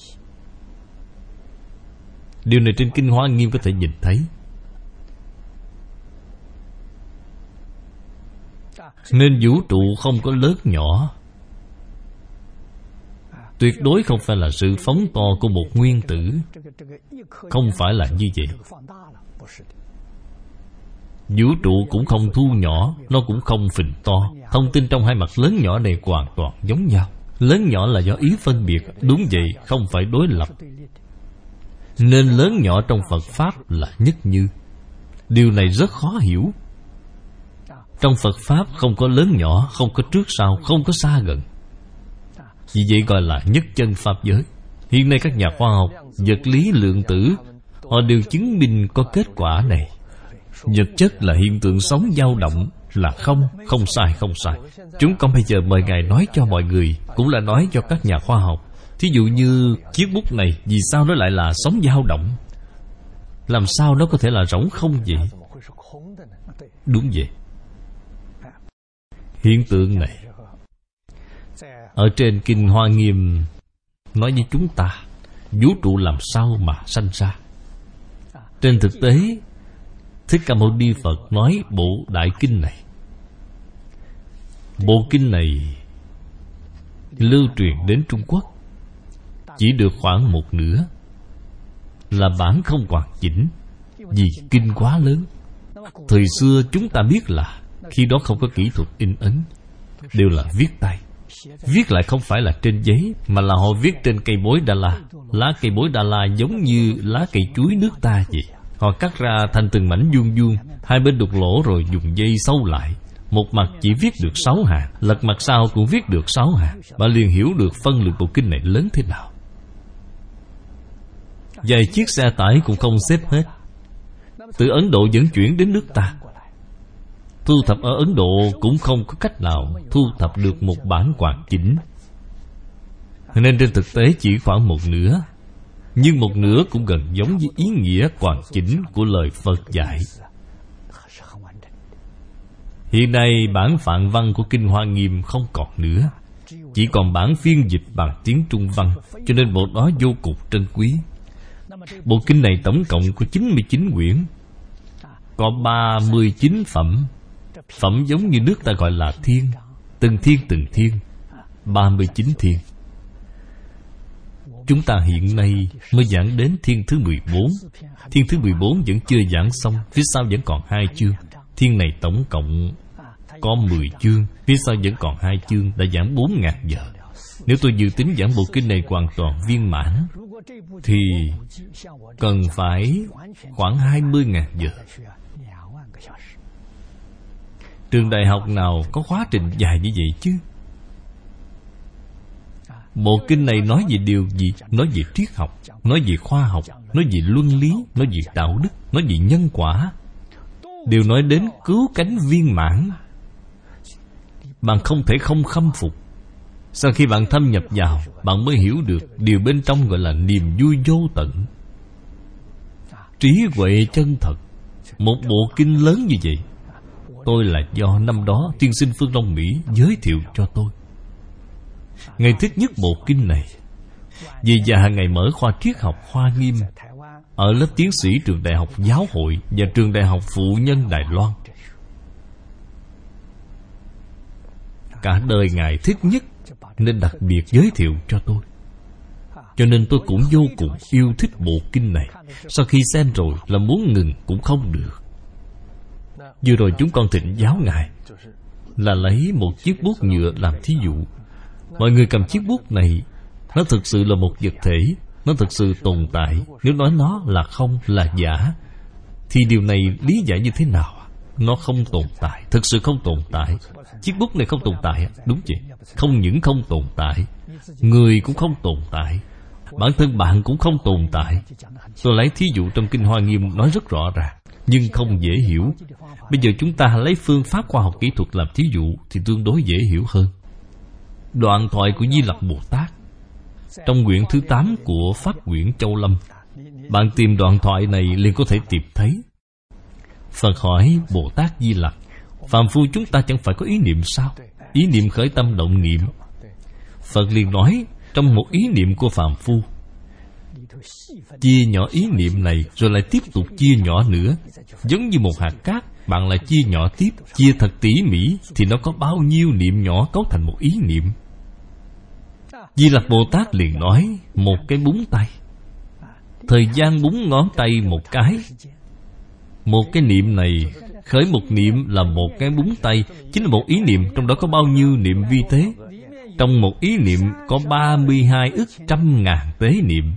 A: Điều này trên Kinh Hoa Nghiêm có thể nhìn thấy. Nên vũ trụ không có lớn nhỏ. Tuyệt đối không phải là sự phóng to của một nguyên tử. Không phải là như vậy. Vũ trụ cũng không thu nhỏ, nó cũng không phình to. Thông tin trong hai mặt lớn nhỏ này hoàn toàn giống nhau. Lớn nhỏ là do ý phân biệt. Đúng vậy, không phải đối lập. Nên lớn nhỏ trong Phật Pháp là nhất như. Điều này rất khó hiểu. Trong Phật Pháp không có lớn nhỏ, không có trước sau, không có xa gần. Vì vậy gọi là nhất chân Pháp giới. Hiện nay các nhà khoa học vật lý lượng tử họ đều chứng minh có kết quả này. Vật chất là hiện tượng sống dao động, là không sai, không sai. Chúng con bây giờ mời Ngài nói cho mọi người, cũng là nói cho các nhà khoa học. Thí dụ như chiếc bút này, vì sao nó lại là sống dao động? Làm sao nó có thể là rỗng không vậy? Đúng vậy. Hiện tượng này ở trên Kinh Hoa Nghiêm nói với chúng ta vũ trụ làm sao mà sanh ra. Trên thực tế Thích Ca Mâu Ni Phật nói bộ đại kinh này. Bộ kinh này lưu truyền đến Trung Quốc chỉ được khoảng một nửa, là bản không hoàn chỉnh, vì kinh quá lớn. Thời xưa chúng ta biết là khi đó không có kỹ thuật in ấn, đều là viết tay. Viết lại không phải là trên giấy, mà là họ viết trên cây bối Đà La. Lá cây bối Đà La giống như lá cây chuối nước ta vậy. Họ cắt ra thành từng mảnh vuông vuông, hai bên đục lỗ rồi dùng dây sâu lại. Một mặt chỉ viết được 6 hàng, lật mặt sau cũng viết được 6 hàng. Bạn liền hiểu được phân lượng bộ kinh này lớn thế nào. Vài chiếc xe tải cũng không xếp hết. Từ Ấn Độ dẫn chuyển đến nước ta. Thu thập ở Ấn Độ cũng không có cách nào thu thập được một bản hoàn chỉnh. Nên trên thực tế chỉ khoảng một nửa, nhưng một nửa cũng gần giống với ý nghĩa hoàn chỉnh của lời Phật dạy. Hiện nay bản phạn văn của Kinh Hoa Nghiêm không còn nữa, chỉ còn bản phiên dịch bằng tiếng Trung văn, cho nên bộ đó vô cùng trân quý. Bộ kinh này tổng cộng có 99 quyển, có 39 phẩm. Phẩm giống như nước ta gọi là thiên, từng thiên, 39 thiên. Chúng ta hiện nay mới giảng đến thiên thứ 14. Thiên thứ 14 vẫn chưa giảng xong, phía sau vẫn còn 2 chương. Thiên này tổng cộng có 10 chương, phía sau vẫn còn 2 chương, đã giảng 4.000 giờ. Nếu tôi dự tính giảng bộ kinh này hoàn toàn viên mãn thì cần phải khoảng 20.000 giờ. Trường đại học nào có khóa trình dài như vậy chứ? Bộ kinh này nói về điều gì? Nói về triết học, nói về khoa học, nói về luân lý, nói về đạo đức, nói về nhân quả, đều nói đến cứu cánh viên mãn. Bạn không thể không khâm phục. Sau khi bạn thâm nhập vào, bạn mới hiểu được điều bên trong gọi là niềm vui vô tận, trí huệ chân thật. Một bộ kinh lớn như vậy, tôi là do năm đó tiên sinh Phương Đông Mỹ giới thiệu cho tôi. Ngày thích nhất bộ kinh này. Vì già ngày mở khoa triết học Hoa Nghiêm ở lớp tiến sĩ trường đại học Giáo hội và trường đại học Phụ nhân Đài Loan. Cả đời Ngài thích nhất nên đặc biệt giới thiệu cho tôi. Cho nên tôi cũng vô cùng yêu thích bộ kinh này. Sau khi xem rồi là muốn ngừng cũng không được. Vừa rồi chúng con thỉnh giáo Ngài là lấy một chiếc bút nhựa làm thí dụ. Mọi người cầm chiếc bút này, nó thực sự là một vật thể, nó thực sự tồn tại. Nếu nói nó là không, là giả, thì điều này lý giải như thế nào? Nó không tồn tại, thực sự không tồn tại. Chiếc bút này không tồn tại. Đúng vậy, không những không tồn tại, người cũng không tồn tại, bản thân bạn cũng không tồn tại. Tôi lấy thí dụ trong Kinh Hoa Nghiêm nói rất rõ ràng, nhưng không dễ hiểu. Bây giờ chúng ta lấy phương pháp khoa học kỹ thuật làm thí dụ thì tương đối dễ hiểu hơn. Đoạn thoại của Di Lặc Bồ Tát trong quyển thứ 8 của Pháp Quyển Châu Lâm, bạn tìm đoạn thoại này liền có thể tìm thấy. Phật hỏi Bồ Tát Di Lặc: phàm phu chúng ta chẳng phải có ý niệm sao? Ý niệm khởi tâm động niệm. Phật liền nói, trong một ý niệm của phàm phu, chia nhỏ ý niệm này rồi lại tiếp tục chia nhỏ nữa. Giống như một hạt cát, bạn lại chia nhỏ tiếp, chia thật tỉ mỉ, thì nó có bao nhiêu niệm nhỏ cấu thành một ý niệm? Di Lặc Bồ Tát liền nói, một cái búng tay, thời gian búng ngón tay một cái. Một cái niệm này, khởi một niệm là một cái búng tay, chính là một ý niệm, trong đó có bao nhiêu niệm vi tế? Trong một ý niệm có 32 ức trăm ngàn tế niệm.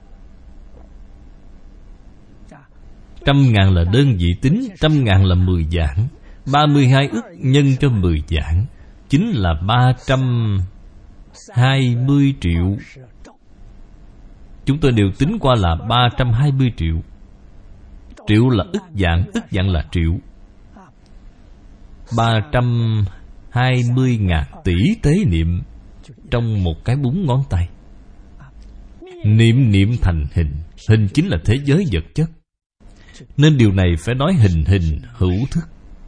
A: 100.000 là đơn vị tính, 100.000 là 10 vạn. 32 ức nhân cho 10 vạn chính là 320 triệu. Chúng tôi đều tính qua là 320 triệu. Triệu là ức vạn là triệu. 320.000 tỷ tế niệm trong một cái búng ngón tay. Niệm niệm thành hình. Hình chính là thế giới vật chất, nên điều này phải nói hình hữu thức.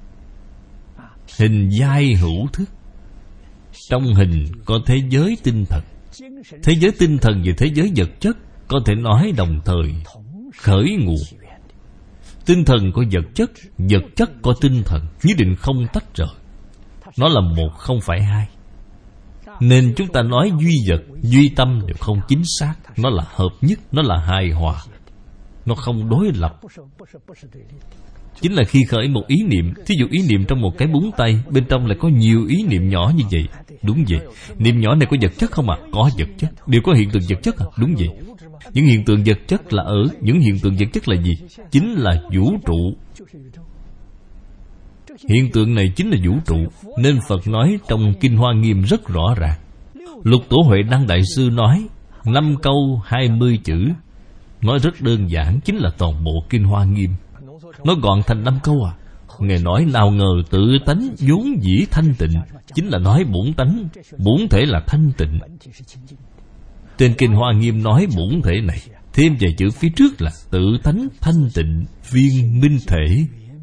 A: Hình giai hữu thức. Trong hình có thế giới tinh thần. Thế giới tinh thần và thế giới vật chất có thể nói đồng thời khởi nguồn. Tinh thần có vật chất có tinh thần, nhất định không tách rời. Nó là một, không phải hai. Nên chúng ta nói duy vật, duy tâm đều không chính xác. Nó là hợp nhất, nó là hài hòa, nó không đối lập. Chính là khi khởi một ý niệm, thí dụ ý niệm trong một cái búng tay, bên trong lại có nhiều ý niệm nhỏ như vậy. Đúng vậy. Niệm nhỏ này có vật chất không ạ? Có vật chất. Đều có hiện tượng vật chất à? Đúng vậy. Những hiện tượng vật chất là ở những hiện tượng vật chất là gì? Chính là vũ trụ. Hiện tượng này chính là vũ trụ. Nên Phật nói trong Kinh Hoa Nghiêm rất rõ ràng. Lục Tổ Huệ Năng Đại Sư nói 5 câu 20 chữ, nói rất đơn giản, chính là toàn bộ Kinh Hoa Nghiêm. Nói gọn thành 5 câu à? Ngài nói nào ngờ tự tánh vốn dĩ thanh tịnh, chính là nói bổn tánh, bổn thể là thanh tịnh. Trên Kinh Hoa Nghiêm nói bổn thể này, thêm vài chữ phía trước là tự tánh thanh tịnh viên minh thể.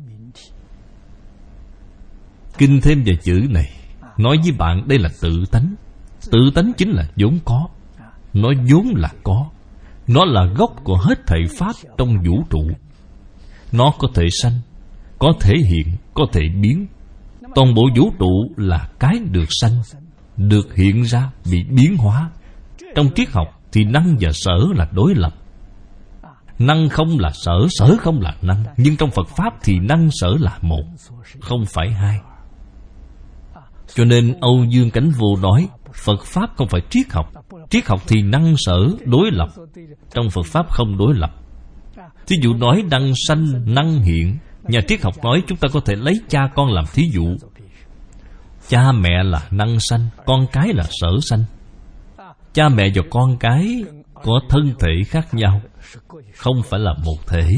A: Kinh thêm vài chữ này nói với bạn đây là tự tánh. Tự tánh chính là vốn có. Nó vốn là có. Nó là gốc của hết thảy pháp trong vũ trụ. Nó có thể sanh, có thể hiện, có thể biến. Toàn bộ vũ trụ là cái được sanh, được hiện ra, bị biến hóa. Trong triết học thì năng và sở là đối lập. Năng không là sở, sở không là năng. Nhưng trong Phật Pháp thì năng sở là một, không phải hai. Cho nên Âu Dương Cảnh Vô nói Phật Pháp không phải triết học. Triết học thì năng sở đối lập. Trong Phật Pháp không đối lập. Thí dụ nói năng sanh, năng hiện. Nhà triết học nói chúng ta có thể lấy cha con làm thí dụ. Cha mẹ là năng sanh, con cái là sở sanh. Cha mẹ và con cái có thân thể khác nhau, không phải là một thể.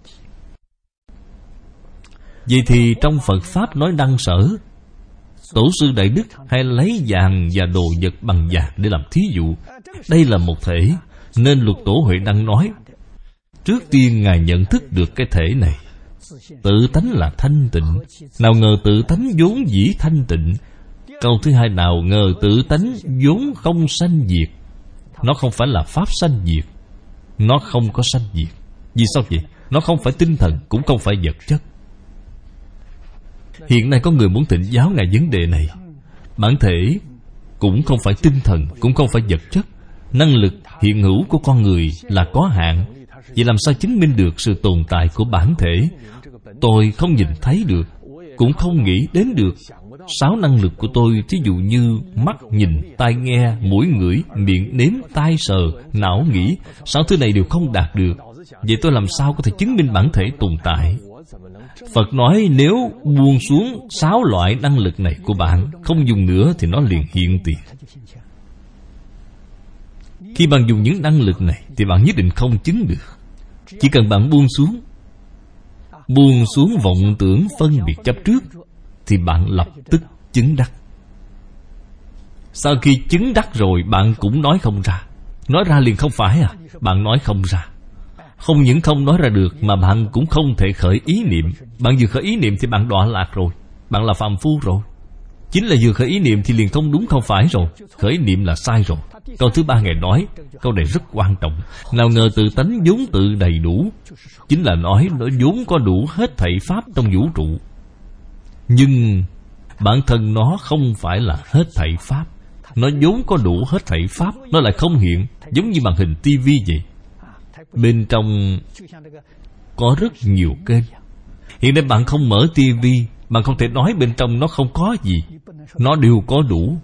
A: Vậy thì trong Phật Pháp nói năng sở, Tổ sư Đại Đức hay lấy vàng và đồ vật bằng vàng để làm thí dụ. Đây là một thể, nên Lục Tổ Huệ Năng nói trước tiên Ngài nhận thức được cái thể này. Tự tánh là thanh tịnh. Nào ngờ tự tánh vốn dĩ thanh tịnh. Câu thứ hai, nào ngờ tự tánh vốn không sanh diệt. Nó không phải là pháp sanh diệt. Nó không có sanh diệt. Vì sao vậy? Nó không phải tinh thần, cũng không phải vật chất. Hiện nay có người muốn thỉnh giáo Ngài vấn đề này. Bản thể cũng không phải tinh thần, cũng không phải vật chất. Năng lực hiện hữu của con người là có hạn. Vậy làm sao chứng minh được sự tồn tại của bản thể? Tôi không nhìn thấy được, cũng không nghĩ đến được. 6 năng lực của tôi, thí dụ như mắt nhìn, tai nghe, mũi ngửi, miệng nếm, tai sờ, não nghĩ, 6 thứ này đều không đạt được. Vậy tôi làm sao có thể chứng minh bản thể tồn tại? Phật nói nếu buông xuống 6 loại năng lực này của bạn, không dùng nữa thì nó liền hiện tiền. Khi bạn dùng những năng lực này thì bạn nhất định không chứng được. Chỉ cần bạn buông xuống vọng tưởng phân biệt chấp trước, thì bạn lập tức chứng đắc. Sau khi chứng đắc rồi, bạn cũng nói không ra. Nói ra liền không phải à? Bạn nói không ra. Không những không nói ra được, mà bạn cũng không thể khởi ý niệm. Bạn vừa khởi ý niệm thì bạn đọa lạc rồi. Bạn là phàm phu rồi. Chính là vừa khởi ý niệm thì liền không đúng không phải rồi. Khởi niệm là sai rồi. Câu thứ 3 Ngài nói, câu này rất quan trọng. Nào ngờ tự tánh vốn tự đầy đủ. Chính là nói nó vốn có đủ hết thảy pháp trong vũ trụ. Nhưng bản thân nó không phải là hết thảy pháp. Nó vốn có đủ hết thảy pháp, nó lại không hiện. Giống như màn hình tivi vậy. Bên trong có rất nhiều kênh. Hiện nay bạn không mở tivi, bạn không thể nói bên trong nó không có gì. Nó đều có đủ.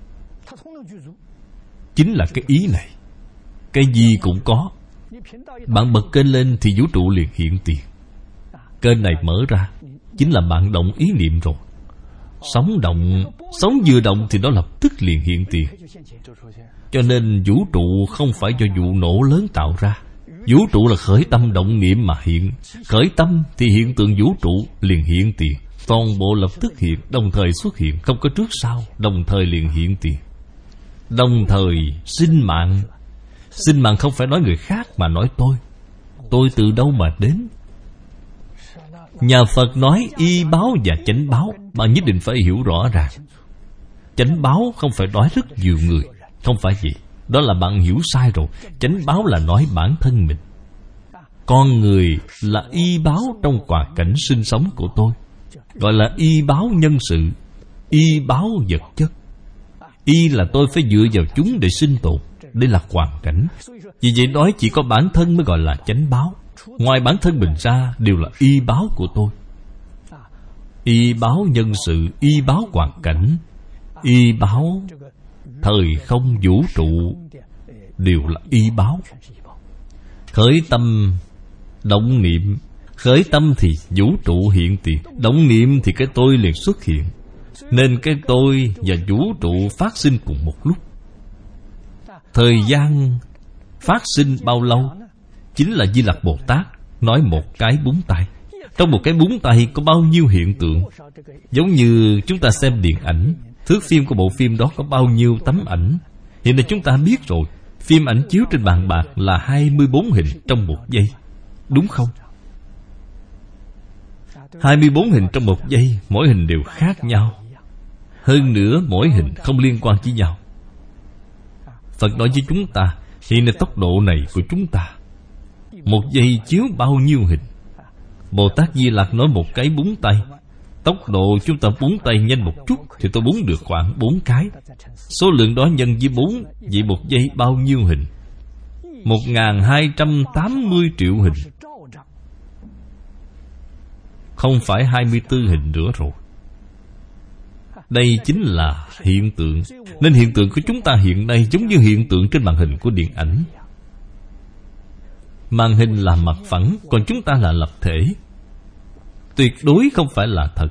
A: Chính là cái ý này. Cái gì cũng có. Bạn bật kênh lên thì vũ trụ liền hiện tiền. Kênh này mở ra, chính là bạn động ý niệm rồi. Sóng động, sóng vừa động thì nó lập tức liền hiện tiền. Cho nên vũ trụ không phải do vụ nổ lớn tạo ra. Vũ trụ là khởi tâm động niệm mà hiện. Khởi tâm thì hiện tượng vũ trụ liền hiện tiền. Toàn bộ lập tức hiện, đồng thời xuất hiện, không có trước sau, đồng thời liền hiện tiền. Đồng thời sinh mạng. Sinh mạng không phải nói người khác mà nói tôi. Tôi từ đâu mà đến? Nhà Phật nói y báo và chánh báo, bạn nhất định phải hiểu rõ ràng. Chánh báo không phải nói rất nhiều người. Không phải vậy. Đó là bạn hiểu sai rồi. Chánh báo là nói bản thân mình. Con người là y báo trong hoàn cảnh sinh sống của tôi. Gọi là y báo nhân sự, y báo vật chất. Y là tôi phải dựa vào chúng để sinh tồn. Đây là hoàn cảnh. Vì vậy nói chỉ có bản thân mới gọi là chánh báo. Ngoài bản thân mình ra đều là y báo của tôi. Y báo nhân sự, y báo hoàn cảnh, y báo thời không vũ trụ, đều là y báo. Khởi tâm động niệm. Khởi tâm thì vũ trụ hiện tiền. Động niệm thì cái tôi liền xuất hiện. Nên cái tôi và vũ trụ phát sinh cùng một lúc. Thời gian phát sinh bao lâu? Chính là Di Lặc Bồ Tát nói một cái búng tay. Trong một cái búng tay có bao nhiêu hiện tượng? Giống như chúng ta xem điện ảnh, thước phim của bộ phim đó có bao nhiêu tấm ảnh. Hiện nay chúng ta biết rồi. Phim ảnh chiếu trên bàn bạc là 24 hình trong 1 giây, đúng không? 24 hình trong 1 giây, mỗi hình đều khác nhau. Hơn nữa mỗi hình không liên quan với nhau. Phật nói với chúng ta, hiện nay tốc độ này của chúng ta 1 giây chiếu bao nhiêu hình. Bồ Tát Di Lặc nói một cái búng tay, tốc độ chúng ta búng tay nhanh một chút thì tôi búng được khoảng 4 cái. Số lượng đó nhân với 4, vậy 1 giây bao nhiêu hình? 1280 triệu hình. Không phải 24 hình nữa rồi. Đây chính là hiện tượng. Nên hiện tượng của chúng ta hiện nay giống như hiện tượng trên màn hình của điện ảnh. Màn hình là mặt phẳng, còn chúng ta là lập thể. Tuyệt đối không phải là thật.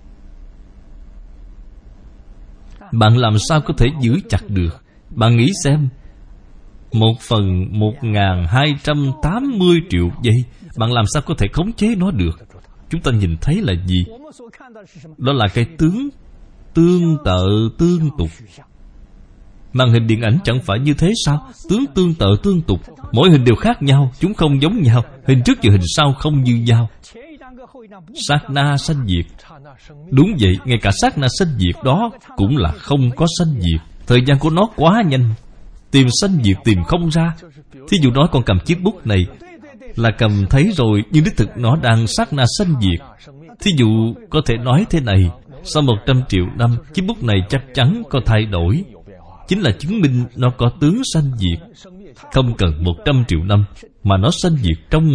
A: Bạn làm sao có thể giữ chặt được? Bạn nghĩ xem, 1/1280 triệu giây, bạn làm sao có thể khống chế nó được? Chúng ta nhìn thấy là gì? Đó là cái tướng tương tự tương tục. Màn hình điện ảnh chẳng phải như thế sao? Tướng tương tự tương tục, mỗi hình đều khác nhau, chúng không giống nhau. Hình trước và hình sau không như nhau. Sát na sanh diệt. Đúng vậy, ngay cả sát na sanh diệt đó cũng là không có sanh diệt. Thời gian của nó quá nhanh, tìm sanh diệt tìm không ra. Thí dụ nói con cầm chiếc bút này là cầm thấy rồi, nhưng đích thực nó đang sát na sanh diệt. Thí dụ có thể nói thế này, sau 100 triệu năm chiếc bút này chắc chắn có thay đổi, chính là chứng minh nó có tướng sanh diệt. Không cần 100 triệu năm mà nó sanh diệt trong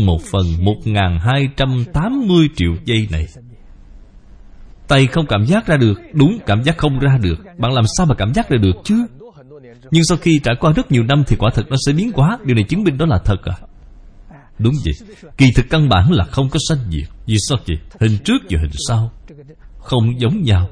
A: 1/1280 triệu giây này. Tay không cảm giác ra được, đúng, cảm giác không ra được. Bạn làm sao mà cảm giác ra được chứ? Nhưng sau khi trải qua rất nhiều năm thì quả thực nó sẽ biến hóa. Điều này chứng minh đó là thật à? Đúng vậy. Kỳ thực căn bản là không có sanh diệt. Vì sao vậy? Hình trước và hình sau không giống nhau.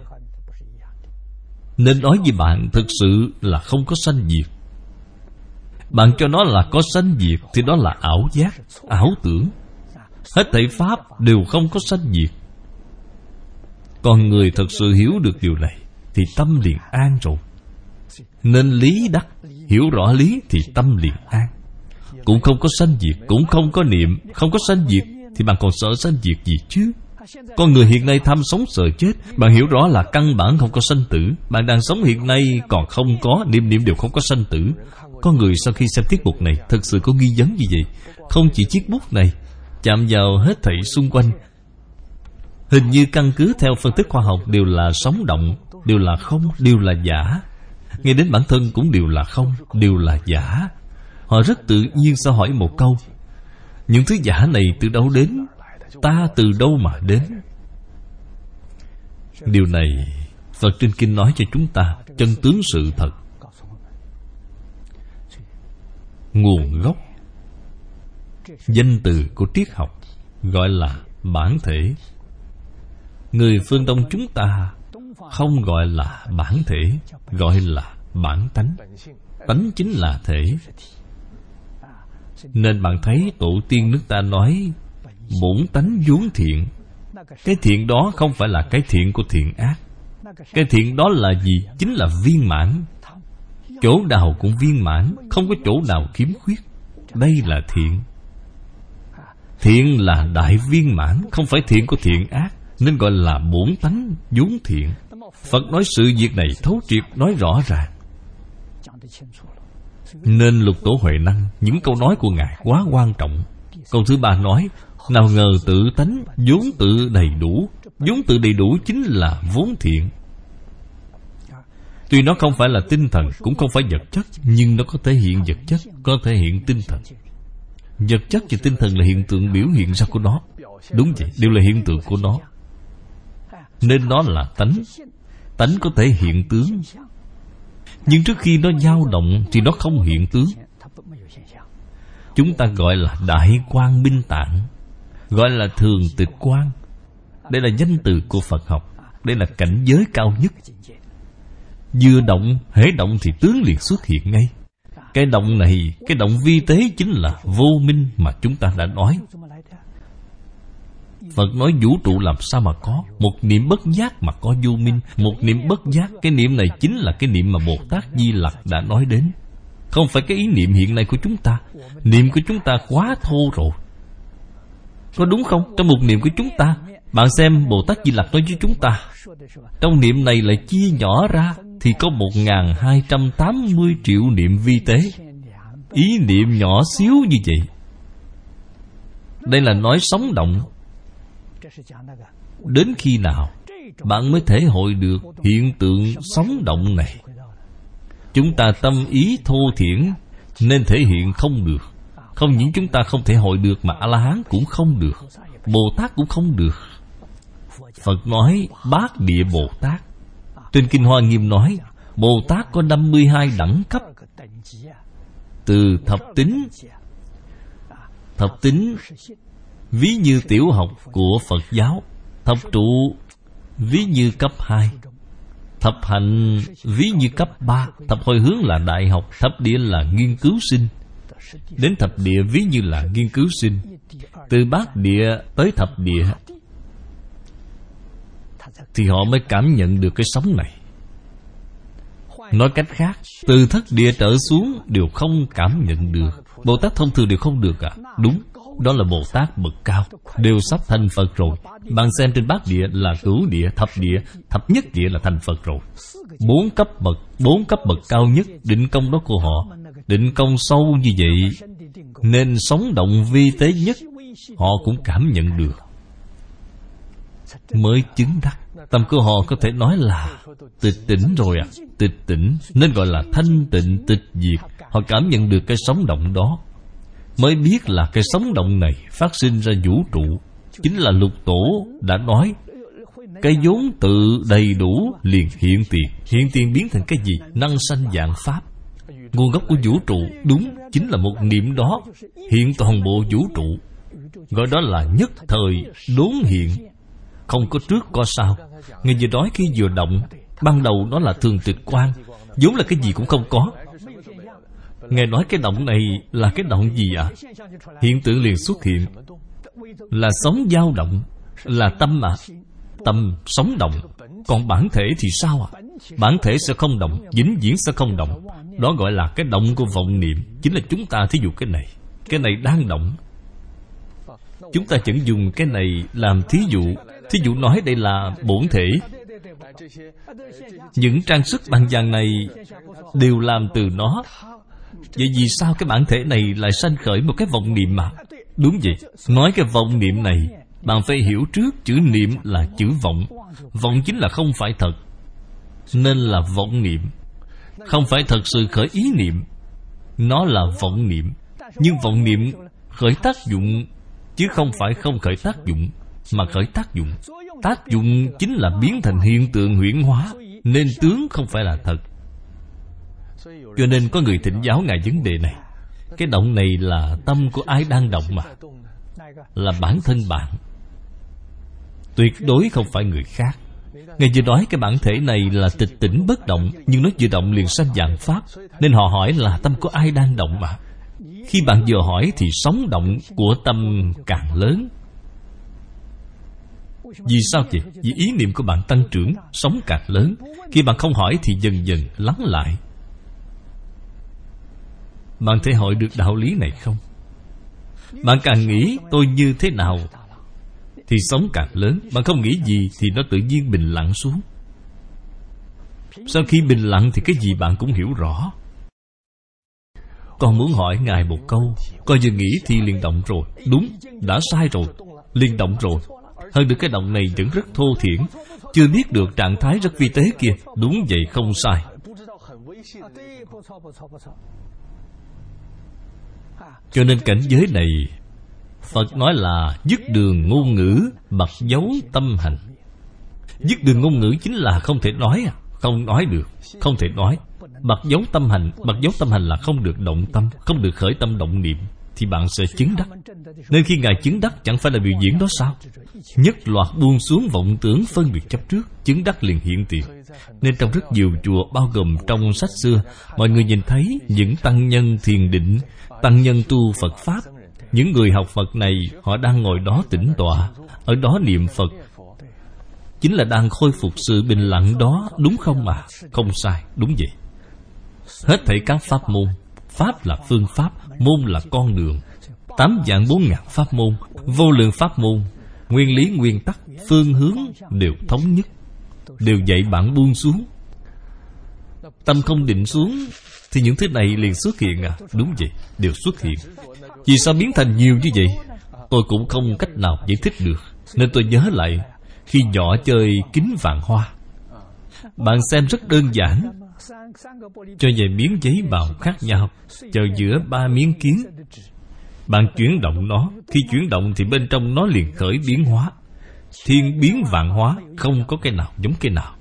A: Nên nói với bạn, thực sự là không có sanh diệt. Bạn cho nó là có sanh diệt thì đó là ảo giác, ảo tưởng. Hết thảy pháp đều không có sanh diệt. Con người thật sự hiểu được điều này thì tâm liền an rồi. Nên lý đắc, hiểu rõ lý thì tâm liền an. Cũng không có sanh diệt, cũng không có niệm. Không có sanh diệt thì bạn còn sợ sanh diệt gì chứ? Con người hiện nay tham sống sợ chết. Bạn hiểu rõ là căn bản không có sanh tử. Bạn đang sống hiện nay còn không có, niệm niệm đều không có sanh tử. Con người sau khi xem tiết mục này thật sự có nghi vấn như vậy. Không chỉ chiếc bút này, chạm vào hết thảy xung quanh, hình như căn cứ theo phân tích khoa học đều là sống động, đều là không, đều là giả. Ngay đến bản thân cũng đều là không, đều là giả. Họ rất tự nhiên sao hỏi một câu, những thứ giả này từ đâu đến? Ta từ đâu mà đến? Điều này Phật trên kinh nói cho chúng ta chân tướng sự thật. Nguồn gốc, danh từ của triết học gọi là bản thể. Người phương Đông chúng ta không gọi là bản thể, gọi là bản tánh. Tánh chính là thể. Nên bạn thấy tổ tiên nước ta nói bổn tánh vốn thiện. Cái thiện đó không phải là cái thiện của thiện ác. Cái thiện đó là gì? Chính là viên mãn. Chỗ nào cũng viên mãn, không có chỗ nào khiếm khuyết. Đây là thiện. Thiện là đại viên mãn, không phải thiện của thiện ác, nên gọi là bổn tánh vốn thiện. Phật nói sự việc này thấu triệt, nói rõ ràng. Nên Lục Tổ Huệ Năng, những câu nói của Ngài quá quan trọng. Câu thứ 3 nói, nào ngờ tự tánh vốn tự đầy đủ. Vốn tự đầy đủ chính là vốn thiện. Tuy nó không phải là tinh thần, cũng không phải vật chất, nhưng nó có thể hiện vật chất, có thể hiện tinh thần. Vật chất và tinh thần là hiện tượng biểu hiện ra của nó. Đúng vậy, đều là hiện tượng của nó. Nên nó là tánh. Tánh có thể hiện tướng, nhưng trước khi nó dao động thì nó không hiện tướng. Chúng ta gọi là đại quang minh tạng, gọi là thường tịch quang. Đây là danh từ của Phật học. Đây là cảnh giới cao nhất. Vừa động, hễ động thì tướng liền xuất hiện ngay. Cái động này, cái động vi tế chính là vô minh mà chúng ta đã nói. Phật nói vũ trụ làm sao mà có? Một niệm bất giác mà có vô minh. Một niệm bất giác, cái niệm này chính là cái niệm mà Bồ Tát Di Lặc đã nói đến. Không phải cái ý niệm hiện nay của chúng ta. Niệm của chúng ta quá thô rồi. Có đúng không? Trong một niệm của chúng ta, bạn xem Bồ Tát Di Lặc nói với chúng ta, trong niệm này lại chia nhỏ ra thì có 1280 triệu niệm vi tế. Ý niệm nhỏ xíu như vậy. Đây là nói sống động. Đến khi nào bạn mới thể hội được hiện tượng sống động này? Chúng ta tâm ý thô thiển nên thể hiện không được. Không những chúng ta không thể hội được, mà A-la-hán cũng không được, Bồ Tát cũng không được. Phật nói Bát Địa Bồ Tát. Trên Kinh Hoa Nghiêm nói Bồ Tát có 52 đẳng cấp. Từ thập tính. Thập tính ví như tiểu học của Phật giáo. Thập trụ ví như cấp 2. Thập hạnh ví như cấp 3. Thập hồi hướng là đại học. Thập địa là nghiên cứu sinh. Đến thập địa ví như là nghiên cứu sinh. Từ bát địa tới thập địa thì họ mới cảm nhận được cái sống này. Nói cách khác, từ thất địa trở xuống đều không cảm nhận được. Bồ Tát thông thường đều không được à? Đúng, đó là Bồ Tát bậc cao, đều sắp thành Phật rồi. Bạn xem trên bát địa là cửu địa, thập nhất địa là thành Phật rồi. 4 cấp bậc cao nhất, định công đó của họ, định công sâu như vậy, nên sống động vi tế nhất họ cũng cảm nhận được, mới chứng đắc. Tâm của họ có thể nói là tịch tỉnh rồi à. Tịch tỉnh nên gọi là thanh tịnh tịch diệt. Họ cảm nhận được cái sống động đó, mới biết là cái sống động này phát sinh ra vũ trụ. Chính là Lục Tổ đã nói, cái vốn tự đầy đủ liền hiện tiền. Hiện tiền biến thành cái gì? Năng sanh vạn pháp. Nguồn gốc của vũ trụ đúng chính là một niệm đó, hiện toàn bộ vũ trụ. Gọi đó là nhất thời đốn hiện, không có trước có sau. Ngay vừa nói khi vừa động, ban đầu nó là thường tịch quang, vốn là cái gì cũng không có. Ngài nói cái động này là cái động gì ạ? Hiện tượng liền xuất hiện, là sống dao động, là tâm mà. Tâm sống động. Còn bản thể thì sao ạ? Bản thể sẽ không động, vĩnh viễn sẽ không động. Đó gọi là cái động của vọng niệm. Chính là chúng ta thí dụ cái này đang động. Chúng ta chẳng dùng cái này làm thí dụ. Thí dụ nói đây là bổn thể. Những trang sức bằng vàng này đều làm từ nó. Vậy vì sao cái bản thể này lại sanh khởi một cái vọng niệm mà? Đúng vậy. Nói cái vọng niệm này, bạn phải hiểu trước chữ niệm là chữ vọng. Vọng chính là không phải thật, nên là vọng niệm. Không phải thật sự khởi ý niệm, nó là vọng niệm. Nhưng vọng niệm khởi tác dụng, chứ không phải không khởi tác dụng, mà khởi tác dụng. Tác dụng chính là biến thành hiện tượng huyễn hóa, nên tướng không phải là thật. Cho nên có người thỉnh giáo Ngài vấn đề này. Cái động này là tâm của ai đang động mà? Là bản thân bạn, tuyệt đối không phải người khác. Ngài vừa nói cái bản thể này là tịch tỉnh bất động, nhưng nó vừa động liền sanh vạn pháp. Nên họ hỏi là tâm của ai đang động mà. Khi bạn vừa hỏi thì sóng động của tâm càng lớn. Vì sao vậy? Vì ý niệm của bạn tăng trưởng, sóng càng lớn. Khi bạn không hỏi thì dần dần lắng lại. Bạn thể hội được đạo lý này không? Bạn càng nghĩ tôi như thế nào thì sóng càng lớn. Bạn không nghĩ gì thì nó tự nhiên bình lặng xuống. Sau khi bình lặng thì cái gì bạn cũng hiểu rõ. Con muốn hỏi Ngài một câu, coi vừa nghĩ thì liền động rồi. Đúng, đã sai rồi, liền động rồi. Hơn được cái động này vẫn rất thô thiển, chưa biết được trạng thái rất vi tế kia. Đúng vậy, không sai. Cho nên cảnh giới này Phật nói là dứt đường ngôn ngữ, bật dấu tâm hành. Dứt đường ngôn ngữ chính là không thể nói, không nói được, không thể nói. Bật dấu tâm hành, bật dấu tâm hành là không được động tâm, không được khởi tâm động niệm, thì bạn sẽ chứng đắc. Nên khi Ngài chứng đắc chẳng phải là biểu diễn đó sao? Nhất loạt buông xuống vọng tưởng phân biệt chấp trước, chứng đắc liền hiện tiền. Nên trong rất nhiều chùa, bao gồm trong sách xưa, mọi người nhìn thấy những tăng nhân thiền định, tăng nhân tu Phật Pháp. Những người học Phật này, họ đang ngồi đó tĩnh tọa, ở đó niệm Phật, chính là đang khôi phục sự bình lặng đó, đúng không mà? Không sai, đúng vậy. Hết thảy các pháp môn pháp là phương pháp, môn là con đường. 8.400.000 pháp môn, vô lượng pháp môn, nguyên lý nguyên tắc, phương hướng đều thống nhất, đều dạy bạn buông xuống. Tâm không định xuống thì những thứ này liền xuất hiện à? Đúng vậy, đều xuất hiện. Vì sao biến thành nhiều như vậy? Tôi cũng không cách nào giải thích được. Nên tôi nhớ lại khi nhỏ chơi kính vạn hoa. Bạn xem rất đơn giản. Cho vài miếng giấy bào khác nhau, chờ giữa 3 miếng kiến. Bạn chuyển động nó. Khi chuyển động thì bên trong nó liền khởi biến hóa. Thiên biến vạn hóa, không có cái nào giống cái nào.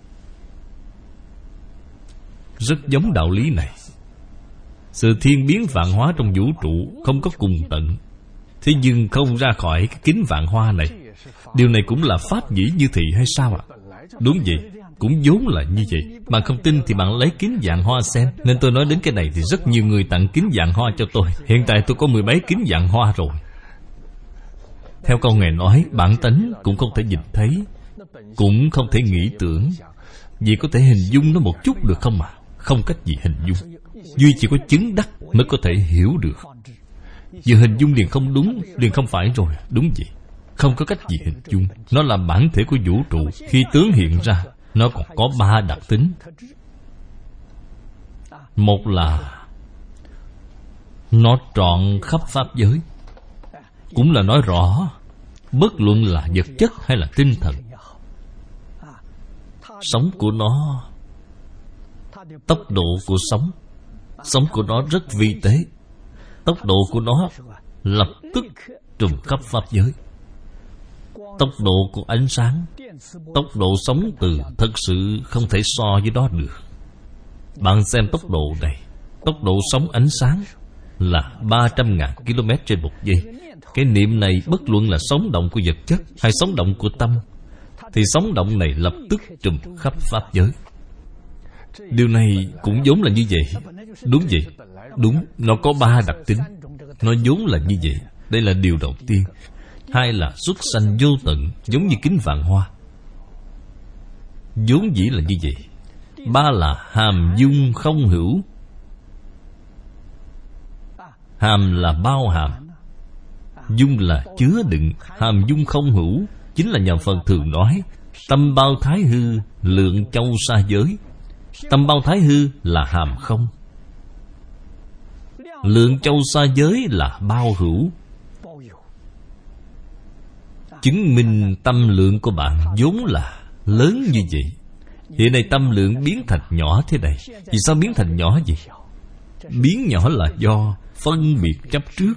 A: Rất giống đạo lý này. Sự thiên biến vạn hóa trong vũ trụ không có cùng tận. Thế nhưng không ra khỏi cái kính vạn hoa này. Điều này cũng là pháp nhĩ như thị hay sao ạ? Đúng vậy, cũng vốn là như vậy. Bạn không tin thì bạn lấy kính vạn hoa xem. Nên tôi nói đến cái này thì rất nhiều người tặng kính vạn hoa cho tôi. Hiện tại tôi có 10 mấy kính vạn hoa rồi. Theo câu Ngài nói, bản tánh cũng không thể nhìn thấy, cũng không thể nghĩ tưởng. Vì có thể hình dung nó một chút được không ạ? Không cách gì hình dung. Duy chỉ có chứng đắc mới có thể hiểu được. Vừa hình dung liền không đúng, liền không phải rồi. Đúng vậy, không có cách gì hình dung. Nó là bản thể của vũ trụ. Khi tướng hiện ra, nó còn có 3 đặc tính. Một là nó trọn khắp pháp giới. Cũng là nói rõ, bất luận là vật chất hay là tinh thần, sống của nó, tốc độ của sống của nó rất vi tế. Tốc độ của nó lập tức trùm khắp pháp giới. Tốc độ của ánh sáng, tốc độ sống từ thật sự không thể so với đó được. Bạn xem tốc độ này, tốc độ sống ánh sáng là 300.000 km trên một giây. Cái niệm này bất luận là sóng động của vật chất hay sóng động của tâm, thì sóng động này lập tức trùm khắp pháp giới. Điều này cũng vốn là như vậy. Đúng vậy, đúng, nó có 3 đặc tính. Nó vốn là như vậy. Đây là điều đầu tiên. Hai là xuất sanh vô tận, giống như kính vạn hoa, vốn dĩ là như vậy. 3 là hàm dung không hữu. Hàm là bao hàm, dung là chứa đựng. Hàm dung không hữu chính là nhà Phật thường nói tâm bao thái hư, lượng châu sa giới. Tâm bao thái hư là hàm không, lượng châu sa giới là bao hữu. Chứng minh tâm lượng của bạn vốn là lớn như vậy. Hiện nay tâm lượng biến thành nhỏ thế này. Vì sao biến thành nhỏ vậy? Biến nhỏ là do phân biệt chấp trước.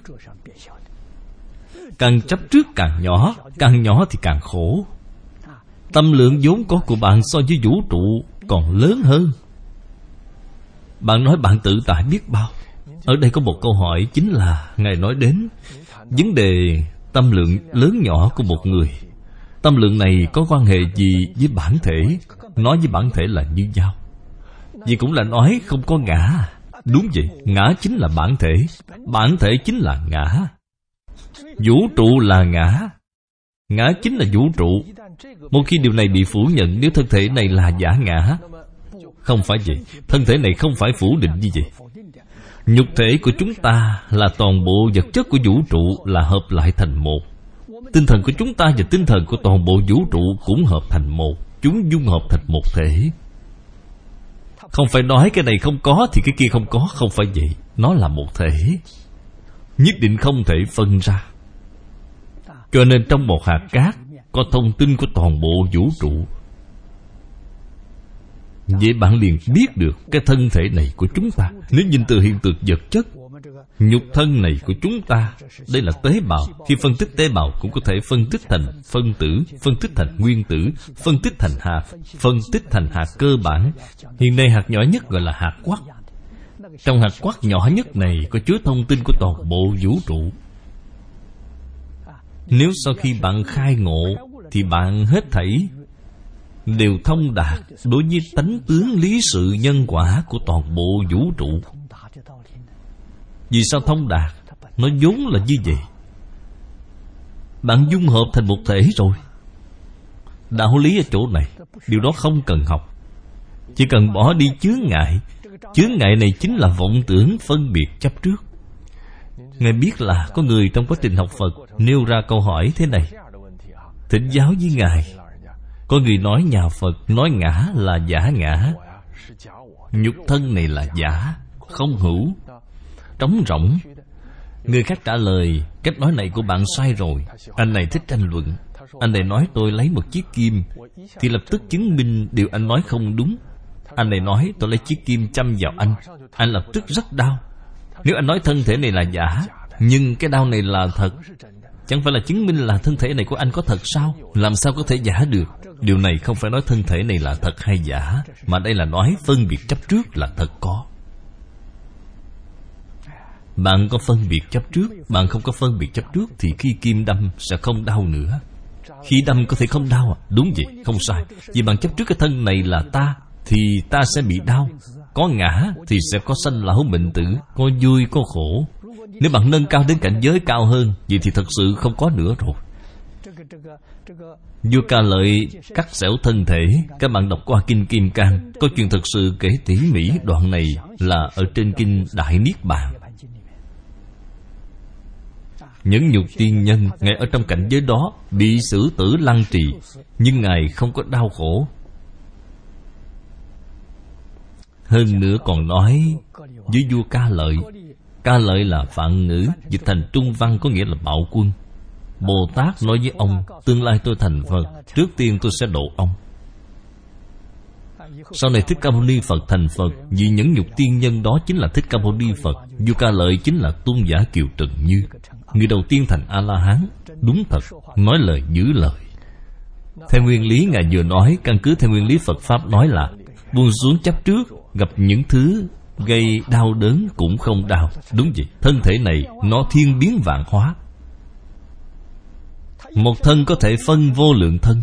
A: Càng chấp trước càng nhỏ thì càng khổ. Tâm lượng vốn có của bạn so với vũ trụ còn lớn hơn. Bạn nói bạn tự tại biết bao. Ở đây có một câu hỏi, chính là Ngài nói đến vấn đề tâm lượng lớn nhỏ của một người. Tâm lượng này có quan hệ gì với bản thể? Nói với bản thể là như nhau. Vì cũng là nói không có ngã. Đúng vậy, ngã chính là bản thể, bản thể chính là ngã. Vũ trụ là ngã, ngã chính là vũ trụ. Một khi điều này bị phủ nhận, nếu thân thể này là giả ngã, không phải vậy. Thân thể này không phải phủ định như vậy. Nhục thể của chúng ta là toàn bộ vật chất của vũ trụ, là hợp lại thành một. Tinh thần của chúng ta và tinh thần của toàn bộ vũ trụ cũng hợp thành một. Chúng dung hợp thành một thể. Không phải nói cái này không có thì cái kia không có. Không phải vậy. Nó là một thể, nhất định không thể phân ra. Cho nên trong một hạt cát có thông tin của toàn bộ vũ trụ. Vậy bạn liền biết được cái thân thể này của chúng ta. Nếu nhìn từ hiện tượng vật chất, nhục thân này của chúng ta, đây là tế bào. Khi phân tích tế bào cũng có thể phân tích thành phân tử, phân tích thành nguyên tử, phân tích thành hạt, phân tích thành hạt cơ bản. Hiện nay hạt nhỏ nhất gọi là hạt quark. Trong hạt quark nhỏ nhất này có chứa thông tin của toàn bộ vũ trụ. Nếu sau khi bạn khai ngộ thì bạn hết thảy đều thông đạt đối với tánh tướng lý sự nhân quả của toàn bộ vũ trụ. Vì sao thông đạt? Nó vốn là như vậy. Bạn dung hợp thành một thể rồi. Đạo lý ở chỗ này, điều đó không cần học. Chỉ cần bỏ đi chướng ngại, Chướng ngại này chính là vọng tưởng phân biệt chấp trước. Ngài biết là có người trong quá trình học Phật nêu ra câu hỏi thế này: thỉnh giáo với Ngài, có người nói nhà Phật nói ngã là giả ngã, nhục thân này là giả, không hữu, trống rỗng. Người khác trả lời: cách nói này của bạn sai rồi. Anh này thích tranh luận. Anh này nói tôi lấy một chiếc kim thì lập tức chứng minh điều anh nói không đúng. Anh này nói tôi lấy chiếc kim châm vào anh lập tức rất đau. Nếu anh nói thân thể này là giả, nhưng cái đau này là thật, chẳng phải là chứng minh là thân thể này của anh có thật sao? Làm sao có thể giả được? Điều này không phải nói thân thể này là thật hay giả, mà đây là nói phân biệt chấp trước là thật có. Bạn có phân biệt chấp trước, bạn không có phân biệt chấp trước thì khi kim đâm sẽ không đau nữa. Khi đâm có thể không đau à? Đúng vậy, không sai. Vì bạn chấp trước cái thân này là ta thì ta sẽ bị đau. Có ngã thì sẽ có sanh lão bệnh tử, có vui có khổ. Nếu bạn nâng cao đến cảnh giới cao hơn, vậy thì thật sự không có nữa rồi. Vua Ca Lợi cắt xẻo thân thể. Các bạn đọc qua Kinh Kim Cang, có chuyện thật sự kể tỉ mỉ. Đoạn này là ở trên Kinh Đại Niết Bàn. Những nhục tiên nhân, Ngài ở trong cảnh giới đó bị xử tử lăng trì, nhưng Ngài không có đau khổ. Hơn nữa còn nói với vua Ca Lợi. Ca Lợi là Phạn ngữ, dịch thành Trung văn có nghĩa là bạo quân. Bồ Tát nói với ông: tương lai tôi thành Phật, trước tiên tôi sẽ độ ông. Sau này Thích Ca Mâu Ni Phật thành Phật, vì những nhục tiên nhân đó chính là Thích Ca Mâu Ni Phật. Vua Ca Lợi chính là tôn giả Kiều Trần Như, người đầu tiên thành A-la-hán. Đúng thật, nói lời giữ lời. Theo nguyên lý Ngài vừa nói, căn cứ theo nguyên lý Phật Pháp nói là buông xuống chấp trước, gặp những thứ gây đau đớn cũng không đau. Đúng vậy, thân thể này nó thiên biến vạn hóa. Một thân có thể phân vô lượng thân,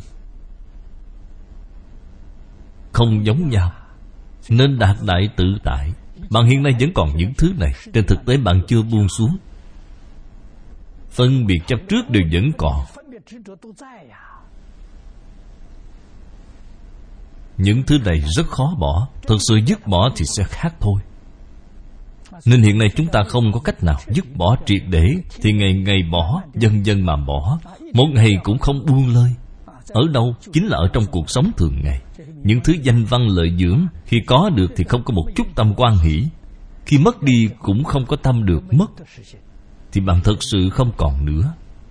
A: không giống nhau, nên đạt đại tự tại. Bạn hiện nay vẫn còn những thứ này, trên thực tế bạn chưa buông xuống. Phân biệt chấp trước đều vẫn còn. Những thứ này rất khó bỏ. Thật sự dứt bỏ thì sẽ khác thôi. Nên hiện nay chúng ta không có cách nào dứt bỏ triệt để, thì ngày ngày bỏ, dần dần mà bỏ. Một ngày cũng không buông lơi. Ở đâu? Chính là ở trong cuộc sống thường ngày. Những thứ danh văn lợi dưỡng, khi có được thì không có một chút tâm quan hỷ, khi mất đi cũng không có tâm được mất, thì bạn thật sự không còn nữa.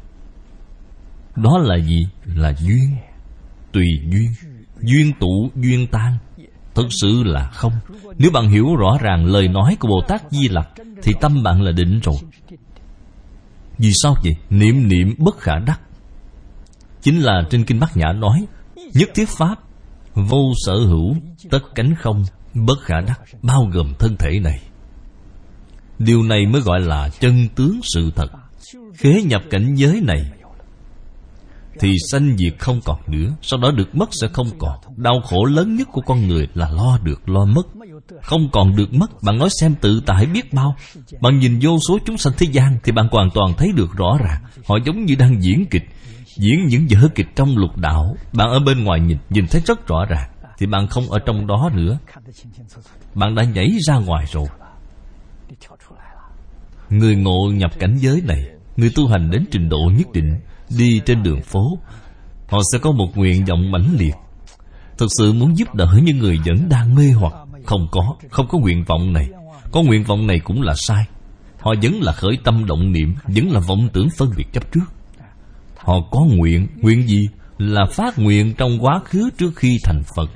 A: Đó là gì? Là duyên. Tùy duyên. Duyên tụ duyên tan, thật sự là không. Nếu bạn hiểu rõ ràng lời nói của Bồ Tát Di Lặc thì tâm bạn là định rồi. Vì sao vậy? Niệm niệm bất khả đắc. Chính là trên Kinh Bát Nhã nói: nhất thiết pháp vô sở hữu, tất cánh không, bất khả đắc, bao gồm thân thể này. Điều này mới gọi là chân tướng sự thật. Khế nhập cảnh giới này thì sanh diệt không còn nữa. Sau đó được mất sẽ không còn. Đau khổ lớn nhất của con người là lo được lo mất. Không còn được mất, bạn nói xem tự tại biết bao. Bạn nhìn vô số chúng sanh thế gian thì bạn hoàn toàn thấy được rõ ràng. Họ giống như đang diễn kịch, diễn những vở kịch trong lục đạo. Bạn ở bên ngoài nhìn thấy rất rõ ràng, thì bạn không ở trong đó nữa. Bạn đã nhảy ra ngoài rồi. Người ngộ nhập cảnh giới này, người tu hành đến trình độ nhất định, đi trên đường phố, họ sẽ có một nguyện vọng mãnh liệt. Thực sự muốn giúp đỡ những người vẫn đang mê hoặc. Không có nguyện vọng này. Có nguyện vọng này cũng là sai. Họ vẫn là khởi tâm động niệm, vẫn là vọng tưởng phân biệt chấp trước. Họ có nguyện. Nguyện gì? Là phát nguyện trong quá khứ trước khi thành Phật.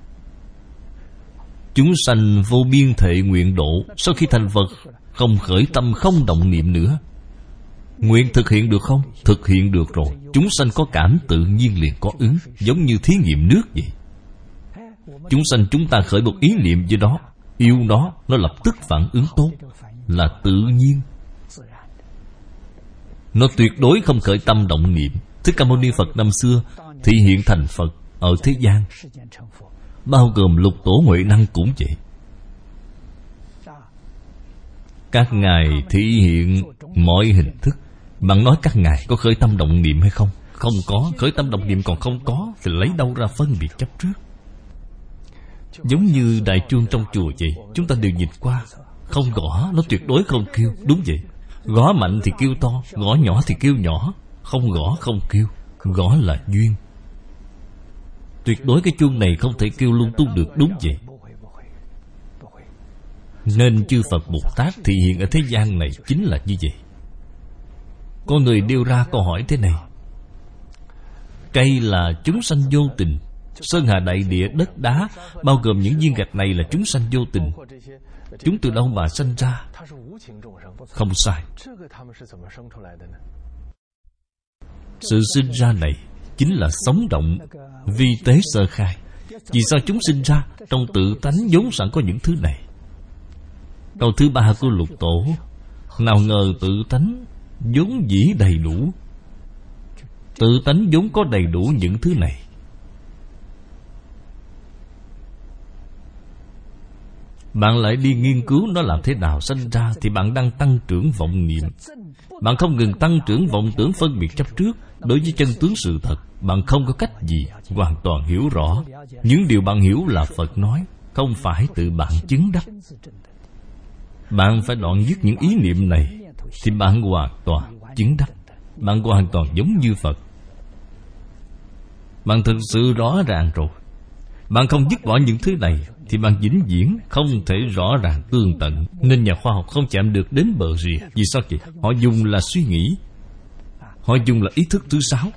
A: Chúng sanh vô biên thệ nguyện độ. Sau khi thành Phật không khởi tâm không động niệm nữa. Nguyện thực hiện được không? Thực hiện được rồi. Chúng sanh có cảm tự nhiên liền có ứng, giống như thí nghiệm nước vậy. Chúng sanh chúng ta khởi một ý niệm với đó, yêu nó lập tức phản ứng tốt, là tự nhiên. Nó tuyệt đối không khởi tâm động niệm. Thích Ca Mâu Ni Phật năm xưa thị hiện thành Phật ở thế gian, bao gồm lục tổ Huệ Năng cũng vậy. Các ngài thị hiện mọi hình thức. Bạn nói các ngài có khởi tâm động niệm hay không? Không có. Khởi tâm động niệm còn không có thì lấy đâu ra phân biệt chấp trước? Giống như đại chuông trong chùa vậy, chúng ta đều nhìn qua. Không gõ, nó tuyệt đối không kêu. Đúng vậy. Gõ mạnh thì kêu to, gõ nhỏ thì kêu nhỏ. Không gõ không kêu. Gõ là duyên. Tuyệt đối cái chuông này không thể kêu lung tung được. Đúng vậy. Nên chư Phật Bồ Tát thị hiện ở thế gian này chính là như vậy. Có người nêu ra câu hỏi thế này: cây là chúng sanh vô tình, sơn hà đại địa đất đá bao gồm những viên gạch này là chúng sanh vô tình. Chúng từ đâu mà sanh ra? Không sai. Sự sinh ra này chính là sống động, vi tế sơ khai. Vì sao chúng sinh ra? Trong tự tánh vốn sẵn có những thứ này. Câu thứ ba của Lục Tổ: nào ngờ tự tánh vốn dĩ đầy đủ. Tự tánh vốn có đầy đủ những thứ này. Bạn lại đi nghiên cứu nó làm thế nào sinh ra, thì bạn đang tăng trưởng vọng niệm. Bạn không ngừng tăng trưởng vọng tưởng phân biệt chấp trước. Đối với chân tướng sự thật, bạn không có cách gì hoàn toàn hiểu rõ. Những điều bạn hiểu là Phật nói, không phải tự bạn chứng đắc. Bạn phải đoạn dứt những ý niệm này, thì bạn hoàn toàn chứng đắc. Bạn hoàn toàn giống như Phật. Bạn thực sự rõ ràng rồi. Bạn không dứt bỏ những thứ này, thì bạn vĩnh viễn không thể rõ ràng tường tận. Nên nhà khoa học không chạm được đến bờ rìa. Vì sao vậy? Họ dùng là suy nghĩ. Họ dùng là ý thức thứ sáu.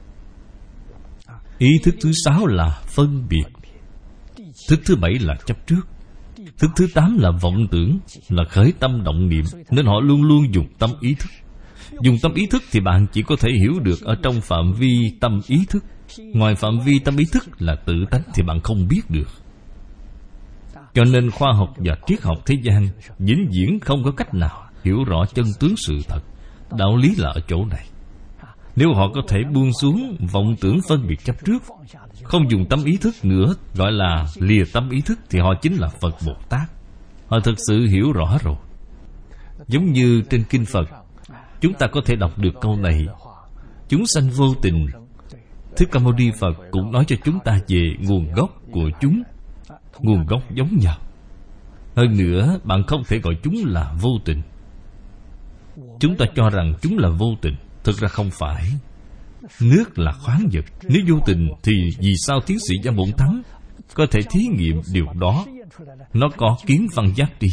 A: Ý thức thứ sáu là phân biệt. Thức thứ bảy là chấp trước. Thức thứ 8 là vọng tưởng, là khởi tâm động niệm. Nên họ luôn luôn dùng tâm ý thức. Dùng tâm ý thức thì bạn chỉ có thể hiểu được ở trong phạm vi tâm ý thức. Ngoài phạm vi tâm ý thức là tự tánh thì bạn không biết được. Cho nên khoa học và triết học thế gian vĩnh viễn không có cách nào hiểu rõ chân tướng sự thật. Đạo lý là ở chỗ này. Nếu họ có thể buông xuống vọng tưởng phân biệt chấp trước, không dùng tâm ý thức nữa, gọi là lìa tâm ý thức, thì họ chính là Phật Bồ Tát. Họ thực sự hiểu rõ rồi. Giống như trên kinh Phật, chúng ta có thể đọc được câu này: chúng sanh vô tình. Thích Ca Mâu Ni Phật cũng nói cho chúng ta về nguồn gốc của chúng. Nguồn gốc giống nhau. Hơn nữa, bạn không thể gọi chúng là vô tình. Chúng ta cho rằng chúng là vô tình. Thực ra không phải. Nước là khoáng vật. Nếu vô tình thì vì sao tiến sĩ Giang Bổn Thắng có thể thí nghiệm điều đó? Nó có kiến văn giác đi.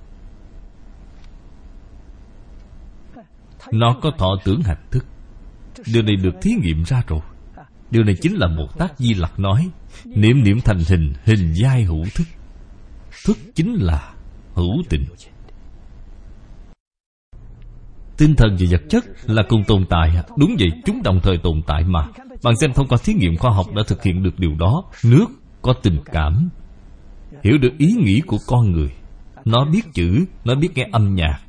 A: Nó có thọ tưởng hành thức. Điều này được thí nghiệm ra rồi. Điều này chính là Bồ Tát Di Lặc nói: niệm niệm thành hình, hình giai hữu thức. Thức chính là hữu tình. Tinh thần và vật chất là cùng tồn tại. Đúng vậy, chúng đồng thời tồn tại mà. Bạn xem thông qua thí nghiệm khoa học đã thực hiện được điều đó. Nước có tình cảm, hiểu được ý nghĩ của con người. Nó biết chữ, nó biết nghe âm nhạc.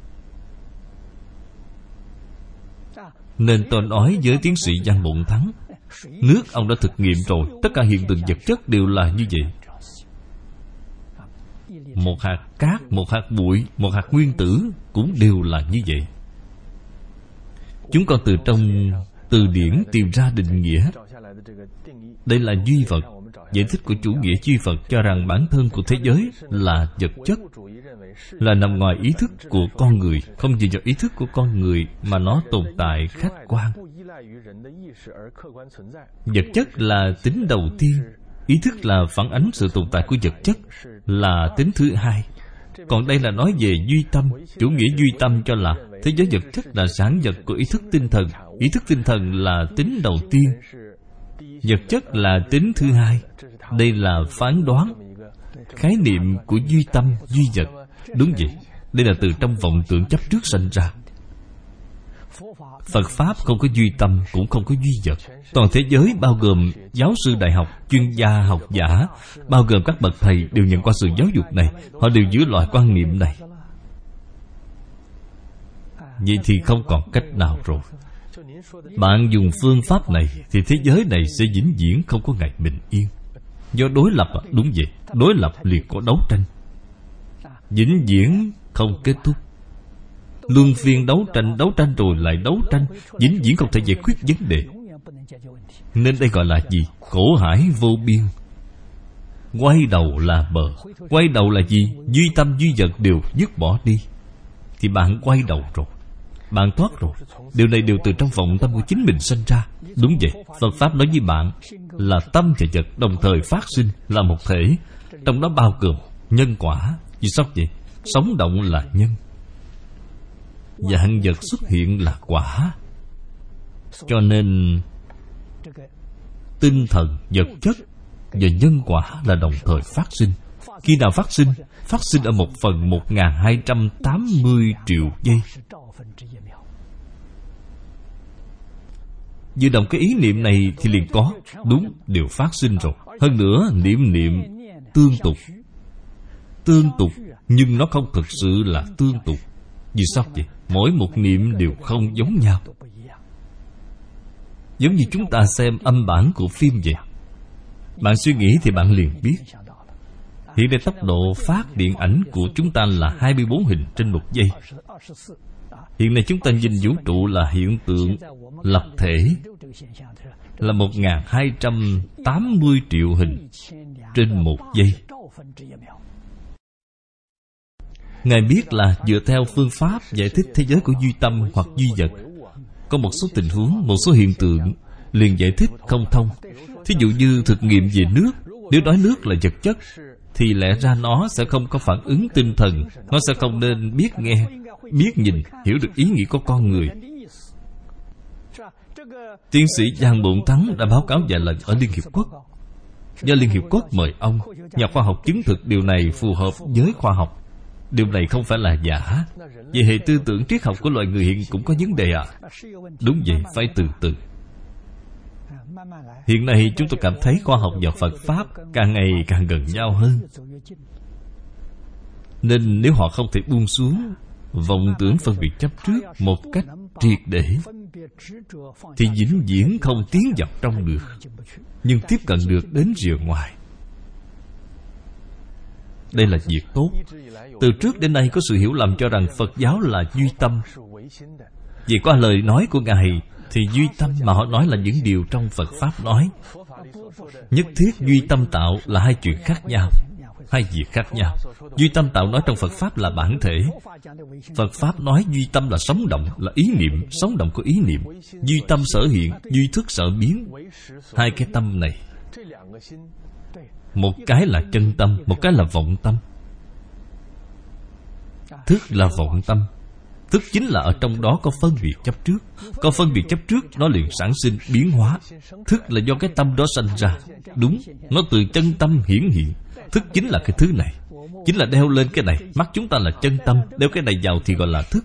A: Nên tôi nói với tiến sĩ Giang Bổn Thắng, nước ông đã thực nghiệm rồi. Tất cả hiện tượng vật chất đều là như vậy. Một hạt cát, một hạt bụi, một hạt nguyên tử cũng đều là như vậy. Chúng con từ trong từ điển tìm ra định nghĩa. Đây là duy vật. Giải thích của chủ nghĩa duy vật cho rằng bản thân của thế giới là vật chất, là nằm ngoài ý thức của con người. Không dựa vào ý thức của con người mà nó tồn tại khách quan. Vật chất là tính đầu tiên. Ý thức là phản ánh sự tồn tại của vật chất, là tính thứ hai. Còn đây là nói về duy tâm. Chủ nghĩa duy tâm cho là thế giới vật chất là sản vật của ý thức tinh thần. Ý thức tinh thần là tính đầu tiên, vật chất là tính thứ hai. Đây là phán đoán, khái niệm của duy tâm, duy vật. Đúng vậy, đây là từ trong vọng tưởng chấp trước sanh ra. Phật Pháp không có duy tâm, cũng không có duy vật. Toàn thế giới bao gồm giáo sư đại học, chuyên gia, học giả, bao gồm các bậc thầy đều nhận qua sự giáo dục này. Họ đều giữ loại quan niệm này. Vậy thì không còn cách nào rồi. Bạn dùng phương pháp này thì thế giới này sẽ vĩnh viễn không có ngày bình yên. Do đối lập, đúng vậy, đối lập liền có đấu tranh, vĩnh viễn không kết thúc. Luân phiên đấu tranh rồi lại đấu tranh, vĩnh viễn không thể giải quyết vấn đề. Nên đây gọi là gì? Khổ hải vô biên. Quay đầu là bờ. Quay đầu là gì? Duy tâm duy vật đều dứt bỏ đi, thì bạn quay đầu rồi, bạn thoát rồi. Điều này đều từ trong vọng tâm của chính mình sinh ra. Đúng vậy, Phật Pháp nói với bạn là tâm và vật đồng thời phát sinh, là một thể. Trong đó bao gồm nhân quả. Vì sao vậy? Sống động là nhân, vạn vật xuất hiện là quả. Cho nên tinh thần, vật chất và nhân quả là đồng thời phát sinh. Khi nào phát sinh? Phát sinh ở 1/1280 triệu giây. Vừa động cái ý niệm này thì liền có. Đúng, đều phát sinh rồi. Hơn nữa, niệm tương tục. Tương tục, nhưng nó không thực sự là tương tục. Vì sao vậy? Mỗi một niệm đều không giống nhau. Giống như chúng ta xem âm bản của phim vậy. Bạn suy nghĩ thì bạn liền biết. Hiện nay tốc độ phát điện ảnh của chúng ta là 24 hình trên một giây. Hiện nay chúng ta nhìn vũ trụ là hiện tượng lập thể, là 1280 triệu hình trên một giây. Ngài biết là dựa theo phương pháp giải thích thế giới của duy tâm hoặc duy vật, có một số tình huống, một số hiện tượng liền giải thích không thông. Thí dụ như thực nghiệm về nước. Nếu nói nước là vật chất thì lẽ ra nó sẽ không có phản ứng tinh thần, nó sẽ không nên biết nghe, biết nhìn, hiểu được ý nghĩ của con người. Tiến sĩ Giang Bộn Thắng đã báo cáo vài lần ở Liên Hiệp Quốc. Do Liên Hiệp Quốc mời ông, nhà khoa học chứng thực điều này phù hợp với khoa học. Điều này không phải là giả. Về hệ tư tưởng triết học của loài người hiện cũng có vấn đề à? Đúng vậy, phải từ từ. Hiện nay chúng tôi cảm thấy khoa học và Phật Pháp càng ngày càng gần nhau hơn. Nên nếu họ không thể buông xuống vọng tưởng phân biệt chấp trước một cách triệt để, thì vĩnh viễn không tiến vào trong được, nhưng tiếp cận được đến rìa ngoài. Đây là việc tốt. Từ trước đến nay có sự hiểu lầm cho rằng Phật giáo là duy tâm. Vì qua lời nói của Ngài thì duy tâm mà họ nói là những điều trong Phật Pháp nói. Nhất thiết duy tâm tạo là hai chuyện khác nhau, hai việc khác nhau. Duy tâm tạo nói trong Phật Pháp là bản thể. Phật Pháp nói duy tâm là sống động, là ý niệm, sống động của ý niệm. Duy tâm sở hiện, duy thức sở biến. Hai cái tâm này, một cái là chân tâm, một cái là vọng tâm. Thức là vọng tâm. Thức chính là ở trong đó có phân biệt chấp trước. Có phân biệt chấp trước, nó liền sản sinh biến hóa. Thức là do cái tâm đó sanh ra. Đúng, nó từ chân tâm hiển hiện. Thức chính là cái thứ này, chính là đeo lên cái này. Mắt chúng ta là chân tâm, đeo cái này vào thì gọi là thức.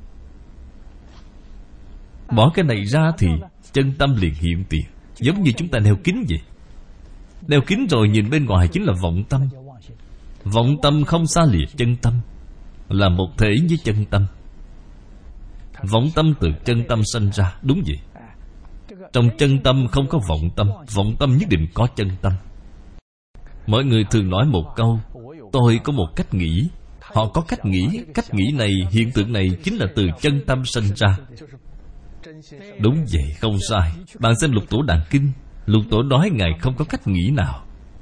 A: Bỏ cái này ra thì chân tâm liền hiện tiền. Giống như chúng ta đeo kính vậy. Đeo kính rồi nhìn bên ngoài chính là vọng tâm. Vọng tâm không xa lìa chân tâm, là một thể với chân tâm. Vọng tâm từ chân tâm sanh ra. Đúng vậy. Trong chân tâm không có vọng tâm, vọng tâm nhất định có chân tâm. Mọi người thường nói một câu: tôi có một cách nghĩ. Họ có cách nghĩ. Cách nghĩ này, hiện tượng này chính là từ chân tâm sanh ra. Đúng vậy, không sai. Bạn xem Lục Tổ Đàn Kinh, Lục Tổ nói Ngài không có cách nghĩ nào.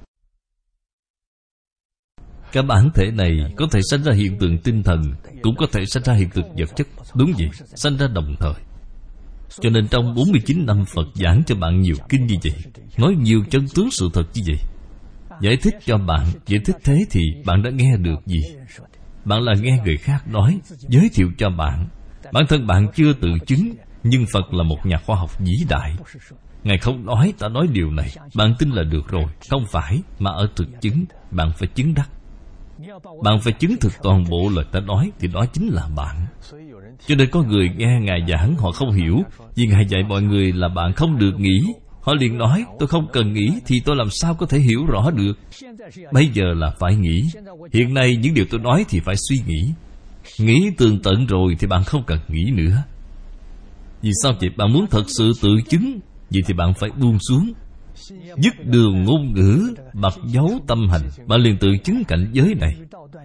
A: Cái bản thể này có thể sanh ra hiện tượng tinh thần, cũng có thể sanh ra hiện tượng vật chất. Đúng vậy, sanh ra đồng thời. Cho nên trong 49 năm Phật giảng cho bạn nhiều kinh như vậy, nói nhiều chân tướng sự thật như vậy, giải thích cho bạn. Giải thích thế thì bạn đã nghe được gì? Bạn là nghe người khác nói, giới thiệu cho bạn. Bản thân bạn chưa tự chứng, nhưng Phật là một nhà khoa học vĩ đại. Ngài không nói, ta nói điều này, bạn tin là được rồi. Không phải, mà ở thực chứng, bạn phải chứng đắc. Bạn phải chứng thực toàn bộ lời ta nói, thì đó chính là bạn. Cho nên có người nghe Ngài giảng họ không hiểu, vì Ngài dạy mọi người là bạn không được nghĩ. Họ liền nói, tôi không cần nghĩ thì tôi làm sao có thể hiểu rõ được. Bây giờ là phải nghĩ. Hiện nay những điều tôi nói thì phải suy nghĩ. Nghĩ tường tận rồi thì bạn không cần nghĩ nữa. Vì sao vậy? Bạn muốn thật sự tự chứng, vậy thì bạn phải buông xuống, dứt đường ngôn ngữ, bặt dấu tâm hành. Bạn liền tự chứng cảnh giới này.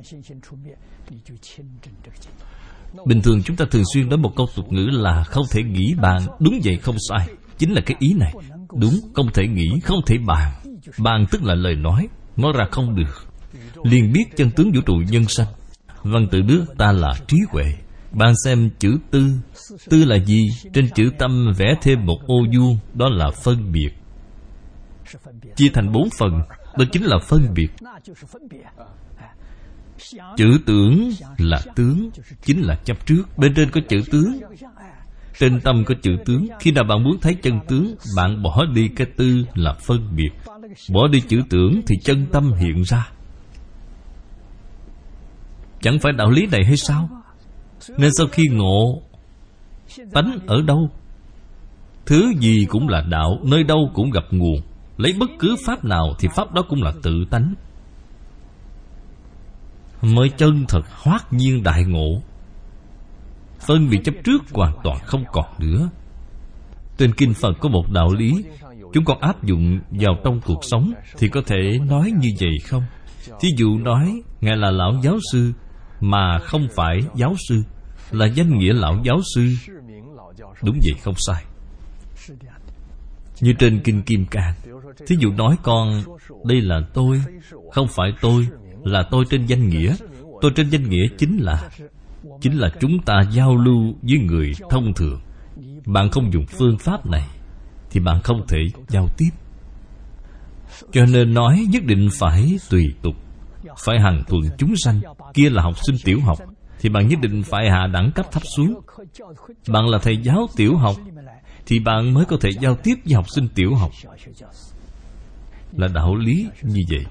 A: Bình thường chúng ta thường xuyên nói một câu tục ngữ là không thể nghĩ bàn. Đúng vậy, không sai. Chính là cái ý này. Đúng, không thể nghĩ, không thể bàn. Bàn tức là lời nói. Nói ra không được. Liền biết chân tướng vũ trụ nhân sanh. Văn tự nước ta là trí huệ. Bạn xem chữ tư. Tư là gì? Trên chữ tâm vẽ thêm một ô vuông, đó là phân biệt. Chia thành 4 phần, đó chính là phân biệt. Chữ tưởng là tướng, chính là chấp trước. Bên trên có chữ tướng, trên tâm có chữ tướng. Khi nào bạn muốn thấy chân tướng, bạn bỏ đi cái tư là phân biệt, bỏ đi chữ tưởng thì chân tâm hiện ra. Chẳng phải đạo lý này hay sao? Nên sau khi ngộ, tánh ở đâu? Thứ gì cũng là đạo, nơi đâu cũng gặp nguồn. Lấy bất cứ pháp nào thì pháp đó cũng là tự tánh. Mới chân thật hoát nhiên đại ngộ. Phân biệt chấp trước hoàn toàn không còn nữa. Trên kinh Phật có một đạo lý, chúng con áp dụng vào trong cuộc sống thì có thể nói như vậy không? Thí dụ nói Ngài là lão giáo sư mà không phải giáo sư, là danh nghĩa lão giáo sư. Đúng vậy, không sai. Như trên kinh Kim Cang, thí dụ nói con đây là tôi, không phải tôi, là tôi trên danh nghĩa. Tôi trên danh nghĩa chính là chúng ta giao lưu với người thông thường. Bạn không dùng phương pháp này thì bạn không thể giao tiếp. Cho nên nói nhất định phải tùy tục, phải hằng thuận chúng sanh. Kia là học sinh tiểu học thì bạn nhất định phải hạ đẳng cấp thấp xuống. Bạn là thầy giáo tiểu học thì bạn mới có thể giao tiếp với học sinh tiểu học. Là đạo lý như vậy.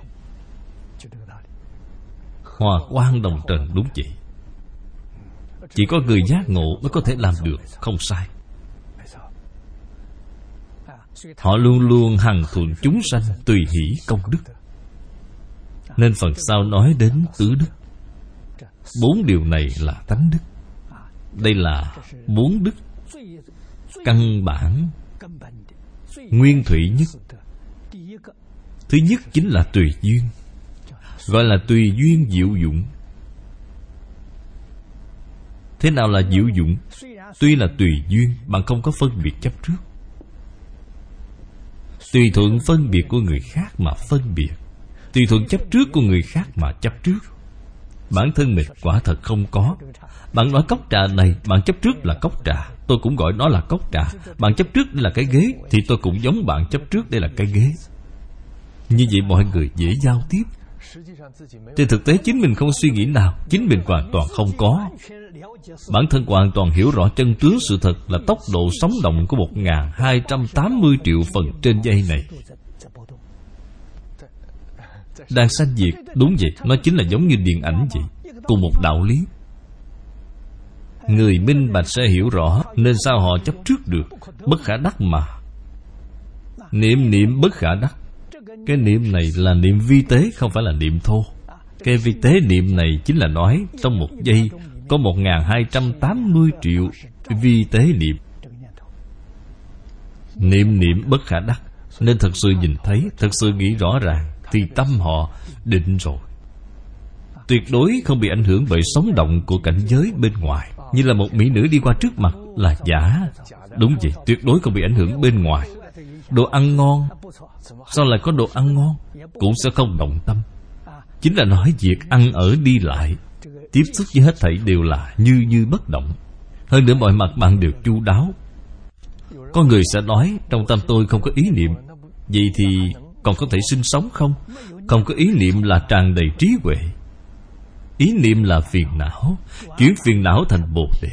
A: Hòa quang đồng trần, đúng vậy. Chỉ có người giác ngộ mới có thể làm được, không sai. Họ luôn luôn hằng thuận chúng sanh, tùy hỷ công đức. Nên phần sau nói đến tứ đức. 4 điều này là tánh đức. Đây là 4 đức căn bản, nguyên thủy nhất. Thứ nhất chính là tùy duyên, gọi là tùy duyên diệu dụng. Thế nào là diệu dụng? Tuy là tùy duyên, bạn không có phân biệt chấp trước. Tùy thuận phân biệt của người khác mà phân biệt, tùy thuận chấp trước của người khác mà chấp trước. Bản thân mình quả thật không có. Bạn nói cốc trà này, bạn chấp trước là cốc trà, tôi cũng gọi nó là cốc trà. Bạn chấp trước đây là cái ghế, thì tôi cũng giống bạn chấp trước đây là cái ghế. Như vậy mọi người dễ giao tiếp. Trên thực tế chính mình không suy nghĩ nào, chính mình hoàn toàn không có. Bản thân hoàn toàn hiểu rõ chân tướng sự thật là tốc độ sống động của 1280 triệu phần trên giây này. Đang sanh diệt, đúng vậy, nó chính là giống như điện ảnh vậy, cùng một đạo lý. Người minh bạch sẽ hiểu rõ, nên sao họ chấp trước được. Bất khả đắc mà. Niệm niệm bất khả đắc. Cái niệm này là niệm vi tế, không phải là niệm thô. Cái vi tế niệm này chính là nói trong một giây có 1280 triệu vi tế niệm. Niệm niệm bất khả đắc. Nên thật sự nhìn thấy, thật sự nghĩ rõ ràng thì tâm họ định rồi. Tuyệt đối không bị ảnh hưởng bởi sóng động của cảnh giới bên ngoài. Như là một mỹ nữ đi qua trước mặt là giả. Đúng vậy, tuyệt đối không bị ảnh hưởng bên ngoài. Đồ ăn ngon, sao lại có đồ ăn ngon? Cũng sẽ không động tâm. Chính là nói việc ăn ở đi lại, tiếp xúc với hết thảy đều là như bất động. Hơn nữa mọi mặt bạn đều chu đáo. Có người sẽ nói trong tâm tôi không có ý niệm. Vậy thì còn có thể sinh sống không? Không có ý niệm là tràn đầy trí huệ. Ý niệm là phiền não, chuyển phiền não thành Bồ Đề.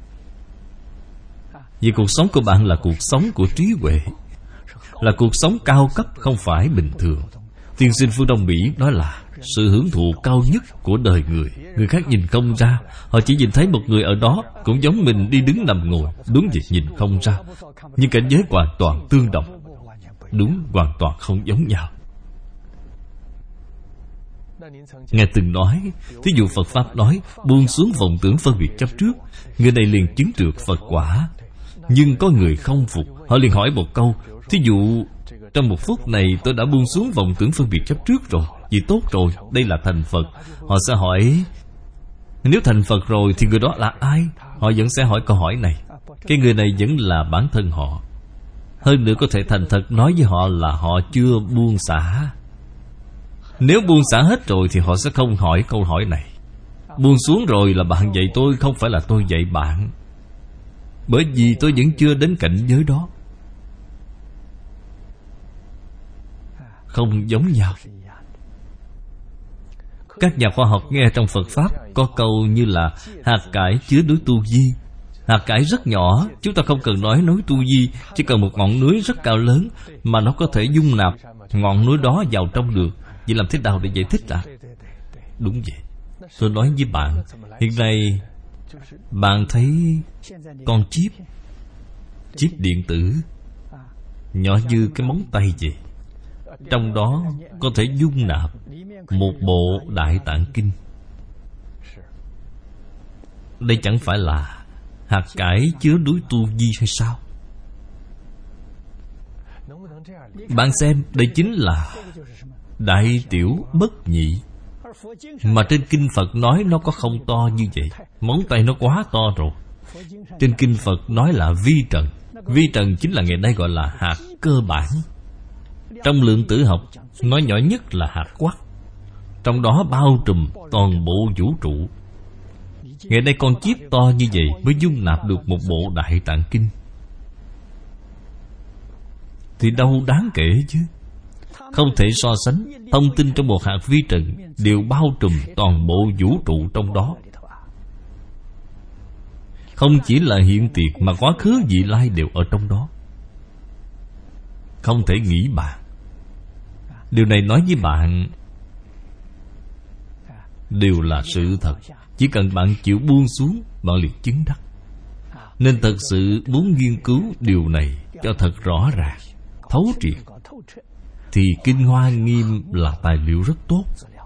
A: Vì cuộc sống của bạn là cuộc sống của trí huệ, là cuộc sống cao cấp, không phải bình thường. Tiên sinh phương Đông Mỹ nói là sự hưởng thụ cao nhất của đời người. Người khác nhìn không ra, họ chỉ nhìn thấy một người ở đó cũng giống mình đi đứng nằm ngồi. Đúng vậy, nhìn không ra, nhưng cảnh giới hoàn toàn tương đồng. Đúng, hoàn toàn không giống nhau. Ngài từng nói, thí dụ Phật Pháp nói buông xuống vọng tưởng phân biệt chấp trước, người này liền chứng được Phật quả. Nhưng có người không phục, họ liền hỏi một câu, thí dụ trong 1 phút này tôi đã buông xuống vọng tưởng phân biệt chấp trước rồi, vì tốt rồi, đây là thành Phật. Họ sẽ hỏi, nếu thành Phật rồi thì người đó là ai? Họ vẫn sẽ hỏi câu hỏi này. Cái người này vẫn là bản thân họ. Hơn nữa có thể thành thật nói với họ là họ chưa buông xả. Nếu buông xả hết rồi thì họ sẽ không hỏi câu hỏi này. Buông xuống rồi là bạn dạy tôi, không phải là tôi dạy bạn. Bởi vì tôi vẫn chưa đến cảnh giới đó. Không giống nhau. Các nhà khoa học nghe trong Phật Pháp có câu như là hạt cải chứa núi Tu Di. Hạt cải rất nhỏ, chúng ta không cần nói núi Tu Di, chỉ cần một ngọn núi rất cao lớn mà nó có thể dung nạp ngọn núi đó vào trong được. Vậy làm thế nào để giải thích ạ? Đúng vậy. Tôi nói với bạn, hiện nay bạn thấy con chip điện tử nhỏ như cái móng tay vậy, trong đó có thể dung nạp một bộ Đại Tạng Kinh. Đây chẳng phải là hạt cải chứa núi Tu Di hay sao? Bạn xem, đây chính là đại tiểu bất nhị. Mà trên kinh Phật nói nó có không to như vậy. Móng tay nó quá to rồi. Trên kinh Phật nói là vi trần. Vi trần chính là ngày nay gọi là hạt cơ bản. Trong lượng tử học nói nhỏ nhất là hạt quark. Trong đó bao trùm toàn bộ vũ trụ. Ngày nay con chip to như vậy mới dung nạp được một bộ Đại Tạng Kinh. Thì đâu đáng kể chứ. Không thể so sánh. Thông tin trong một hạt vi trần đều bao trùm toàn bộ vũ trụ trong đó. Không chỉ là hiện tiệt mà quá khứ vị lai đều ở trong đó. Không thể nghĩ bàn. Điều này nói với bạn đều là sự thật. Chỉ cần bạn chịu buông xuống, bạn liền chứng đắc. Nên thật sự muốn nghiên cứu điều này cho thật rõ ràng, thấu triệt, thì Kinh Hoa Nghiêm là tài liệu rất tốt.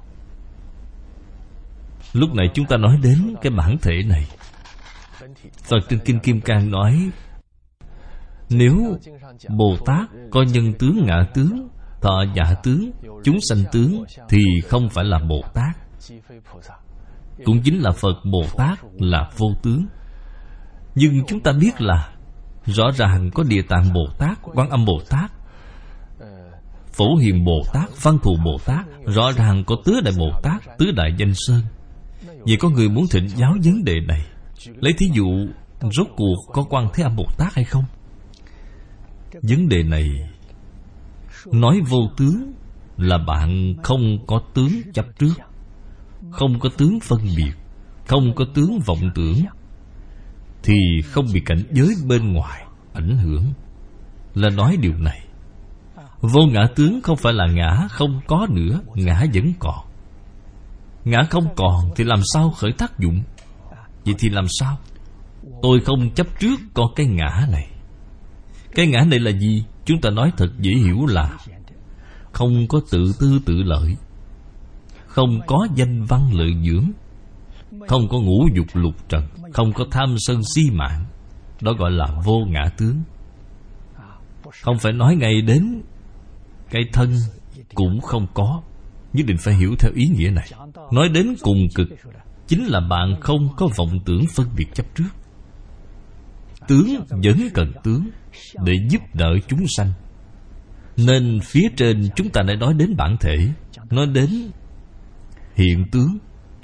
A: Lúc này chúng ta nói đến cái bản thể này. Phật trên Kinh Kim Cang nói, nếu Bồ Tát có nhân tướng, ngã tướng, thọ giả tướng, chúng sanh tướng, thì không phải là Bồ Tát. Cũng chính là Phật Bồ Tát là vô tướng. Nhưng chúng ta biết là rõ ràng có Địa Tạng Bồ Tát, Quan Âm Bồ Tát, Phổ Hiền Bồ Tát, Văn Thù Bồ Tát. Rõ ràng có Tứ Đại Bồ Tát, Tứ Đại Danh Sơn. Vậy có người muốn thỉnh giáo vấn đề này. Lấy thí dụ, rốt cuộc có Quan Thế Âm Bồ Tát hay không? Vấn đề này nói vô tướng là bạn không có tướng chấp trước, không có tướng phân biệt, không có tướng vọng tưởng, thì không bị cảnh giới bên ngoài ảnh hưởng. Là nói điều này. Vô ngã tướng không phải là ngã không có nữa, ngã vẫn còn. Ngã không còn thì làm sao khởi tác dụng? Vậy thì làm sao? Tôi không chấp trước có cái ngã này. Cái ngã này là gì? Chúng ta nói thật dễ hiểu là không có tự tư tự lợi, không có danh văn lợi dưỡng, không có ngũ dục lục trần, không có tham sân si mạng. Đó gọi là vô ngã tướng. Không phải nói ngay đến cái thân cũng không có. Nhất định phải hiểu theo ý nghĩa này. Nói đến cùng cực chính là bạn không có vọng tưởng phân biệt chấp trước. Tướng vẫn cần tướng để giúp đỡ chúng sanh. Nên phía trên chúng ta đã nói đến bản thể, nói đến hiện tướng.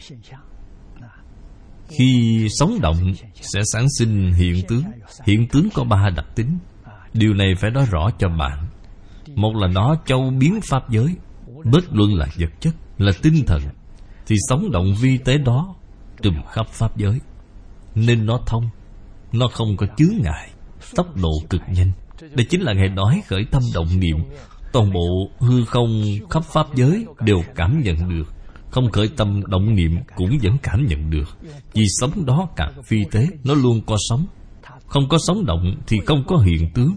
A: Khi sống động sẽ sản sinh hiện tướng. Hiện tướng có 3 đặc tính. Điều này phải nói rõ cho bạn. Một là nó châu biến pháp giới. Bất luận là vật chất, là tinh thần, thì sống động vi tế đó trùm khắp pháp giới. Nên nó thông, nó không có chướng ngại, tốc độ cực nhanh. Đây chính là Ngài nói khởi tâm động niệm, toàn bộ hư không khắp pháp giới đều cảm nhận được. Không khởi tâm động niệm cũng vẫn cảm nhận được. Vì sống đó càng phi tế, nó luôn có sống. Không có sống động thì không có hiện tướng.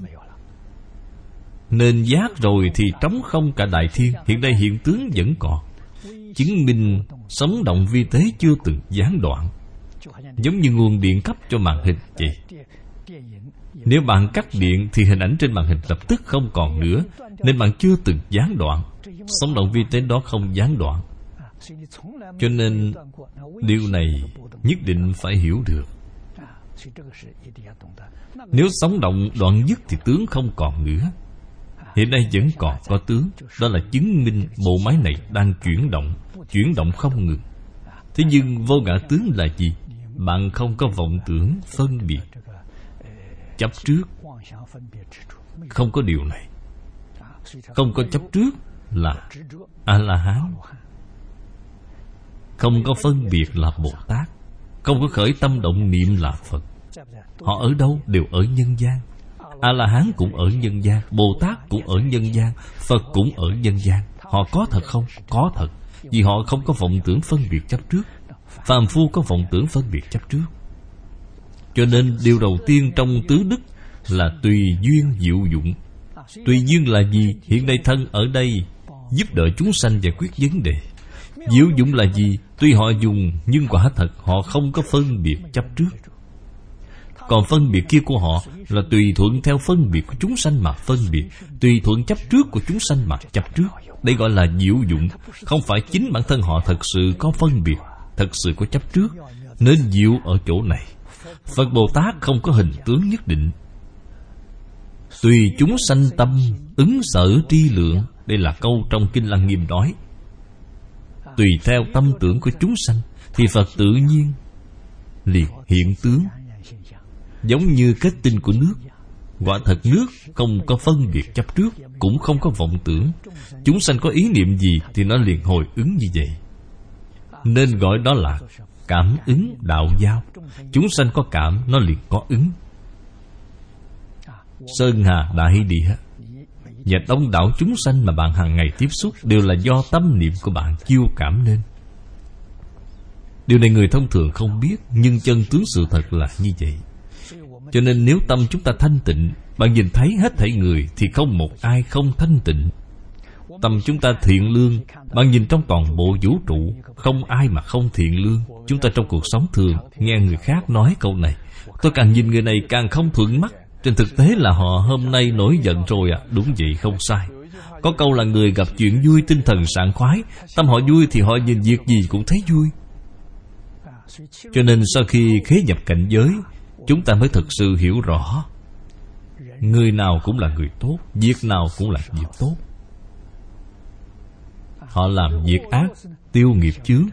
A: Nên giác rồi thì trống không cả đại thiên. Hiện nay hiện tướng vẫn còn, chứng minh sống động vi tế chưa từng gián đoạn. Giống như nguồn điện cấp cho màn hình vậy. Nếu bạn cắt điện thì hình ảnh trên màn hình lập tức không còn nữa. Nên bạn chưa từng gián đoạn. Sống động vi tế đó không gián đoạn. Cho nên điều này nhất định phải hiểu được. Nếu sống động đoạn dứt thì tướng không còn nữa. Hiện nay vẫn còn có tướng. Đó là chứng minh bộ máy này đang chuyển động không ngừng. Thế nhưng vô ngã tướng là gì? Bạn không có vọng tưởng phân biệt chấp trước. Không có điều này. Không có chấp trước là A-la-hán. Không có phân biệt là Bồ Tát. Không có khởi tâm động niệm là Phật. Họ ở đâu? Đều ở nhân gian. A-la-hán cũng ở nhân gian, Bồ Tát cũng ở nhân gian, Phật cũng ở nhân gian. Họ có thật không? Có thật. Vì họ không có vọng tưởng phân biệt chấp trước. Phàm phu có vọng tưởng phân biệt chấp trước. Cho nên điều đầu tiên trong tứ đức là tùy duyên diệu dụng. Tùy duyên là gì? Hiện nay thân ở đây giúp đỡ chúng sanh giải quyết vấn đề. Diệu dụng là gì? Tuy họ dùng, nhưng quả thật họ không có phân biệt chấp trước. Còn phân biệt kia của họ là tùy thuận theo phân biệt của chúng sanh mà phân biệt, tùy thuận chấp trước của chúng sanh mà chấp trước. Đây gọi là diệu dụng. Không phải chính bản thân họ thật sự có phân biệt, thật sự có chấp trước. Nên diệu ở chỗ này. Phật Bồ Tát không có hình tướng nhất định. Tùy chúng sanh tâm, ứng sở tri lượng. Đây là câu trong Kinh Lăng Nghiêm nói. Tùy theo tâm tưởng của chúng sanh thì Phật tự nhiên liền hiện tướng. Giống như kết tinh của nước. Quả thật nước không có phân biệt chấp trước, cũng không có vọng tưởng. Chúng sanh có ý niệm gì thì nó liền hồi ứng như vậy. Nên gọi đó là cảm ứng đạo giao. Chúng sanh có cảm, nó liền có ứng. Sơn hà đại địa và đông đảo chúng sanh mà bạn hàng ngày tiếp xúc đều là do tâm niệm của bạn chiêu cảm nên. Điều này người thông thường không biết, nhưng chân tướng sự thật là như vậy. Cho nên nếu tâm chúng ta thanh tịnh, bạn nhìn thấy hết thảy người thì không một ai không thanh tịnh. Tâm chúng ta thiện lương, bạn nhìn trong toàn bộ vũ trụ không ai mà không thiện lương. Chúng ta trong cuộc sống thường nghe người khác nói câu này: tôi càng nhìn người này càng không thuận mắt. Trên thực tế là họ hôm nay nổi giận rồi ạ. Đúng vậy, không sai. Có câu là người gặp chuyện vui tinh thần sảng khoái. Tâm họ vui thì họ nhìn việc gì cũng thấy vui. Cho nên sau khi khế nhập cảnh giới, chúng ta mới thực sự hiểu rõ người nào cũng là người tốt, việc nào cũng là việc tốt. Họ làm việc ác, tiêu nghiệp chướng.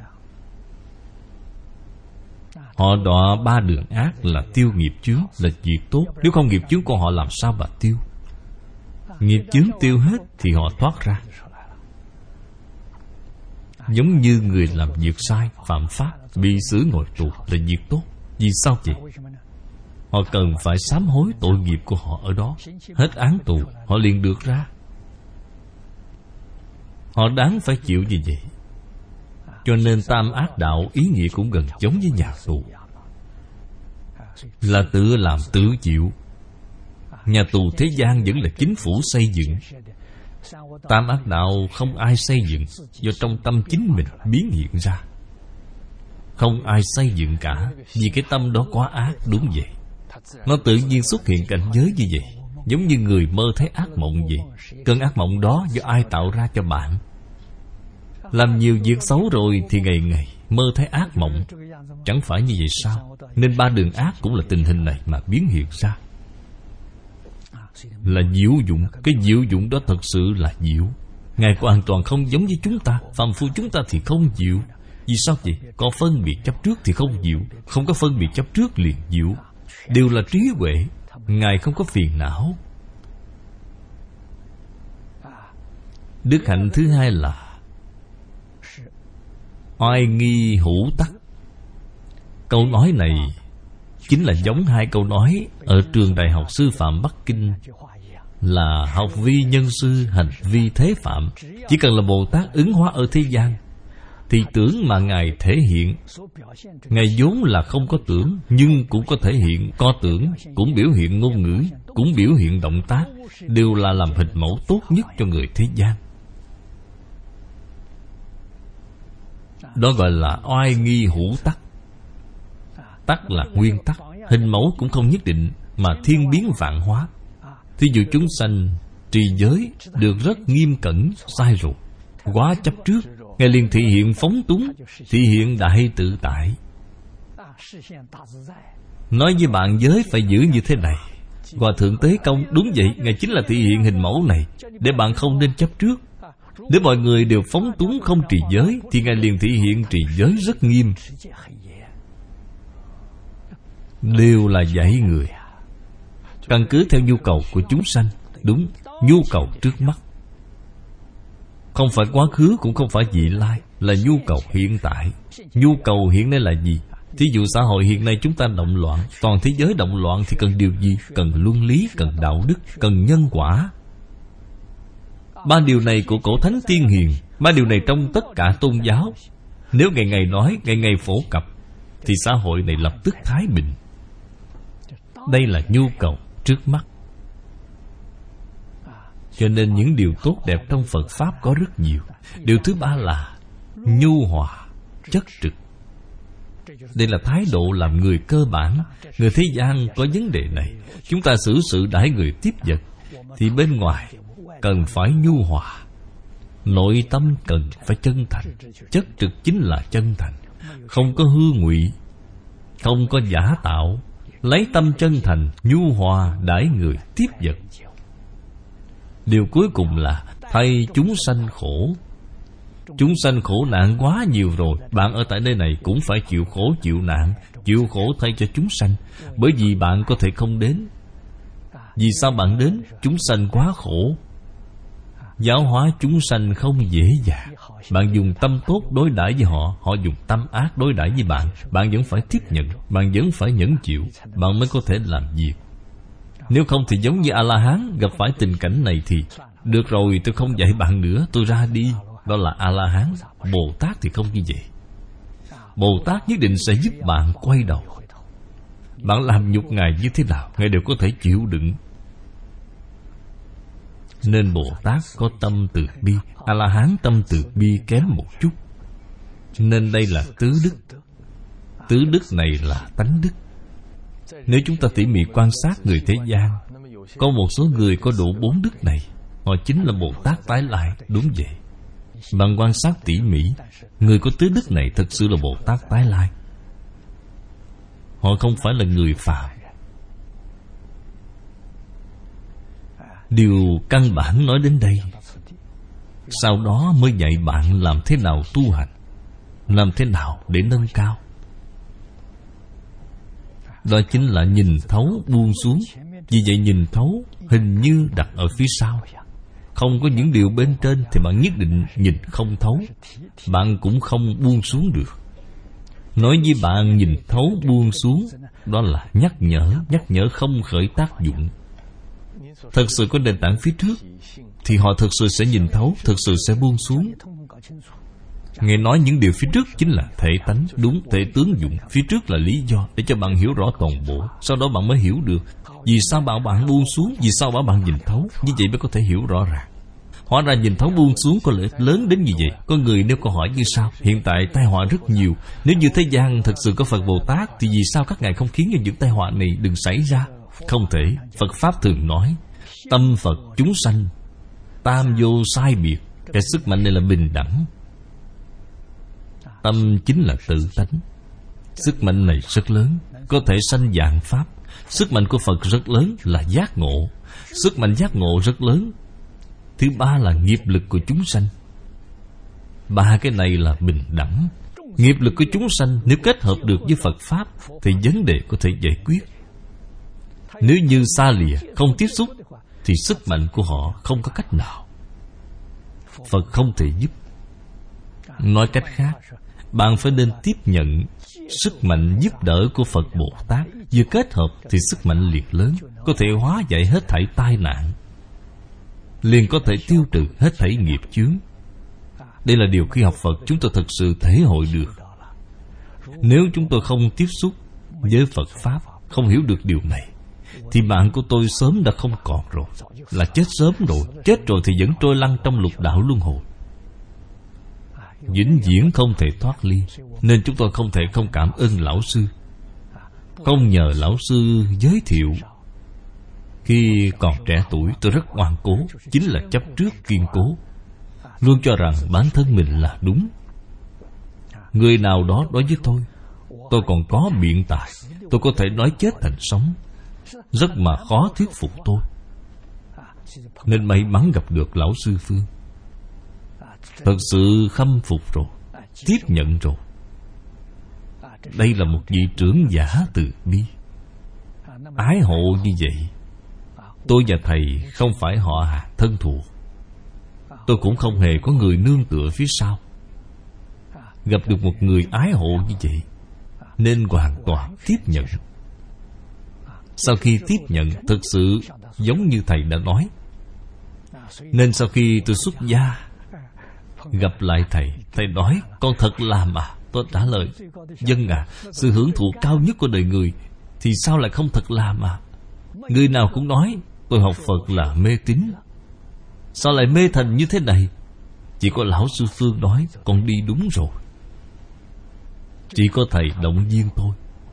A: Họ đọa ba đường ác là tiêu nghiệp chướng, là việc tốt. Nếu không nghiệp chướng của họ làm sao mà tiêu? Nghiệp chướng tiêu hết thì họ thoát ra. Giống như người làm việc sai, phạm pháp, bị xử ngồi tù là việc tốt. Vì sao vậy? Họ cần phải sám hối tội nghiệp của họ ở đó. Hết án tù, họ liền được ra. Họ đáng phải chịu như vậy. Cho nên tam ác đạo ý nghĩa cũng gần giống với nhà tù. Là tự làm tự chịu. Nhà tù thế gian vẫn là chính phủ xây dựng. Tam ác đạo không ai xây dựng, do trong tâm chính mình biến hiện ra. Không ai xây dựng cả, vì cái tâm đó quá ác. Đúng vậy. Nó tự nhiên xuất hiện cảnh giới như vậy. Giống như người mơ thấy ác mộng vậy. Cơn ác mộng đó do ai tạo ra cho bạn? Làm nhiều việc xấu rồi thì ngày ngày mơ thấy ác mộng. Chẳng phải như vậy sao? Nên ba đường ác cũng là tình hình này mà biến hiện ra. Là diệu dụng. Cái diệu dụng đó thật sự là diệu. Ngài hoàn toàn không giống với chúng ta. Phàm phu chúng ta thì không diệu. Vì sao vậy? Có phân biệt chấp trước thì không diệu. Không có phân biệt chấp trước liền diệu. Đều là trí huệ. Ngài không có phiền não. Đức hạnh thứ hai là oai nghi hữu tắc. Câu nói này chính là giống hai câu nói ở trường Đại học Sư phạm Bắc Kinh là học vi nhân sư, hành vi thế phạm. Chỉ cần là Bồ Tát ứng hóa ở thế gian thì tưởng mà Ngài thể hiện. Ngài vốn là không có tưởng, nhưng cũng có thể hiện. Có tưởng, cũng biểu hiện ngôn ngữ, cũng biểu hiện động tác, đều là làm hình mẫu tốt nhất cho người thế gian. Đó gọi là oai nghi hữu tắc. Tắc là nguyên tắc. Hình mẫu cũng không nhất định, mà thiên biến vạn hóa. Thí dụ chúng sanh trì giới được rất nghiêm cẩn, sai rồi, quá chấp trước, Ngài liền thị hiện phóng túng, thị hiện đại tự tại. Nói với bạn giới phải giữ như thế này, Hòa Thượng Tế Công đúng vậy, Ngài chính là thể hiện hình mẫu này, để bạn không nên chấp trước. Nếu mọi người đều phóng túng không trì giới, thì Ngài liền thể hiện trì giới rất nghiêm. Đều là dạy người, căn cứ theo nhu cầu của chúng sanh. Đúng, nhu cầu trước mắt, không phải quá khứ, cũng không phải vị lai, là nhu cầu hiện tại. Nhu cầu hiện nay là gì? Thí dụ xã hội hiện nay chúng ta động loạn, toàn thế giới động loạn thì cần điều gì? Cần luân lý, cần đạo đức, cần nhân quả. Ba điều này của cổ thánh tiên hiền, ba điều này trong tất cả tôn giáo, nếu ngày ngày nói, ngày ngày phổ cập, thì xã hội này lập tức thái bình. Đây là nhu cầu trước mắt. Cho nên những điều tốt đẹp trong Phật Pháp có rất nhiều. Điều thứ ba là nhu hòa, chất trực. Đây là thái độ làm người cơ bản. Người thế gian có vấn đề này. Chúng ta xử sự đãi người tiếp vật, thì bên ngoài cần phải nhu hòa, nội tâm cần phải chân thành. Chất trực chính là chân thành, không có hư ngụy, không có giả tạo. Lấy tâm chân thành, nhu hòa đãi người tiếp vật. Điều cuối cùng là thay chúng sanh khổ. Chúng sanh khổ nạn quá nhiều rồi, bạn ở tại nơi này cũng phải chịu khổ chịu nạn, chịu khổ thay cho chúng sanh. Bởi vì bạn có thể không đến. Vì sao bạn đến? Chúng sanh quá khổ. Giáo hóa chúng sanh không dễ dàng. Bạn dùng tâm tốt đối đãi với họ, họ dùng tâm ác đối đãi với bạn, bạn vẫn phải tiếp nhận, bạn vẫn phải nhẫn chịu, bạn mới có thể làm việc. Nếu không thì giống như A-la-hán gặp phải tình cảnh này thì được rồi, tôi không dạy bạn nữa, tôi ra đi. Đó là A-la-hán. Bồ Tát thì không như vậy. Bồ Tát nhất định sẽ giúp bạn quay đầu. Bạn làm nhục Ngài như thế nào, Ngài đều có thể chịu đựng. Nên Bồ Tát có tâm từ bi. A-la-hán tâm từ bi kém một chút. Nên đây là tứ đức. Tứ đức này là tánh đức. Nếu chúng ta tỉ mỉ quan sát người thế gian, có một số người có đủ bốn đức này, họ chính là Bồ Tát tái lai. Đúng vậy. Bạn quan sát tỉ mỉ, người có tứ đức này thật sự là Bồ Tát tái lai. Họ không phải là người phàm. Điều căn bản nói đến đây, sau đó mới dạy bạn làm thế nào tu hành, làm thế nào để nâng cao. Đó chính là nhìn thấu buông xuống. Vì vậy nhìn thấu hình như đặt ở phía sau. Không có những điều bên trên thì bạn nhất định nhìn không thấu. Bạn cũng không buông xuống được. Nói với bạn nhìn thấu buông xuống, đó là nhắc nhở không khởi tác dụng. Thật sự có nền tảng phía trước thì họ thực sự sẽ nhìn thấu, thực sự sẽ buông xuống. Nghe nói những điều phía trước chính là thể tánh, đúng, thể tướng dụng. Phía trước là lý do để cho bạn hiểu rõ toàn bộ. Sau đó bạn mới hiểu được vì sao bảo bạn buông xuống, vì sao bảo bạn nhìn thấu. Như vậy mới có thể hiểu rõ ràng. Hóa ra nhìn thấu buông xuống có lợi ích lớn đến như vậy. Có người nêu câu hỏi như sau: hiện tại tai họa rất nhiều, nếu như thế gian thật sự có Phật Bồ Tát thì vì sao các ngài không khiến cho những tai họa này đừng xảy ra? Không thể. Phật Pháp thường nói tâm Phật chúng sanh tam vô sai biệt. Cái sức mạnh này là bình đẳng. Tâm chính là tự tánh. Sức mạnh này rất lớn, có thể sanh vạn pháp. Sức mạnh của Phật rất lớn là giác ngộ. Sức mạnh giác ngộ rất lớn. Thứ ba là nghiệp lực của chúng sanh. Ba cái này là bình đẳng. Nghiệp lực của chúng sanh nếu kết hợp được với Phật Pháp thì vấn đề có thể giải quyết. Nếu như xa lìa, không tiếp xúc thì sức mạnh của họ không có cách nào. Phật không thể giúp. Nói cách khác, bạn phải nên tiếp nhận sức mạnh giúp đỡ của Phật Bồ Tát. Vừa kết hợp thì sức mạnh liền lớn, có thể hóa giải hết thảy tai nạn, liền có thể tiêu trừ hết thảy nghiệp chướng. Đây là điều khi học Phật chúng tôi thật sự thể hội được. Nếu chúng tôi không tiếp xúc với Phật Pháp, không hiểu được điều này, thì mạng của tôi sớm đã không còn rồi. Là chết sớm rồi. Chết rồi thì vẫn trôi lăn trong lục đạo luân hồi, vĩnh viễn không thể thoát ly. Nên chúng tôi không thể không cảm ơn lão sư. Không nhờ lão sư giới thiệu, khi còn trẻ tuổi tôi rất ngoan cố, chính là chấp trước kiên cố, luôn cho rằng bản thân mình là đúng. Người nào đó nói với tôi còn có biện tài, tôi có thể nói chết thành sống. rất mà khó thuyết phục tôi. Nên may mắn gặp được Lão Sư Phương. Thật sự khâm phục rồi, tiếp nhận rồi. Đây là một vị trưởng giả từ bi, ái hộ như vậy. Tôi và thầy không phải họ hàng thân thuộc, tôi cũng không hề có người nương tựa phía sau. Gặp được một người ái hộ như vậy nên hoàn toàn tiếp nhận. Sau khi tiếp nhận, thực sự giống như thầy đã nói. Nên sau khi tôi xuất gia, gặp lại thầy, thầy nói con thật làm à? Tôi trả lời vâng à, sự hưởng thụ cao nhất của đời người thì sao lại không thật làm à? Người nào cũng nói tôi học Phật là mê tín, sao lại mê thành như thế này? Chỉ có Lão Sư Phương nói con đi đúng rồi. Chỉ có thầy động viên tôi,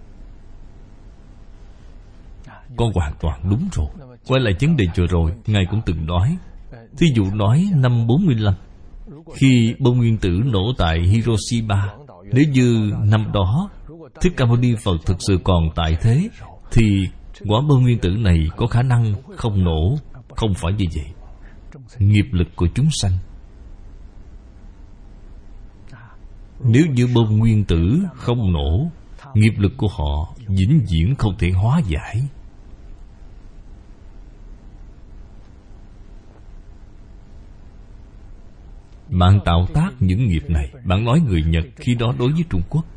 A: con hoàn toàn đúng rồi. Quay lại vấn đề vừa rồi, Ngài cũng từng nói. Thí dụ nói năm 45, khi bom nguyên tử nổ tại Hiroshima, nếu như năm đó Thích Ca Mâu Ni Phật thực sự còn tại thế, thì quả bom nguyên tử này có khả năng không nổ. Không phải như vậy. Nghiệp lực của chúng sanh, nếu như bom nguyên tử không nổ, nghiệp lực của họ vĩnh viễn không thể hóa giải. Bạn tạo tác những nghiệp này. Bạn nói người Nhật khi đó đối với Trung Quốc,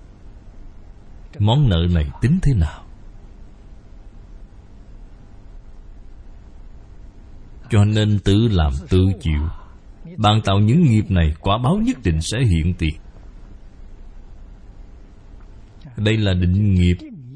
A: món nợ này tính thế nào? Cho nên tự làm tự chịu. Bạn tạo những nghiệp này, quả báo nhất định sẽ hiện tiền. Đây là định nghiệp.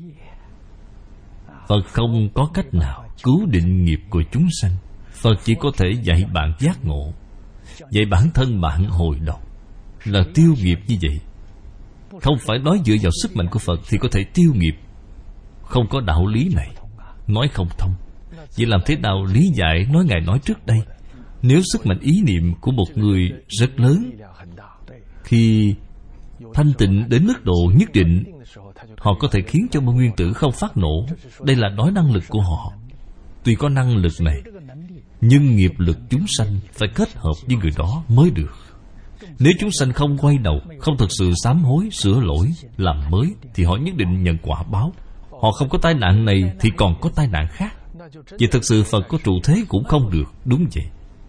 A: Phật không có cách nào cứu định nghiệp của chúng sanh. Phật chỉ có thể dạy bạn giác ngộ, dạy bản thân bạn hồi đầu, là tiêu nghiệp như vậy. Không phải nói dựa vào sức mạnh của Phật thì có thể tiêu nghiệp. Không có đạo lý này, nói không thông. Vậy làm thế nào lý giải nói Ngài nói trước đây? Nếu sức mạnh ý niệm của một người rất lớn, khi thanh tịnh đến mức độ nhất định, họ có thể khiến cho bom nguyên tử không phát nổ. Đây là nói năng lực của họ. Tuy có năng lực này, nhưng nghiệp lực chúng sanh phải kết hợp với người đó mới được. Nếu chúng sanh không quay đầu, không thực sự sám hối, sửa lỗi, làm mới, thì họ nhất định nhận quả báo. Họ không có tai nạn này thì còn có tai nạn khác. Vậy thực sự Phật có trụ thế cũng không được. Đúng vậy.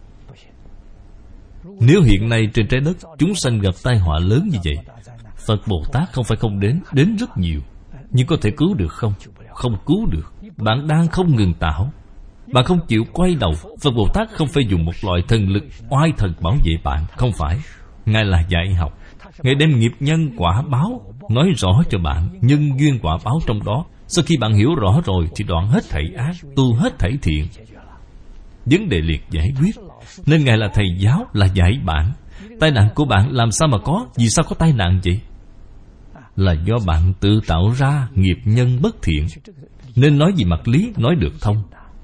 A: Nếu hiện nay trên trái đất chúng sanh gặp tai họa lớn như vậy, Phật Bồ Tát không phải không đến, đến rất nhiều. Nhưng có thể cứu được không? Không cứu được. Bạn đang không ngừng tạo, bạn không chịu quay đầu. Phật Bồ Tát không phải dùng một loại thần lực oai thần bảo vệ bạn. Không phải. Ngài là dạy học. Ngài đem nghiệp nhân quả báo nói rõ cho bạn, nhân duyên quả báo trong đó. Sau khi bạn hiểu rõ rồi thì đoạn hết thảy ác, tu hết thảy thiện. Vấn đề liệt giải quyết. Nên Ngài là thầy giáo, là dạy bạn. Tai nạn của bạn làm sao mà có? Vì sao có tai nạn vậy? Là do bạn tự tạo ra nghiệp nhân bất thiện. Nên nói gì mặt lý nói được thông.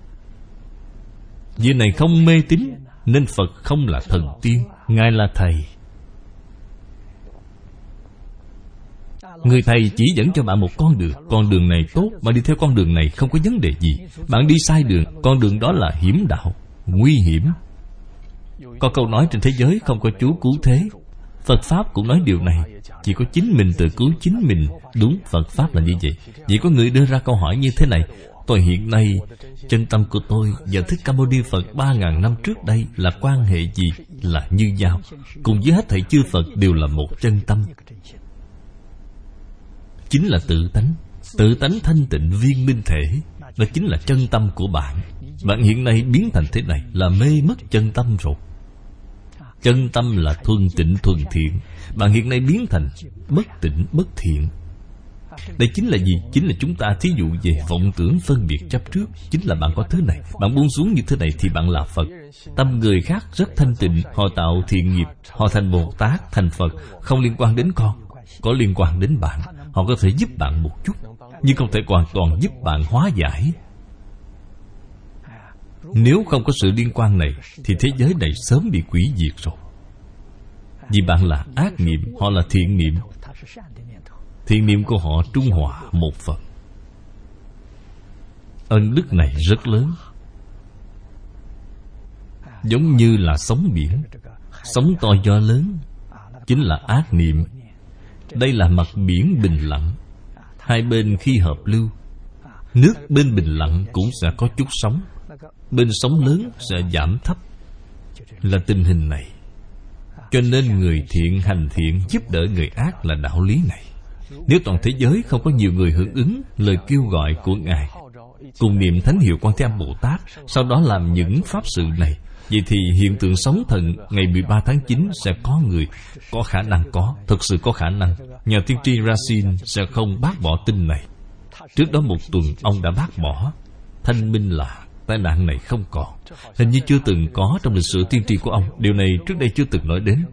A: Vì này không mê tín, nên Phật không là thần tiên, Ngài là thầy. Người thầy chỉ dẫn cho bạn một con đường. Con đường này tốt, bạn đi theo con đường này không có vấn đề gì. Bạn đi sai đường, con đường đó là hiểm đạo, nguy hiểm. Có câu nói trên thế giới không có chú cứu thế. Phật Pháp cũng nói điều này. Chỉ có chính mình tự cứu chính mình. Đúng, Phật Pháp là như vậy. Vậy có người đưa ra câu hỏi như thế này: tôi hiện nay, chân tâm của tôi và Thích Ca Mâu Ni Phật 3.000 năm trước đây là quan hệ gì? Là như nhau. Cùng với hết thảy chư Phật đều là một chân tâm. Chính là tự tánh. Tự tánh thanh tịnh viên minh thể. Đó chính là chân tâm của bạn. Bạn hiện nay biến thành thế này là mê mất chân tâm rồi. Chân tâm là thuần tịnh thuần thiện. Bạn hiện nay biến thành bất tịnh bất thiện. Đây chính là gì? Chính là chúng ta thí dụ về vọng tưởng phân biệt chấp trước. Chính là bạn có thứ này. Bạn buông xuống như thế này thì bạn là Phật. Tâm người khác rất thanh tịnh, họ tạo thiện nghiệp, họ thành Bồ Tát, thành Phật. Không liên quan đến con, có liên quan đến bạn. Họ có thể giúp bạn một chút, nhưng không thể hoàn toàn giúp bạn hóa giải. Nếu không có sự liên quan này thì thế giới này sớm bị hủy diệt rồi. Vì bạn là ác niệm, họ là thiện niệm. Thiện niệm của họ trung hòa một phần. Ân đức này rất lớn, giống như là sóng biển. Sóng to gió lớn chính là ác niệm. Đây là mặt biển bình lặng, hai bên khi hợp lưu, nước bên bình lặng cũng sẽ có chút sóng, bên sóng lớn sẽ giảm thấp. Là tình hình này. Cho nên người thiện hành thiện, giúp đỡ người ác là đạo lý này. Nếu toàn thế giới không có nhiều người hưởng ứng lời kêu gọi của Ngài, cùng niệm thánh hiệu Quan Thế Âm Bồ Tát, sau đó làm những pháp sự này, vậy thì hiện tượng sóng thần ngày 13 tháng 9 sẽ có người. Có khả năng có, thực sự có khả năng. Nhà tiên tri Racine sẽ không bác bỏ tin này. Trước đó một tuần ông đã bác bỏ. Thanh minh là tai nạn này không còn. Hình như chưa từng có trong lịch sử tiên tri của ông. Điều này trước đây chưa từng nói đến.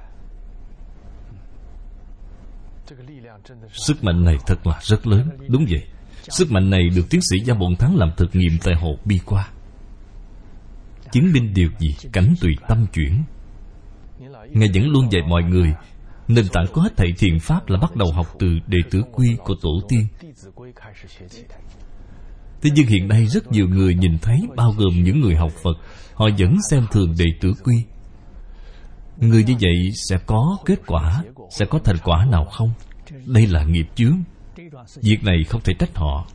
A: Sức mạnh này thật là rất lớn. Đúng vậy. Sức mạnh này được tiến sĩ Gia Bổn Thắng làm thực nghiệm tại hồ Bi Qua. Chứng minh điều gì? Cảnh tùy tâm chuyển. Ngài vẫn luôn dạy mọi người, nền tảng của hết thảy thiền pháp là bắt đầu học từ đệ tử quy của tổ tiên. Thế nhưng hiện nay rất nhiều người nhìn thấy, bao gồm những người học Phật, họ vẫn xem thường đệ tử quy. Người như vậy sẽ có kết quả, sẽ có thành quả nào không? Đây là nghiệp chướng. Việc này không thể trách họ.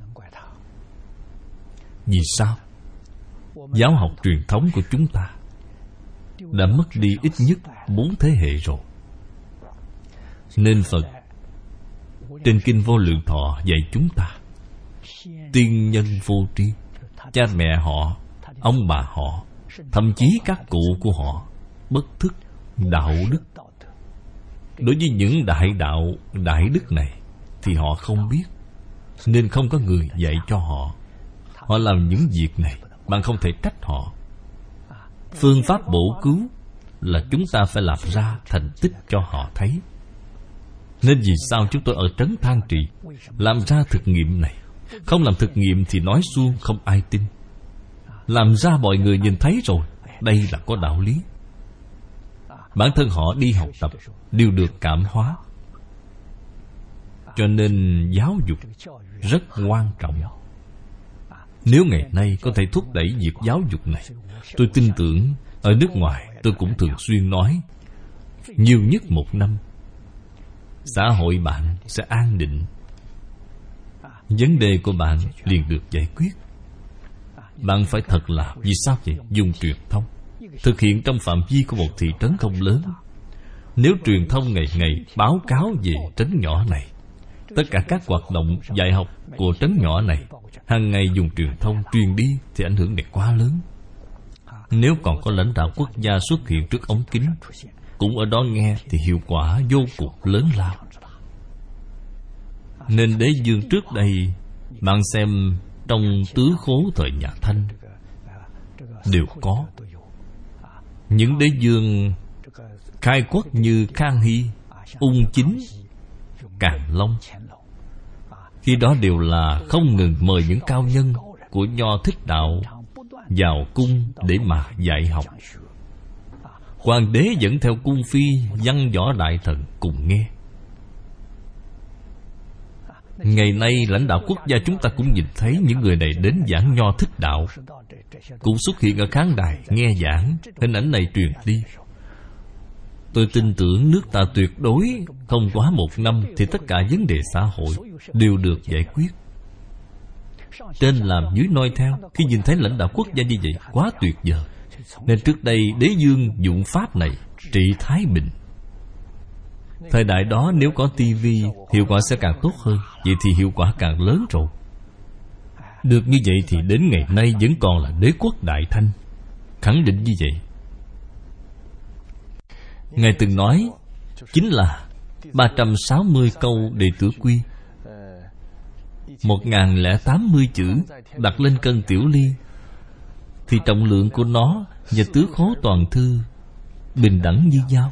A: Vì sao? Giáo học truyền thống của chúng ta đã mất đi ít nhất 4 thế hệ rồi. Nên Phật trên Kinh Vô Lượng Thọ dạy chúng ta, tiên nhân vô tri, cha mẹ họ, ông bà họ, thậm chí các cụ của họ bất thức đạo đức. Đối với những đại đạo, đại đức này thì họ không biết, nên không có người dạy cho họ. Họ làm những việc này, bạn không thể trách họ. Phương pháp bổ cứu là chúng ta phải làm ra thành tích cho họ thấy. Nên vì sao chúng tôi ở trấn Than Trị làm ra thực nghiệm này? Không làm thực nghiệm thì nói suông không ai tin. Làm ra mọi người nhìn thấy rồi, đây là có đạo lý. Bản thân họ đi học tập đều được cảm hóa. Cho nên giáo dục rất quan trọng. Nếu ngày nay có thể thúc đẩy việc giáo dục này, tôi tin tưởng ở nước ngoài tôi cũng thường xuyên nói, nhiều nhất 1 năm xã hội bạn sẽ an định. Vấn đề của bạn liền được giải quyết. Bạn phải thật là, vì sao vậy? Dùng truyền thông thực hiện trong phạm vi của một thị trấn không lớn. Nếu truyền thông ngày ngày báo cáo về trấn nhỏ này, tất cả các hoạt động dạy học của trấn nhỏ này hàng ngày dùng truyền thông truyền đi, thì ảnh hưởng này quá lớn. Nếu còn có lãnh đạo quốc gia xuất hiện trước ống kính, cũng ở đó nghe, thì hiệu quả vô cùng lớn lao. Nên đế dương trước đây, bạn xem trong tứ khố thời nhà Thanh đều có. Những đế dương khai quốc như Khang Hy, Ung Chính, Càn Long, khi đó đều là không ngừng mời những cao nhân của Nho Thích Đạo vào cung để mà dạy học. Hoàng đế dẫn theo cung phi, văn võ đại thần cùng nghe. Ngày nay lãnh đạo quốc gia chúng ta cũng nhìn thấy những người này đến giảng Nho Thích Đạo, cũng xuất hiện ở khán đài nghe giảng. Hình ảnh này truyền đi. Tôi tin tưởng nước ta tuyệt đối không quá 1 năm thì tất cả vấn đề xã hội đều được giải quyết. Trên làm dưới noi theo. Khi nhìn thấy lãnh đạo quốc gia như vậy quá tuyệt vời. Nên trước đây đế dương dụng pháp này trị Thái Bình. Thời đại đó nếu có tivi, hiệu quả sẽ càng tốt hơn. Vậy thì hiệu quả càng lớn rồi. Được như vậy thì đến ngày nay vẫn còn là đế quốc Đại Thanh. Khẳng định như vậy. Ngài từng nói chính là 360 câu đệ tử quy, 1080 chữ đặt lên cân tiểu ly, thì trọng lượng của nó và tứ khố toàn thư bình đẳng như nhau.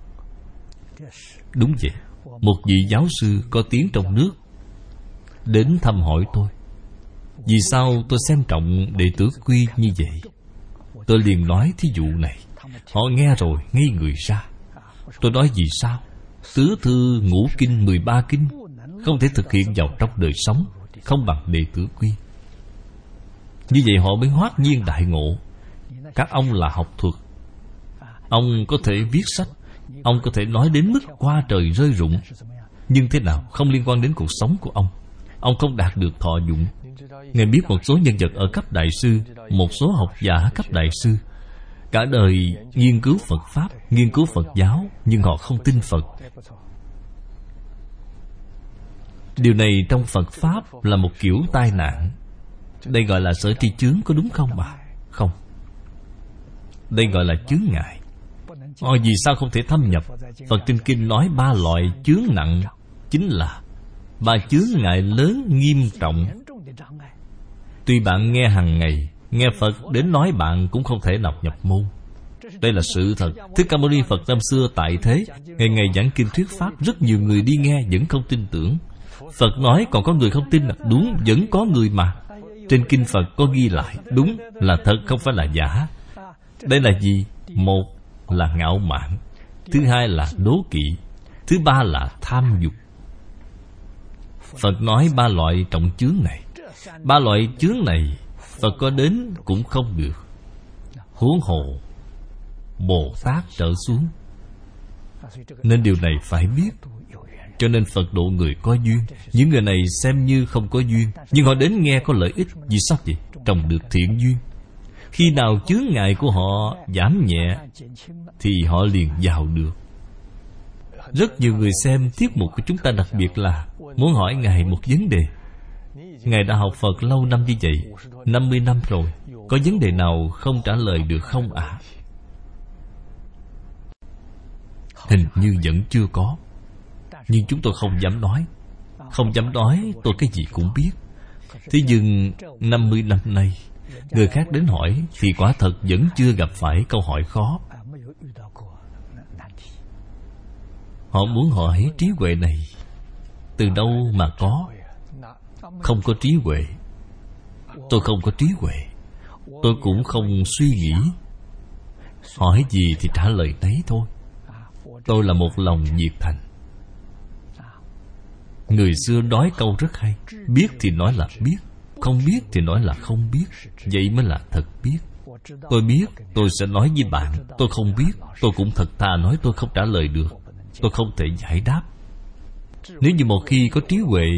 A: Đúng vậy. Một vị giáo sư có tiếng trong nước đến thăm hỏi tôi, vì sao tôi xem trọng đệ tử quy như vậy. Tôi liền nói thí dụ này. Họ nghe rồi ngây người ra. Tôi nói vì sao? Tứ thư ngũ kinh 13 kinh không thể thực hiện vào trong đời sống, không bằng đệ tử quy. Như vậy họ mới hoát nhiên đại ngộ. Các ông là học thuật, ông có thể viết sách, ông có thể nói đến mức qua trời rơi rụng, nhưng thế nào không liên quan đến cuộc sống của ông. Ông không đạt được thọ dụng. Ngài biết một số nhân vật ở cấp đại sư, một số học giả cấp đại sư, cả đời nghiên cứu Phật Pháp, nghiên cứu Phật giáo, nhưng họ không tin Phật. Điều này trong Phật Pháp là một kiểu tai nạn. Đây gọi là sở tri chướng, có đúng không bà? Không. Đây gọi là chướng ngại. Vì sao không thể thâm nhập? Phật trên kinh nói 3 loại chướng nặng, chính là 3 chướng ngại lớn nghiêm trọng. Tuy bạn nghe hàng ngày, nghe Phật đến nói bạn cũng không thể nào nhập môn. Đây là sự thật. Thích Ca Mâu Ni Phật năm xưa tại thế, ngày ngày giảng kinh thuyết Pháp, rất nhiều người đi nghe vẫn không tin tưởng. Phật nói còn có người không tin là đúng, vẫn có người mà. Trên kinh Phật có ghi lại, đúng là thật, không phải là giả. Đây là gì? Một là ngạo mạn, thứ hai là đố kỵ, thứ ba là tham dục. Phật nói 3 loại trọng chướng này. 3 loại chướng này Phật có đến cũng không được, huống hồ Bồ Tát trở xuống. Nên điều này phải biết. Cho nên Phật độ người có duyên. Những người này xem như không có duyên, nhưng họ đến nghe có lợi ích. Vì sao vậy? Trồng được thiện duyên. Khi nào chướng ngại của họ giảm nhẹ thì họ liền vào được. Rất nhiều người xem tiết mục của chúng ta, đặc biệt là muốn hỏi Ngài một vấn đề. Ngài đã học Phật lâu năm như vậy, 50 năm rồi, có vấn đề nào không trả lời được không ạ? Hình như vẫn chưa có. Nhưng chúng tôi không dám nói. Không dám nói tôi cái gì cũng biết. Thế nhưng 50 năm nay, người khác đến hỏi thì quả thật vẫn chưa gặp phải câu hỏi khó. Họ muốn hỏi trí huệ này từ đâu mà có? Không có trí huệ. Tôi không có trí huệ. Tôi cũng không suy nghĩ. Hỏi gì thì trả lời đấy thôi. Tôi là một lòng nhiệt thành. Người xưa nói câu rất hay: biết thì nói là biết, không biết thì nói là không biết. Vậy mới là thật biết. Tôi biết, tôi sẽ nói với bạn. Tôi không biết, tôi cũng thật thà nói tôi không trả lời được. Tôi không thể giải đáp. Nếu như một khi có trí huệ,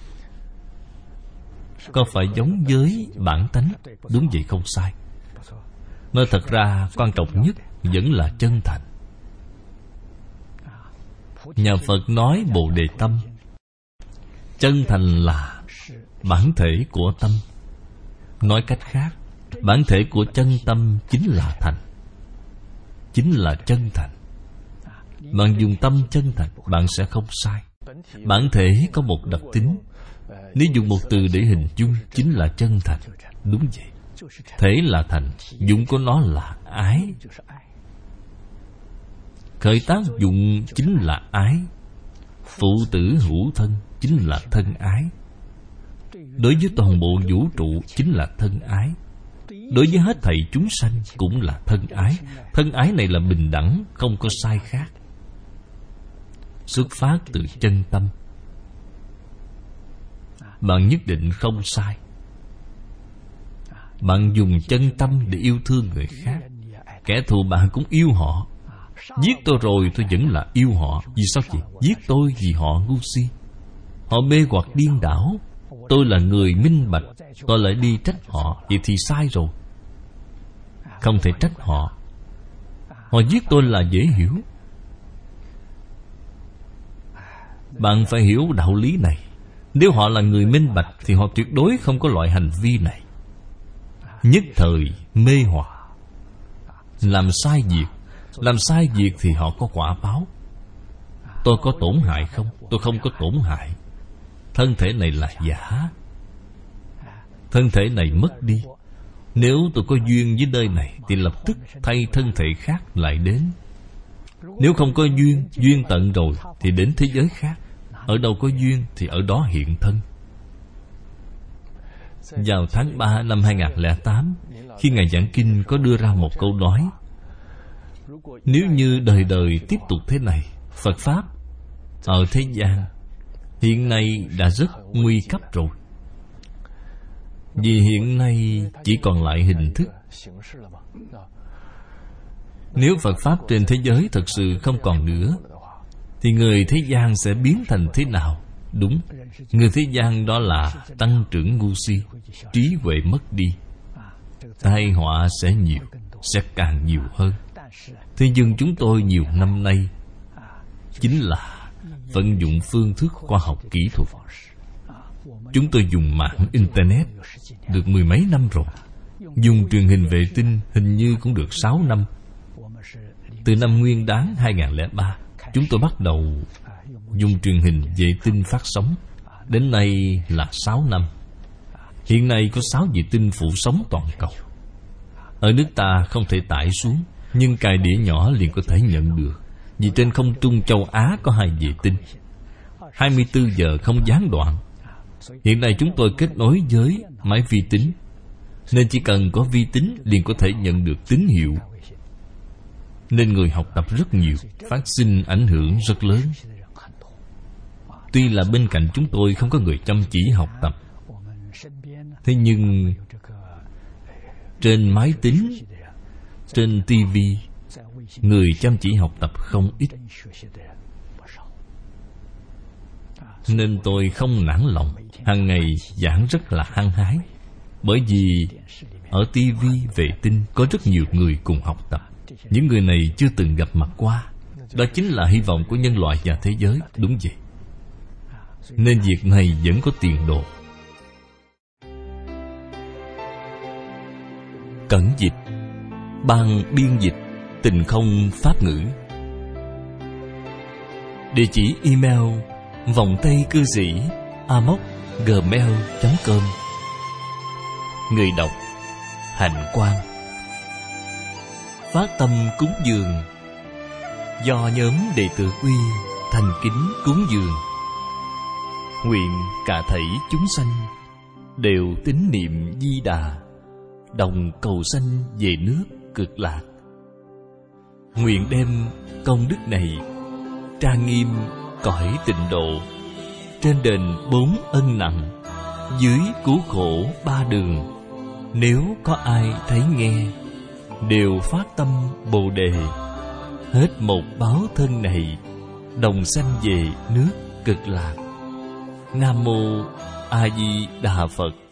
A: có phải giống với bản tánh? Đúng vậy, không sai. Nói thật ra, quan trọng nhất vẫn là chân thành. Nhà Phật nói Bồ Đề Tâm. Chân thành là bản thể của tâm. Nói cách khác, bản thể của chân tâm chính là thành, chính là chân thành. Bạn dùng tâm chân thành, bạn sẽ không sai. Bản thể có một đặc tính, nếu dùng một từ để hình dung, chính là chân thành. Đúng vậy. Thể là thành, dụng của nó là ái. Khởi tác dụng chính là ái. Phụ tử hữu thân chính là thân ái. Đối với toàn bộ vũ trụ chính là thân ái. Đối với hết thảy chúng sanh cũng là thân ái. Thân ái này là bình đẳng, không có sai khác. Xuất phát từ chân tâm, bạn nhất định không sai. Bạn dùng chân tâm để yêu thương người khác. Kẻ thù bạn cũng yêu họ. Giết tôi rồi tôi vẫn là yêu họ. Vì sao vậy? Giết tôi vì họ ngu si, họ mê hoặc điên đảo. Tôi là người minh bạch, tôi lại đi trách họ, vậy thì sai rồi. Không thể trách họ. Họ giết tôi là dễ hiểu. Bạn phải hiểu đạo lý này. Nếu họ là người minh bạch thì họ tuyệt đối không có loại hành vi này. Nhất thời mê hoặc, làm sai việc. Làm sai việc thì họ có quả báo. Tôi có tổn hại không? Tôi không có tổn hại. Thân thể này là giả. Thân thể này mất đi. Nếu tôi có duyên với nơi này thì lập tức thay thân thể khác lại đến. Nếu không có duyên, duyên tận rồi thì đến thế giới khác. Ở đâu có duyên thì ở đó hiện thân. Vào tháng 3 năm 2008, khi Ngài giảng kinh có đưa ra một câu nói: nếu như đời đời tiếp tục thế này, Phật Pháp ở thế gian hiện nay đã rất nguy cấp rồi. Vì hiện nay chỉ còn lại hình thức. Nếu Phật Pháp trên thế giới thật sự không còn nữa, thì người thế gian sẽ biến thành thế nào? Đúng, người thế gian đó là tăng trưởng ngu si, trí huệ mất đi, tai họa sẽ nhiều, sẽ càng nhiều hơn. Thế nhưng chúng tôi nhiều năm nay chính là vận dụng phương thức khoa học kỹ thuật. Chúng tôi dùng mạng Internet được mười mấy năm rồi. Dùng truyền hình vệ tinh hình như cũng được 6 năm. Từ năm Nguyên Đán 2003, chúng tôi bắt đầu dùng truyền hình vệ tinh phát sóng. Đến nay là 6 năm. Hiện nay có 6 vệ tinh phủ sóng toàn cầu. Ở nước ta không thể tải xuống, nhưng cài đĩa nhỏ liền có thể nhận được. Vì trên không trung châu Á có 2 vệ tinh, 24 giờ không gián đoạn. Hiện nay chúng tôi kết nối với máy vi tính, nên chỉ cần có vi tính liền có thể nhận được tín hiệu. Nên người học tập rất nhiều, phát sinh ảnh hưởng rất lớn. Tuy là bên cạnh chúng tôi không có người chăm chỉ học tập, thế nhưng trên máy tính, trên TV, người chăm chỉ học tập không ít. Nên tôi không nản lòng, hàng ngày giảng rất là hăng hái. Bởi vì ở TV, vệ tinh có rất nhiều người cùng học tập. Những người này chưa từng gặp mặt qua. Đó chính là hy vọng của nhân loại và thế giới. Đúng vậy. Nên việc này vẫn có tiền đồ. Cẩn dịch, ban biên dịch Tình Không Pháp Ngữ. Địa chỉ email vòng tay cư sĩ amos@gmail.com. Người đọc Hạnh Quang. Phát tâm cúng dường do nhóm đệ tử Uy thành kính cúng dường. Nguyện cả thảy chúng sanh đều tín niệm Di Đà, đồng cầu sanh về nước Cực Lạc. Nguyện đem công đức này trang nghiêm cõi Tịnh Độ, trên đền 4 ân nặng, dưới cứu khổ 3 đường. Nếu có ai thấy nghe, đều phát tâm Bồ Đề, hết một báo thân này, đồng sanh về nước Cực Lạc. Nam mô A Di Đà Phật.